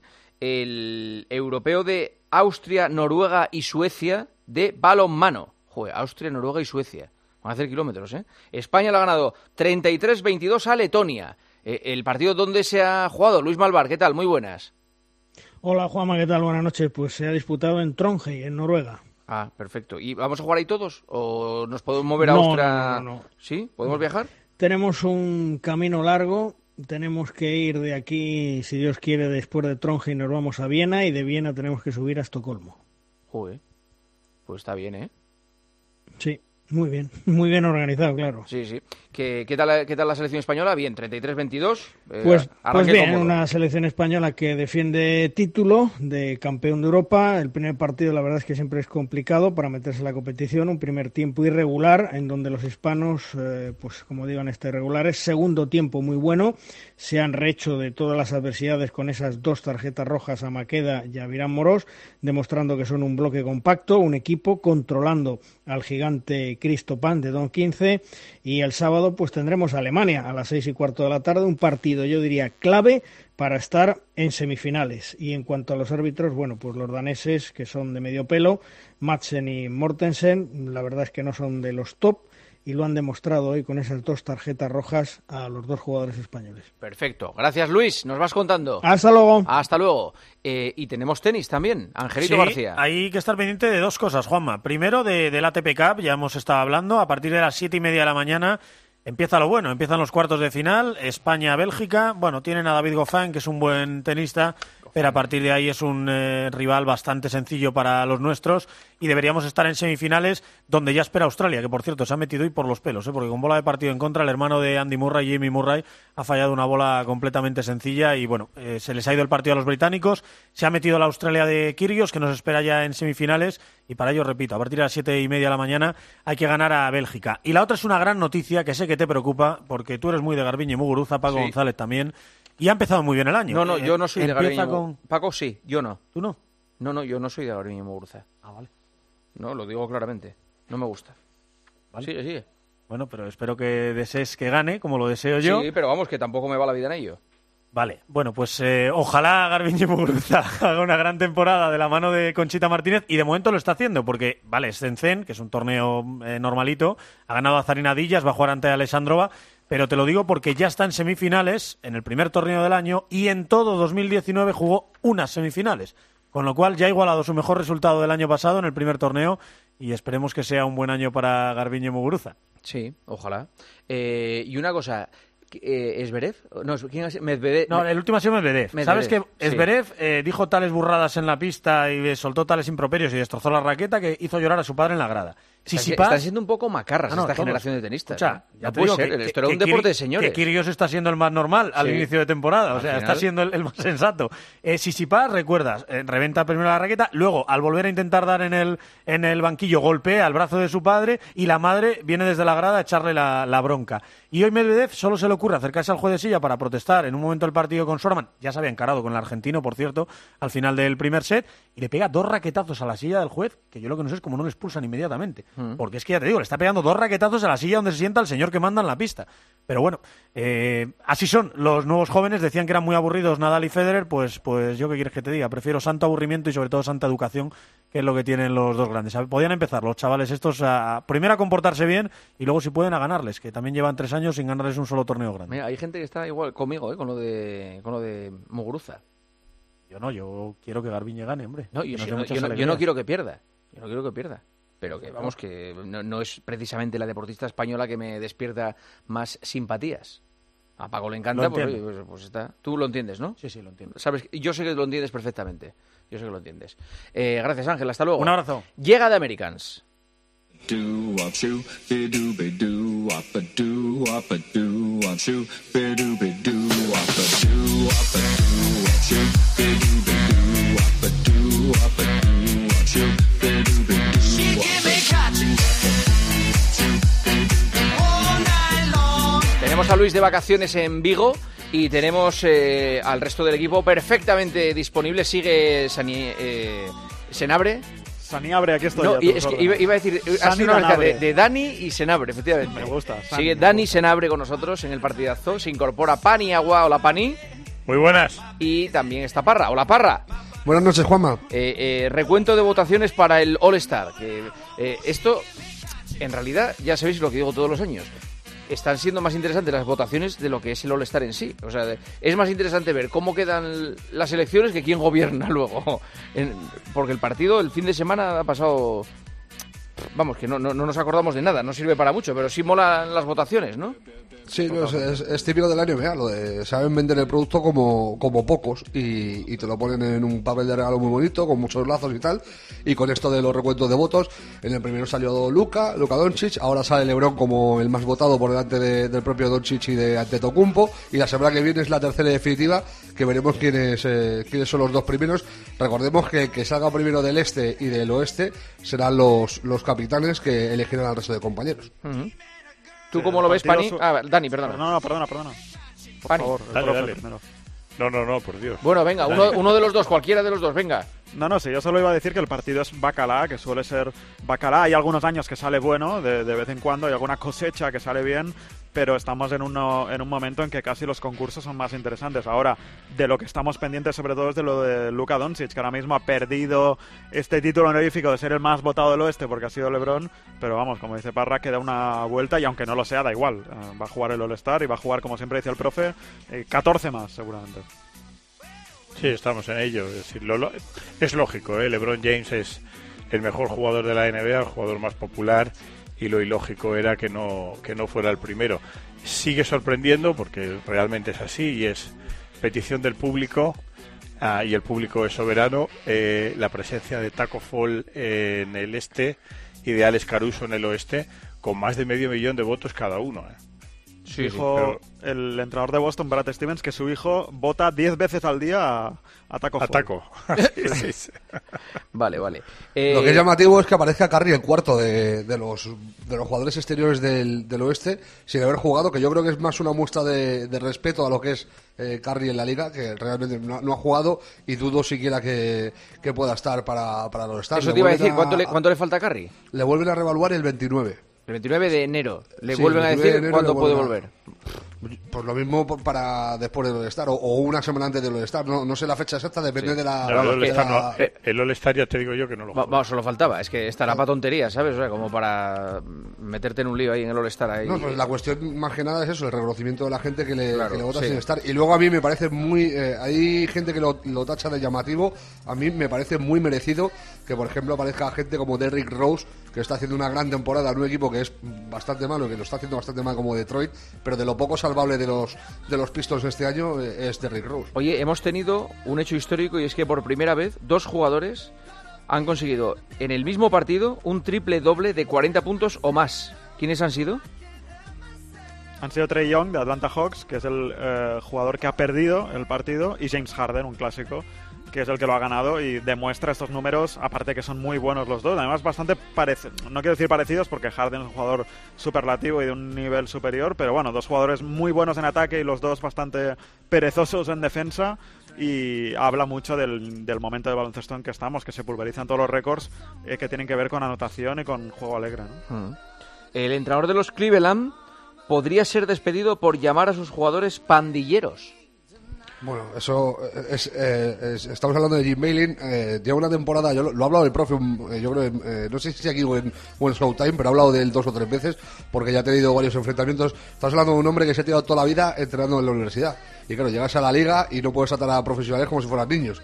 el europeo de Austria, Noruega y Suecia de balonmano. Joder, Austria, Noruega y Suecia. Van a hacer kilómetros, ¿eh? España le ha ganado treinta y tres veintidós a Letonia. El partido donde se ha jugado, Luis Malvar, ¿qué tal? Muy buenas. Hola Juanma, ¿qué tal? Buenas noches. Pues se ha disputado en Trondheim, en Noruega. Ah, perfecto. ¿Y vamos a jugar ahí todos? ¿O nos podemos mover a no, Austria? No, no, no. ¿Sí? ¿Podemos no. viajar? Tenemos un camino largo. Tenemos que ir de aquí, si Dios quiere, después de Trondheim nos vamos a Viena, y de Viena tenemos que subir a Estocolmo. Joder, pues está bien, ¿eh? Sí. Muy bien, muy bien organizado, claro. Sí, sí. ¿Qué, qué, tal, qué tal la selección española? Bien, treinta y tres veintidós. Eh, pues, pues bien, cómodo. Una selección española que defiende título de campeón de Europa. El primer partido, la verdad es que siempre es complicado para meterse en la competición. Un primer tiempo irregular, en donde los hispanos, eh, pues como digo, en este irregulares. Segundo tiempo muy bueno. Se han rehecho de todas las adversidades con esas dos tarjetas rojas a Maqueda y a Virán Morós, demostrando que son un bloque compacto, un equipo controlando al gigante Kristopan de Don quince. Y el sábado pues tendremos a Alemania a las seis y cuarto de la tarde, un partido yo diría clave para estar en semifinales. Y en cuanto a los árbitros, bueno, pues los daneses, que son de medio pelo, Madsen y Mortensen, la verdad es que no son de los top, y lo han demostrado hoy con esas dos tarjetas rojas a los dos jugadores españoles. Perfecto. Gracias, Luis. Nos vas contando. Hasta luego. Hasta luego. Eh, y tenemos tenis también. Angelito sí, García. Hay que estar pendiente de dos cosas, Juanma. Primero, de, del A T P Cup, ya hemos estado hablando. A partir de las siete y media de la mañana empieza lo bueno. Empiezan los cuartos de final. España-Bélgica. Bueno, tienen a David Goffin, que es un buen tenista, pero a partir de ahí es un eh, rival bastante sencillo para los nuestros, y deberíamos estar en semifinales, donde ya espera Australia, que por cierto se ha metido hoy por los pelos, ¿eh? Porque con bola de partido en contra, el hermano de Andy Murray, Jamie Murray, ha fallado una bola completamente sencilla, y bueno, eh, se les ha ido el partido a los británicos. Se ha metido la Australia de Kyrgios, que nos espera ya en semifinales, y para ello, repito, a partir de las siete y media de la mañana hay que ganar a Bélgica. Y la otra es una gran noticia que sé que te preocupa, porque tú eres muy de Garbiñe y Muguruza, Paco sí. González también, y ha empezado muy bien el año. No, no, yo no soy de Garbiñe. Con... Paco sí, yo no. ¿Tú no? No, no, yo no soy de Garbiñe y Muguruza. Ah, vale. No, lo digo claramente. No me gusta. Vale. Sigue, sigue. Bueno, pero espero que desees que gane, como lo deseo yo. Sí, pero vamos, que tampoco me va la vida en ello. Vale, bueno, pues eh, ojalá Garbiñe Muguruza haga una gran temporada de la mano de Conchita Martínez, y de momento lo está haciendo, porque, vale, es Shenzhen, que es un torneo eh, normalito, ha ganado a Zarina Díaz, va a jugar ante Alexandrova, pero te lo digo porque ya está en semifinales, en el primer torneo del año, y en todo dos mil diecinueve jugó unas semifinales, con lo cual ya ha igualado su mejor resultado del año pasado en el primer torneo, y esperemos que sea un buen año para Garbiñe Muguruza. Sí, ojalá. Eh, y una cosa... Eh, ¿Zverev? No, ¿quién es? Medvedev. No, el último ha sido Medvedev. Medvedev. ¿Sabes que Zverev sí. eh, dijo tales burradas en la pista y soltó tales improperios y destrozó la raqueta que hizo llorar a su padre en la grada? Tsitsipas... Están siendo un poco macarras Ah, no, esta todos. generación de tenistas. Escucha, ¿eh? ya No te puede digo ser. que, Esto era que un deporte de Kiri- señores. Que Kyrgios está siendo el más normal al Sí. inicio de temporada. O Al sea, final- está siendo el, el más sensato. Eh, Tsitsipas, recuerdas, eh, reventa primero la raqueta, luego, al volver a intentar dar en el, en el banquillo, golpea al brazo de su padre y la madre viene desde la grada a echarle la, la bronca. Y hoy Medvedev solo se le ocurre acercarse al juez de silla para protestar en un momento del partido con Sorman. Ya se había encarado con el argentino, por cierto, al final del primer set, y le pega dos raquetazos a la silla del juez, que yo lo que no sé es cómo no le expulsan inmediatamente. Mm. Porque es que ya te digo, le está pegando dos raquetazos a la silla donde se sienta el señor que manda en la pista. Pero bueno, eh, así son los nuevos jóvenes. Decían que eran muy aburridos Nadal y Federer, pues, pues yo qué quieres que te diga. Prefiero santo aburrimiento y sobre todo santa educación, que es lo que tienen los dos grandes. Podían empezar los chavales estos a, primero a comportarse bien y luego si pueden a ganarles, que también llevan tres años sin ganarles un solo torneo grande. Mira, hay gente que está igual conmigo, ¿eh? con lo de con lo de Muguruza. Yo no, yo quiero que Garbiñe gane, hombre. No, yo, Que nos sí, dé no, muchas yo no- yo no alegrías. quiero que pierda. Yo no quiero que pierda. Pero que vamos, que no, no es precisamente la deportista española que me despierta más simpatías. A Paco le encanta, Lo pues, entiendo. oye, pues, pues está. Tú lo entiendes, ¿no? Sí, sí, lo entiendo. Sabes, yo sé que lo entiendes perfectamente. Yo sé que lo entiendes. Eh, gracias, Ángel. Hasta luego. Un abrazo. Llega de Americans. Tenemos a Luis de vacaciones en Vigo y tenemos eh, al resto del equipo perfectamente disponible. Sigue Sani, eh, Senabre. Saniabre, aquí estoy. No, a y tus es que órdenes. iba, iba a decir, ha Sani sido una mezcla de, Danabre. de Dani y Senabre, efectivamente. Me gusta. Sani, Sigue me Dani Senabre con nosotros en el partidazo. Se incorpora Pani Agua. Hola, Pani. Muy buenas. Y también está Parra. Hola, Parra. Buenas noches, Juanma. Eh, eh, recuento de votaciones para el All-Star. Que, eh, esto, en realidad, ya sabéis lo que digo todos los años. Están siendo más interesantes las votaciones de lo que es el All-Star en sí. O sea, de- es más interesante ver cómo quedan las elecciones que quién gobierna luego. En- porque el partido, el fin de semana, ha pasado... Vamos, que no, no, no nos acordamos de nada, no sirve para mucho, pero sí molan las votaciones, ¿no? Sí, no, es, es- es típico de la N B A, lo de saben vender el producto como, como pocos y, y te lo ponen en un papel de regalo muy bonito, con muchos lazos y tal, y con esto de los recuentos de votos, en el primero salió Luka, Luka Doncic, ahora sale LeBron como el más votado por delante de- del propio Doncic y de Antetokounmpo, y la semana que viene es la tercera y definitiva, que veremos quiénes, eh, quiénes son los dos primeros. Recordemos que el que salga primero del este y del oeste serán los, los capitanes que elegirán al resto de compañeros. Ujú. ¿Tú cómo lo ves, Pani? Partido su- Ah, Dani, perdona. No, no, perdona, perdona. Por Pani. favor, el Dale, profe dale. primero. No, no, no, por Dios. Bueno, venga, uno, uno de los dos, cualquiera de los dos, venga. No, no, sí, yo solo iba a decir que el partido es bacalá, que suele ser bacalá. Hay algunos años que sale bueno, de, de vez en cuando, hay alguna cosecha que sale bien, pero estamos en, uno, en un momento en que casi los concursos son más interesantes. Ahora, de lo que estamos pendientes sobre todo es de lo de Luka Doncic, que ahora mismo ha perdido este título honorífico de ser el más votado del oeste porque ha sido LeBron, pero vamos, como dice Parra, queda una vuelta y aunque no lo sea, da igual. Eh, va a jugar el All-Star y va a jugar, como siempre dice el profe, eh, catorce más seguramente. Sí, estamos en ello. Es decir, lo- lo- es lógico, ¿eh? LeBron James es el mejor jugador de la N B A, el jugador más popular, y lo ilógico era que no, que no fuera el primero. Sigue sorprendiendo porque realmente es así y es petición del público, ah, y el público es soberano, eh, la presencia de Taco Fall en el este y de Alex Caruso en el oeste, con más de medio millón de votos cada uno. ¿eh? Su hijo, el entrenador de Boston, Brad Stevens, que su hijo vota diez veces al día a, a Taco A Fall. Taco. Sí, sí. Vale, vale. Lo que es llamativo es que aparezca Curry el cuarto de, de los de los jugadores exteriores del, del oeste sin haber jugado, que yo creo que es más una muestra de, de respeto a lo que es eh, Curry en la liga, que realmente no, no ha jugado y dudo siquiera que, que pueda estar para, para los Stars. Eso Le te iba a vuelven decir, ¿cuánto le, ¿cuánto le falta a Curry? Le vuelven a revaluar el veintinueve. El veintinueve de enero. Le Sí, vuelven a el veintinueve decir de enero cuándo le puede vuelven a- volver. Pues lo mismo por- para después del All-Star o, o una semana antes del All-Star. No, no sé la fecha exacta, depende Sí. de la... No, el de All-Star la- no- eh, el All-Star ya te digo yo que no lo Va- Vamos, solo faltaba. Es que estará para tonterías, ¿sabes? O sea, como para meterte en un lío ahí en el All-Star. Ahí. No, pues la cuestión más que nada es eso, el reconocimiento de la gente que le, Claro, que le vota sí. sin estar. Y luego a mí me parece muy... eh, hay gente que lo, lo tacha de llamativo, a mí me parece muy merecido que, por ejemplo, aparezca gente como Derrick Rose, que está haciendo una gran temporada en un equipo que es bastante malo, que lo está haciendo bastante mal como Detroit, pero de lo poco salvable de los, de los Pistons este año eh, es Derrick Rose. Oye, hemos tenido un hecho histórico y es que por primera vez dos jugadores han conseguido en el mismo partido un triple doble de cuarenta puntos o más. ¿Quiénes han sido? Han sido Trae Young de Atlanta Hawks, que es el eh, jugador que ha perdido el partido, y James Harden, un clásico, que es el que lo ha ganado y demuestra estos números, aparte que son muy buenos los dos, además bastante parecidos, no quiero decir parecidos porque Harden es un jugador superlativo y de un nivel superior, pero bueno, dos jugadores muy buenos en ataque y los dos bastante perezosos en defensa, y habla mucho del, del momento de baloncesto en que estamos, que se pulverizan todos los récords eh, que tienen que ver con anotación y con juego alegre, ¿no? Mm. El entrenador de los Cleveland podría ser despedido por llamar a sus jugadores pandilleros. Bueno, eso es, eh, es, estamos hablando de Jim Boylen, eh, lleva una temporada, yo lo, lo ha hablado el profe, eh, yo creo, eh, no sé si aquí o en, o en Showtime, pero ha hablado de él dos o tres veces, porque ya ha tenido varios enfrentamientos. Estamos hablando de un hombre que se ha tirado toda la vida entrenando en la universidad, y claro, llegas a la liga y no puedes tratar a profesionales como si fueran niños.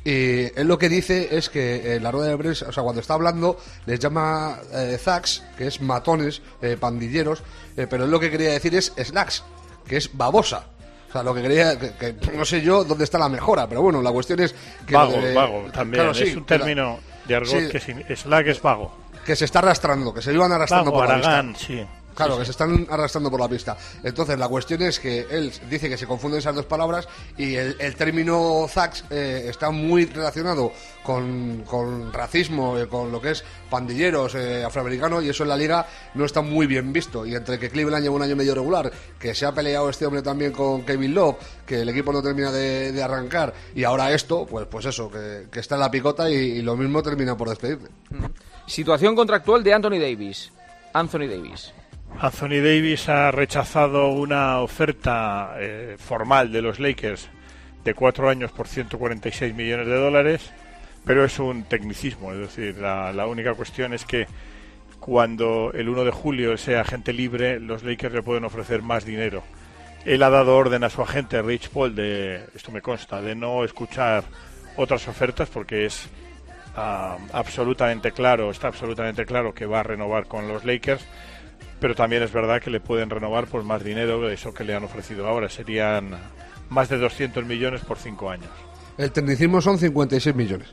Y él lo que dice es que en la rueda de prensa, o sea, cuando está hablando, les llama eh, thugs, que es matones, eh, pandilleros, eh, pero él lo que quería decir es slacks, que es babosa. O sea, lo que quería, que, que no sé yo dónde está la mejora, pero bueno, la cuestión es que... Vago, de, vago, también, claro, sí, es un término de argot sí, que sin, slack es vago. Que se está arrastrando, que se iban arrastrando Vago, por Aragán, la pista. sí. Claro, sí, que sí. se están arrastrando por la pista. Entonces, la cuestión es que él dice que se confunden esas dos palabras y el, el término thugs eh, está muy relacionado con, con racismo, eh, con lo que es pandilleros eh, afroamericanos, y eso en la liga no está muy bien visto. Y entre que Cleveland lleva un año medio regular, que se ha peleado este hombre también con Kevin Love, que el equipo no termina de, de arrancar, y ahora esto, pues pues eso, que, que está en la picota y, y lo mismo termina por despedirte. Situación contractual de Anthony Davis. Anthony Davis. Anthony Davis ha rechazado una oferta eh, formal de los Lakers de cuatro años por ciento cuarenta y seis millones de dólares, pero es un tecnicismo, es decir, la, la única cuestión es que cuando el uno de julio sea agente libre, los Lakers le pueden ofrecer más dinero. Él ha dado orden a su agente, Rich Paul, de, esto me consta, de no escuchar otras ofertas porque es uh, absolutamente claro, está absolutamente claro que va a renovar con los Lakers. Pero también es verdad que le pueden renovar por más dinero de eso que le han ofrecido ahora. Serían más de doscientos millones por cinco años. El tecnicismo son cincuenta y seis millones.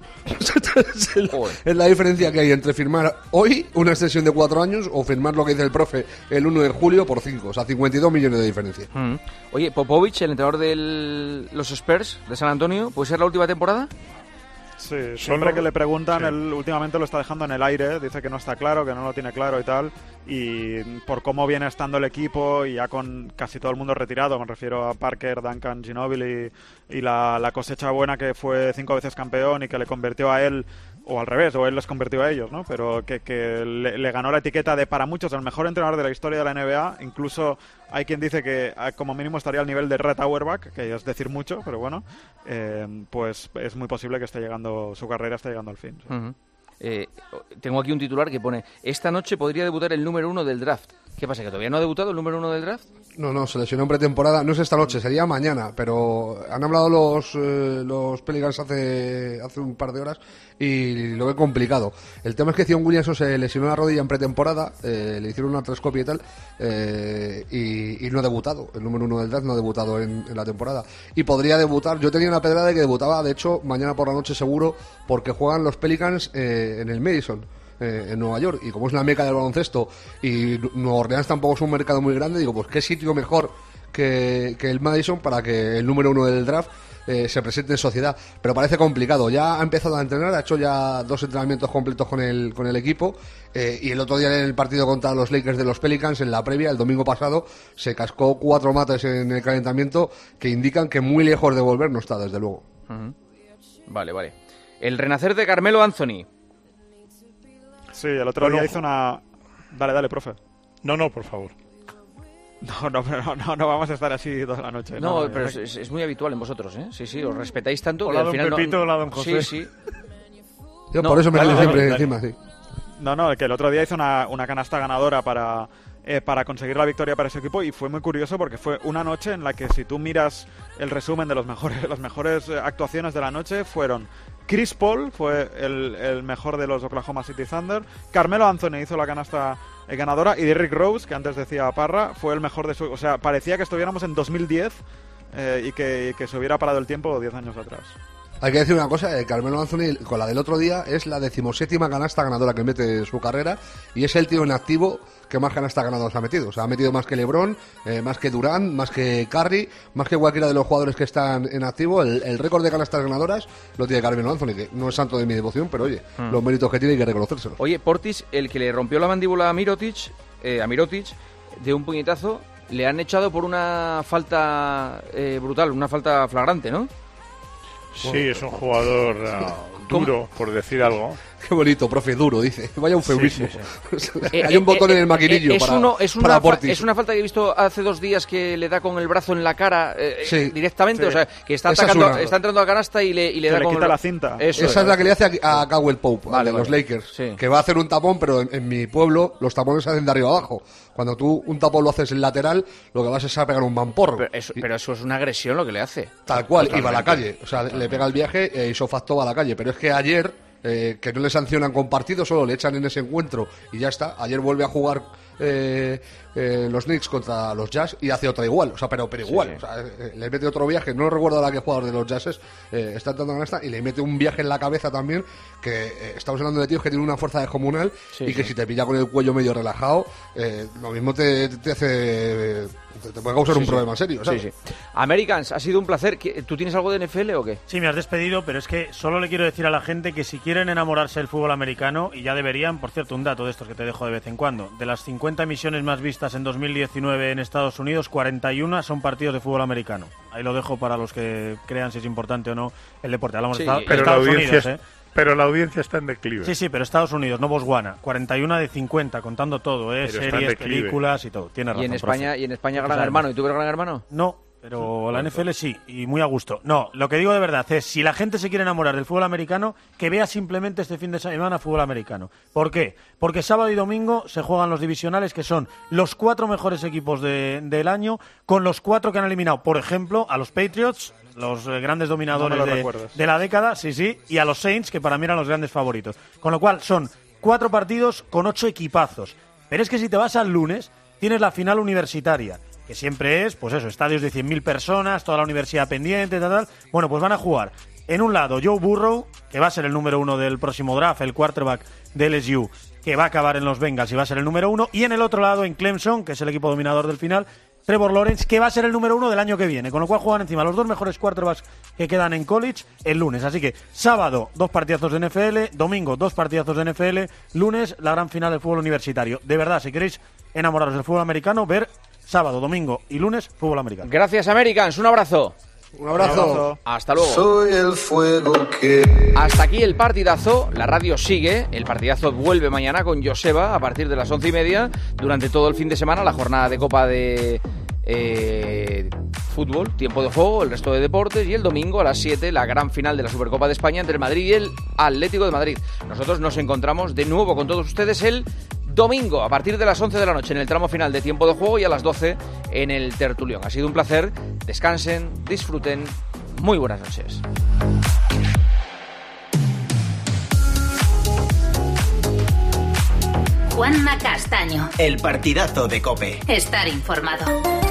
es, la, es la diferencia que hay entre firmar hoy una extensión de cuatro años o firmar lo que dice el profe el uno de julio por cinco. O sea, cincuenta y dos millones de diferencia. Mm. Oye, Popovich, el entrenador de los Spurs de San Antonio, ¿puede ser la última temporada? Sí, siempre Solo- que le preguntan, sí. él últimamente lo está dejando en el aire, dice que no está claro, que no lo tiene claro y tal, y por cómo viene estando el equipo y ya con casi todo el mundo retirado, me refiero a Parker, Duncan, Ginobili y la, la cosecha buena que fue cinco veces campeón y que le convirtió a él, o al revés, o él les convirtió a ellos, ¿no? Pero que, que le, le ganó la etiqueta de, para muchos, el mejor entrenador de la historia de la N B A. Incluso hay quien dice que ah, como mínimo estaría al nivel de Red Auerbach, que es decir mucho, pero bueno, eh, pues es muy posible que esté llegando, su carrera esté llegando al fin. Sí. Uh-huh. Eh, tengo aquí un titular que pone: esta noche podría debutar el número uno del draft. ¿Qué pasa, que todavía no ha debutado el número uno del draft? No, no, se lesionó en pretemporada. No es esta noche, sería mañana. Pero han hablado los, eh, los Pelicans hace, hace un par de horas y lo ve complicado. El tema es que Zion Williamson se lesionó la rodilla en pretemporada, eh, le hicieron una artroscopia y tal, eh, y, y no ha debutado. El número uno del draft no ha debutado en, en la temporada. Y podría debutar. Yo tenía una pedrada de que debutaba, de hecho, mañana por la noche seguro, porque juegan los Pelicans eh, en el Madison. Eh, en Nueva York, y como es la meca del baloncesto y Nueva Orleans tampoco es un mercado muy grande, digo, pues qué sitio mejor que, que el Madison para que el número uno del draft eh, se presente en sociedad, pero parece complicado. Ya ha empezado a entrenar, ha hecho ya dos entrenamientos completos con el, con el equipo, eh, y el otro día en el partido contra los Lakers de los Pelicans, en la previa, el domingo pasado, se cascó cuatro mates en el calentamiento que indican que muy lejos de volver no está, desde luego. Uh-huh. Vale, vale. El renacer de Carmelo Anthony. Sí, el otro Bueno, día hizo una... Dale, dale, profe. No, no, por favor. No, no, pero no, no, no vamos a estar así toda la noche. No, no, pero no, es, es muy habitual en vosotros, ¿eh? Sí, sí, os respetáis tanto Hola, que al don final no- Pepito, hola, don José. Sí, sí. Yo No, por eso me dale, quedo dale, siempre dale. encima, sí. No, no, que el otro día hizo una, una canasta ganadora para, eh, para conseguir la victoria para ese equipo, y fue muy curioso porque fue una noche en la que, si tú miras el resumen de los mejores, las mejores eh, actuaciones de la noche, fueron Chris Paul, fue el, el mejor de los Oklahoma City Thunder, Carmelo Anthony hizo la canasta eh, ganadora, y Derrick Rose, que antes decía Parra, fue el mejor de su... O sea, parecía que estuviéramos en dos mil diez eh, y, que, y que se hubiera parado el tiempo diez años atrás. Hay que decir una cosa, eh, Carmelo Anthony, con la del otro día, es la decimoséptima canasta ganadora que mete en su carrera y es el tío en activo que más canastas ganadoras ha metido. O sea, ha metido más que LeBron, eh, más que Durant, más que Curry, más que cualquiera de los jugadores que están en activo. El, el récord de canastas ganadoras lo tiene Carmelo Anthony, que no es santo de mi devoción, pero oye, hmm. los méritos que tiene hay que reconocérselos. Oye, Portis, el que le rompió la mandíbula a Mirotic, eh, a Mirotic, de un puñetazo, le han echado por una falta eh, brutal, una falta flagrante, ¿no? Sí, es un jugador uh, duro, por decir algo. Qué bonito, profe, duro, dice. Vaya un eufemismo. Sí, sí, sí. Hay un botón eh, eh, en el maquinillo eh, es para, uno, es para una Portis. Es una falta que he visto hace dos días que le da con el brazo en la cara eh, sí, directamente, sí. o sea, que está Esa atacando, es una... está entrando a canasta y le, y le que da le con quita el... la cinta. Eso Esa es la que le hace a, a Caldwell Pope, vale, de vale. los Lakers, sí. que va a hacer un tapón, pero en, en mi pueblo los tapones se hacen de arriba abajo. Cuando tú un tapón lo haces en lateral, lo que vas es a pegar un mamporro. Pero eso, pero eso es una agresión lo que le hace. Tal cual, y va a la calle. O sea, le pega el viaje e hizo facto a la calle. Pero es que ayer... Eh, que no le sancionan con partido, solo le echan en ese encuentro y ya está. Ayer vuelve a jugar eh, eh, los Knicks contra los Jazz y hace otra igual, o sea, pero, pero igual. Sí, sí. O sea, eh, le mete otro viaje, no recuerdo a la que jugador de los Jazzes eh, está entrando en esta y le mete un viaje en la cabeza también. Que eh, estamos hablando de tíos que tienen una fuerza descomunal sí, y que sí. si te pilla con el cuello medio relajado, eh, lo mismo te, te hace. Te, te puede causar sí, un sí. problema serio, ¿sabes? Sí, sí. Americans, ha sido un placer. ¿Tú tienes algo de N F L o qué? Sí, me has despedido, pero es que solo le quiero decir a la gente que si quieren enamorarse del fútbol americano, y ya deberían, por cierto, un dato de estos que te dejo de vez en cuando, de las cincuenta emisiones más vistas en dos mil diecinueve en Estados Unidos, cuarenta y uno son partidos de fútbol americano. Ahí lo dejo para los que crean si es importante o no el deporte. Hablamos sí, de Estados, pero Estados la audiencia Unidos, es, ¿eh? Pero la audiencia está en declive. Sí, sí, pero Estados Unidos, no Botswana. cuarenta y uno de cincuenta, contando todo, ¿eh? Pero series, películas y todo. Tiene razón, ¿Y en España, profe. ¿y en España Gran Hermano? ¿Y tú ves Gran Hermano? No, pero la N F L sí, y muy a gusto. No, lo que digo de verdad es, si la gente se quiere enamorar del fútbol americano, que vea simplemente este fin de semana fútbol americano. ¿Por qué? Porque sábado y domingo se juegan los divisionales, que son los cuatro mejores equipos de, del año, con los cuatro que han eliminado, por ejemplo, a los Patriots, los eh, grandes dominadores no de, de la década, sí, sí, y a los Saints, que para mí eran los grandes favoritos. Con lo cual, son cuatro partidos con ocho equipazos. Pero es que si te vas al lunes, tienes la final universitaria, que siempre es, pues eso, estadios de cien mil personas, toda la universidad pendiente, tal, tal. Bueno, pues van a jugar, en un lado, Joe Burrow, que va a ser el número uno del próximo draft, el quarterback de L S U, que va a acabar en los Bengals y va a ser el número uno, y en el otro lado, en Clemson, que es el equipo dominador del final, Trevor Lawrence, que va a ser el número uno del año que viene, con lo cual juegan encima los dos mejores quarterbacks que quedan en college el lunes. Así que sábado, dos partidazos de N F L, domingo, dos partidazos de N F L, lunes, la gran final del fútbol universitario. De verdad, si queréis enamoraros del fútbol americano, ver sábado, domingo y lunes fútbol americano. Gracias, Americans. Un abrazo. Un abrazo. Un abrazo. Hasta luego. Soy el fuego que... Hasta aquí el partidazo. La radio sigue. El partidazo vuelve mañana con Joseba a partir de las once y media. Durante todo el fin de semana, la jornada de Copa de eh, Fútbol, tiempo de juego, el resto de deportes. Y el domingo a las siete, la gran final de la Supercopa de España entre el Madrid y el Atlético de Madrid. Nosotros nos encontramos de nuevo con todos ustedes el domingo a partir de las once de la noche en el tramo final de tiempo de juego y a las doce en el tertulión. Ha sido un placer. Descansen, disfruten. Muy buenas noches. Juanma Castaño. El partidazo de COPE. Estar informado.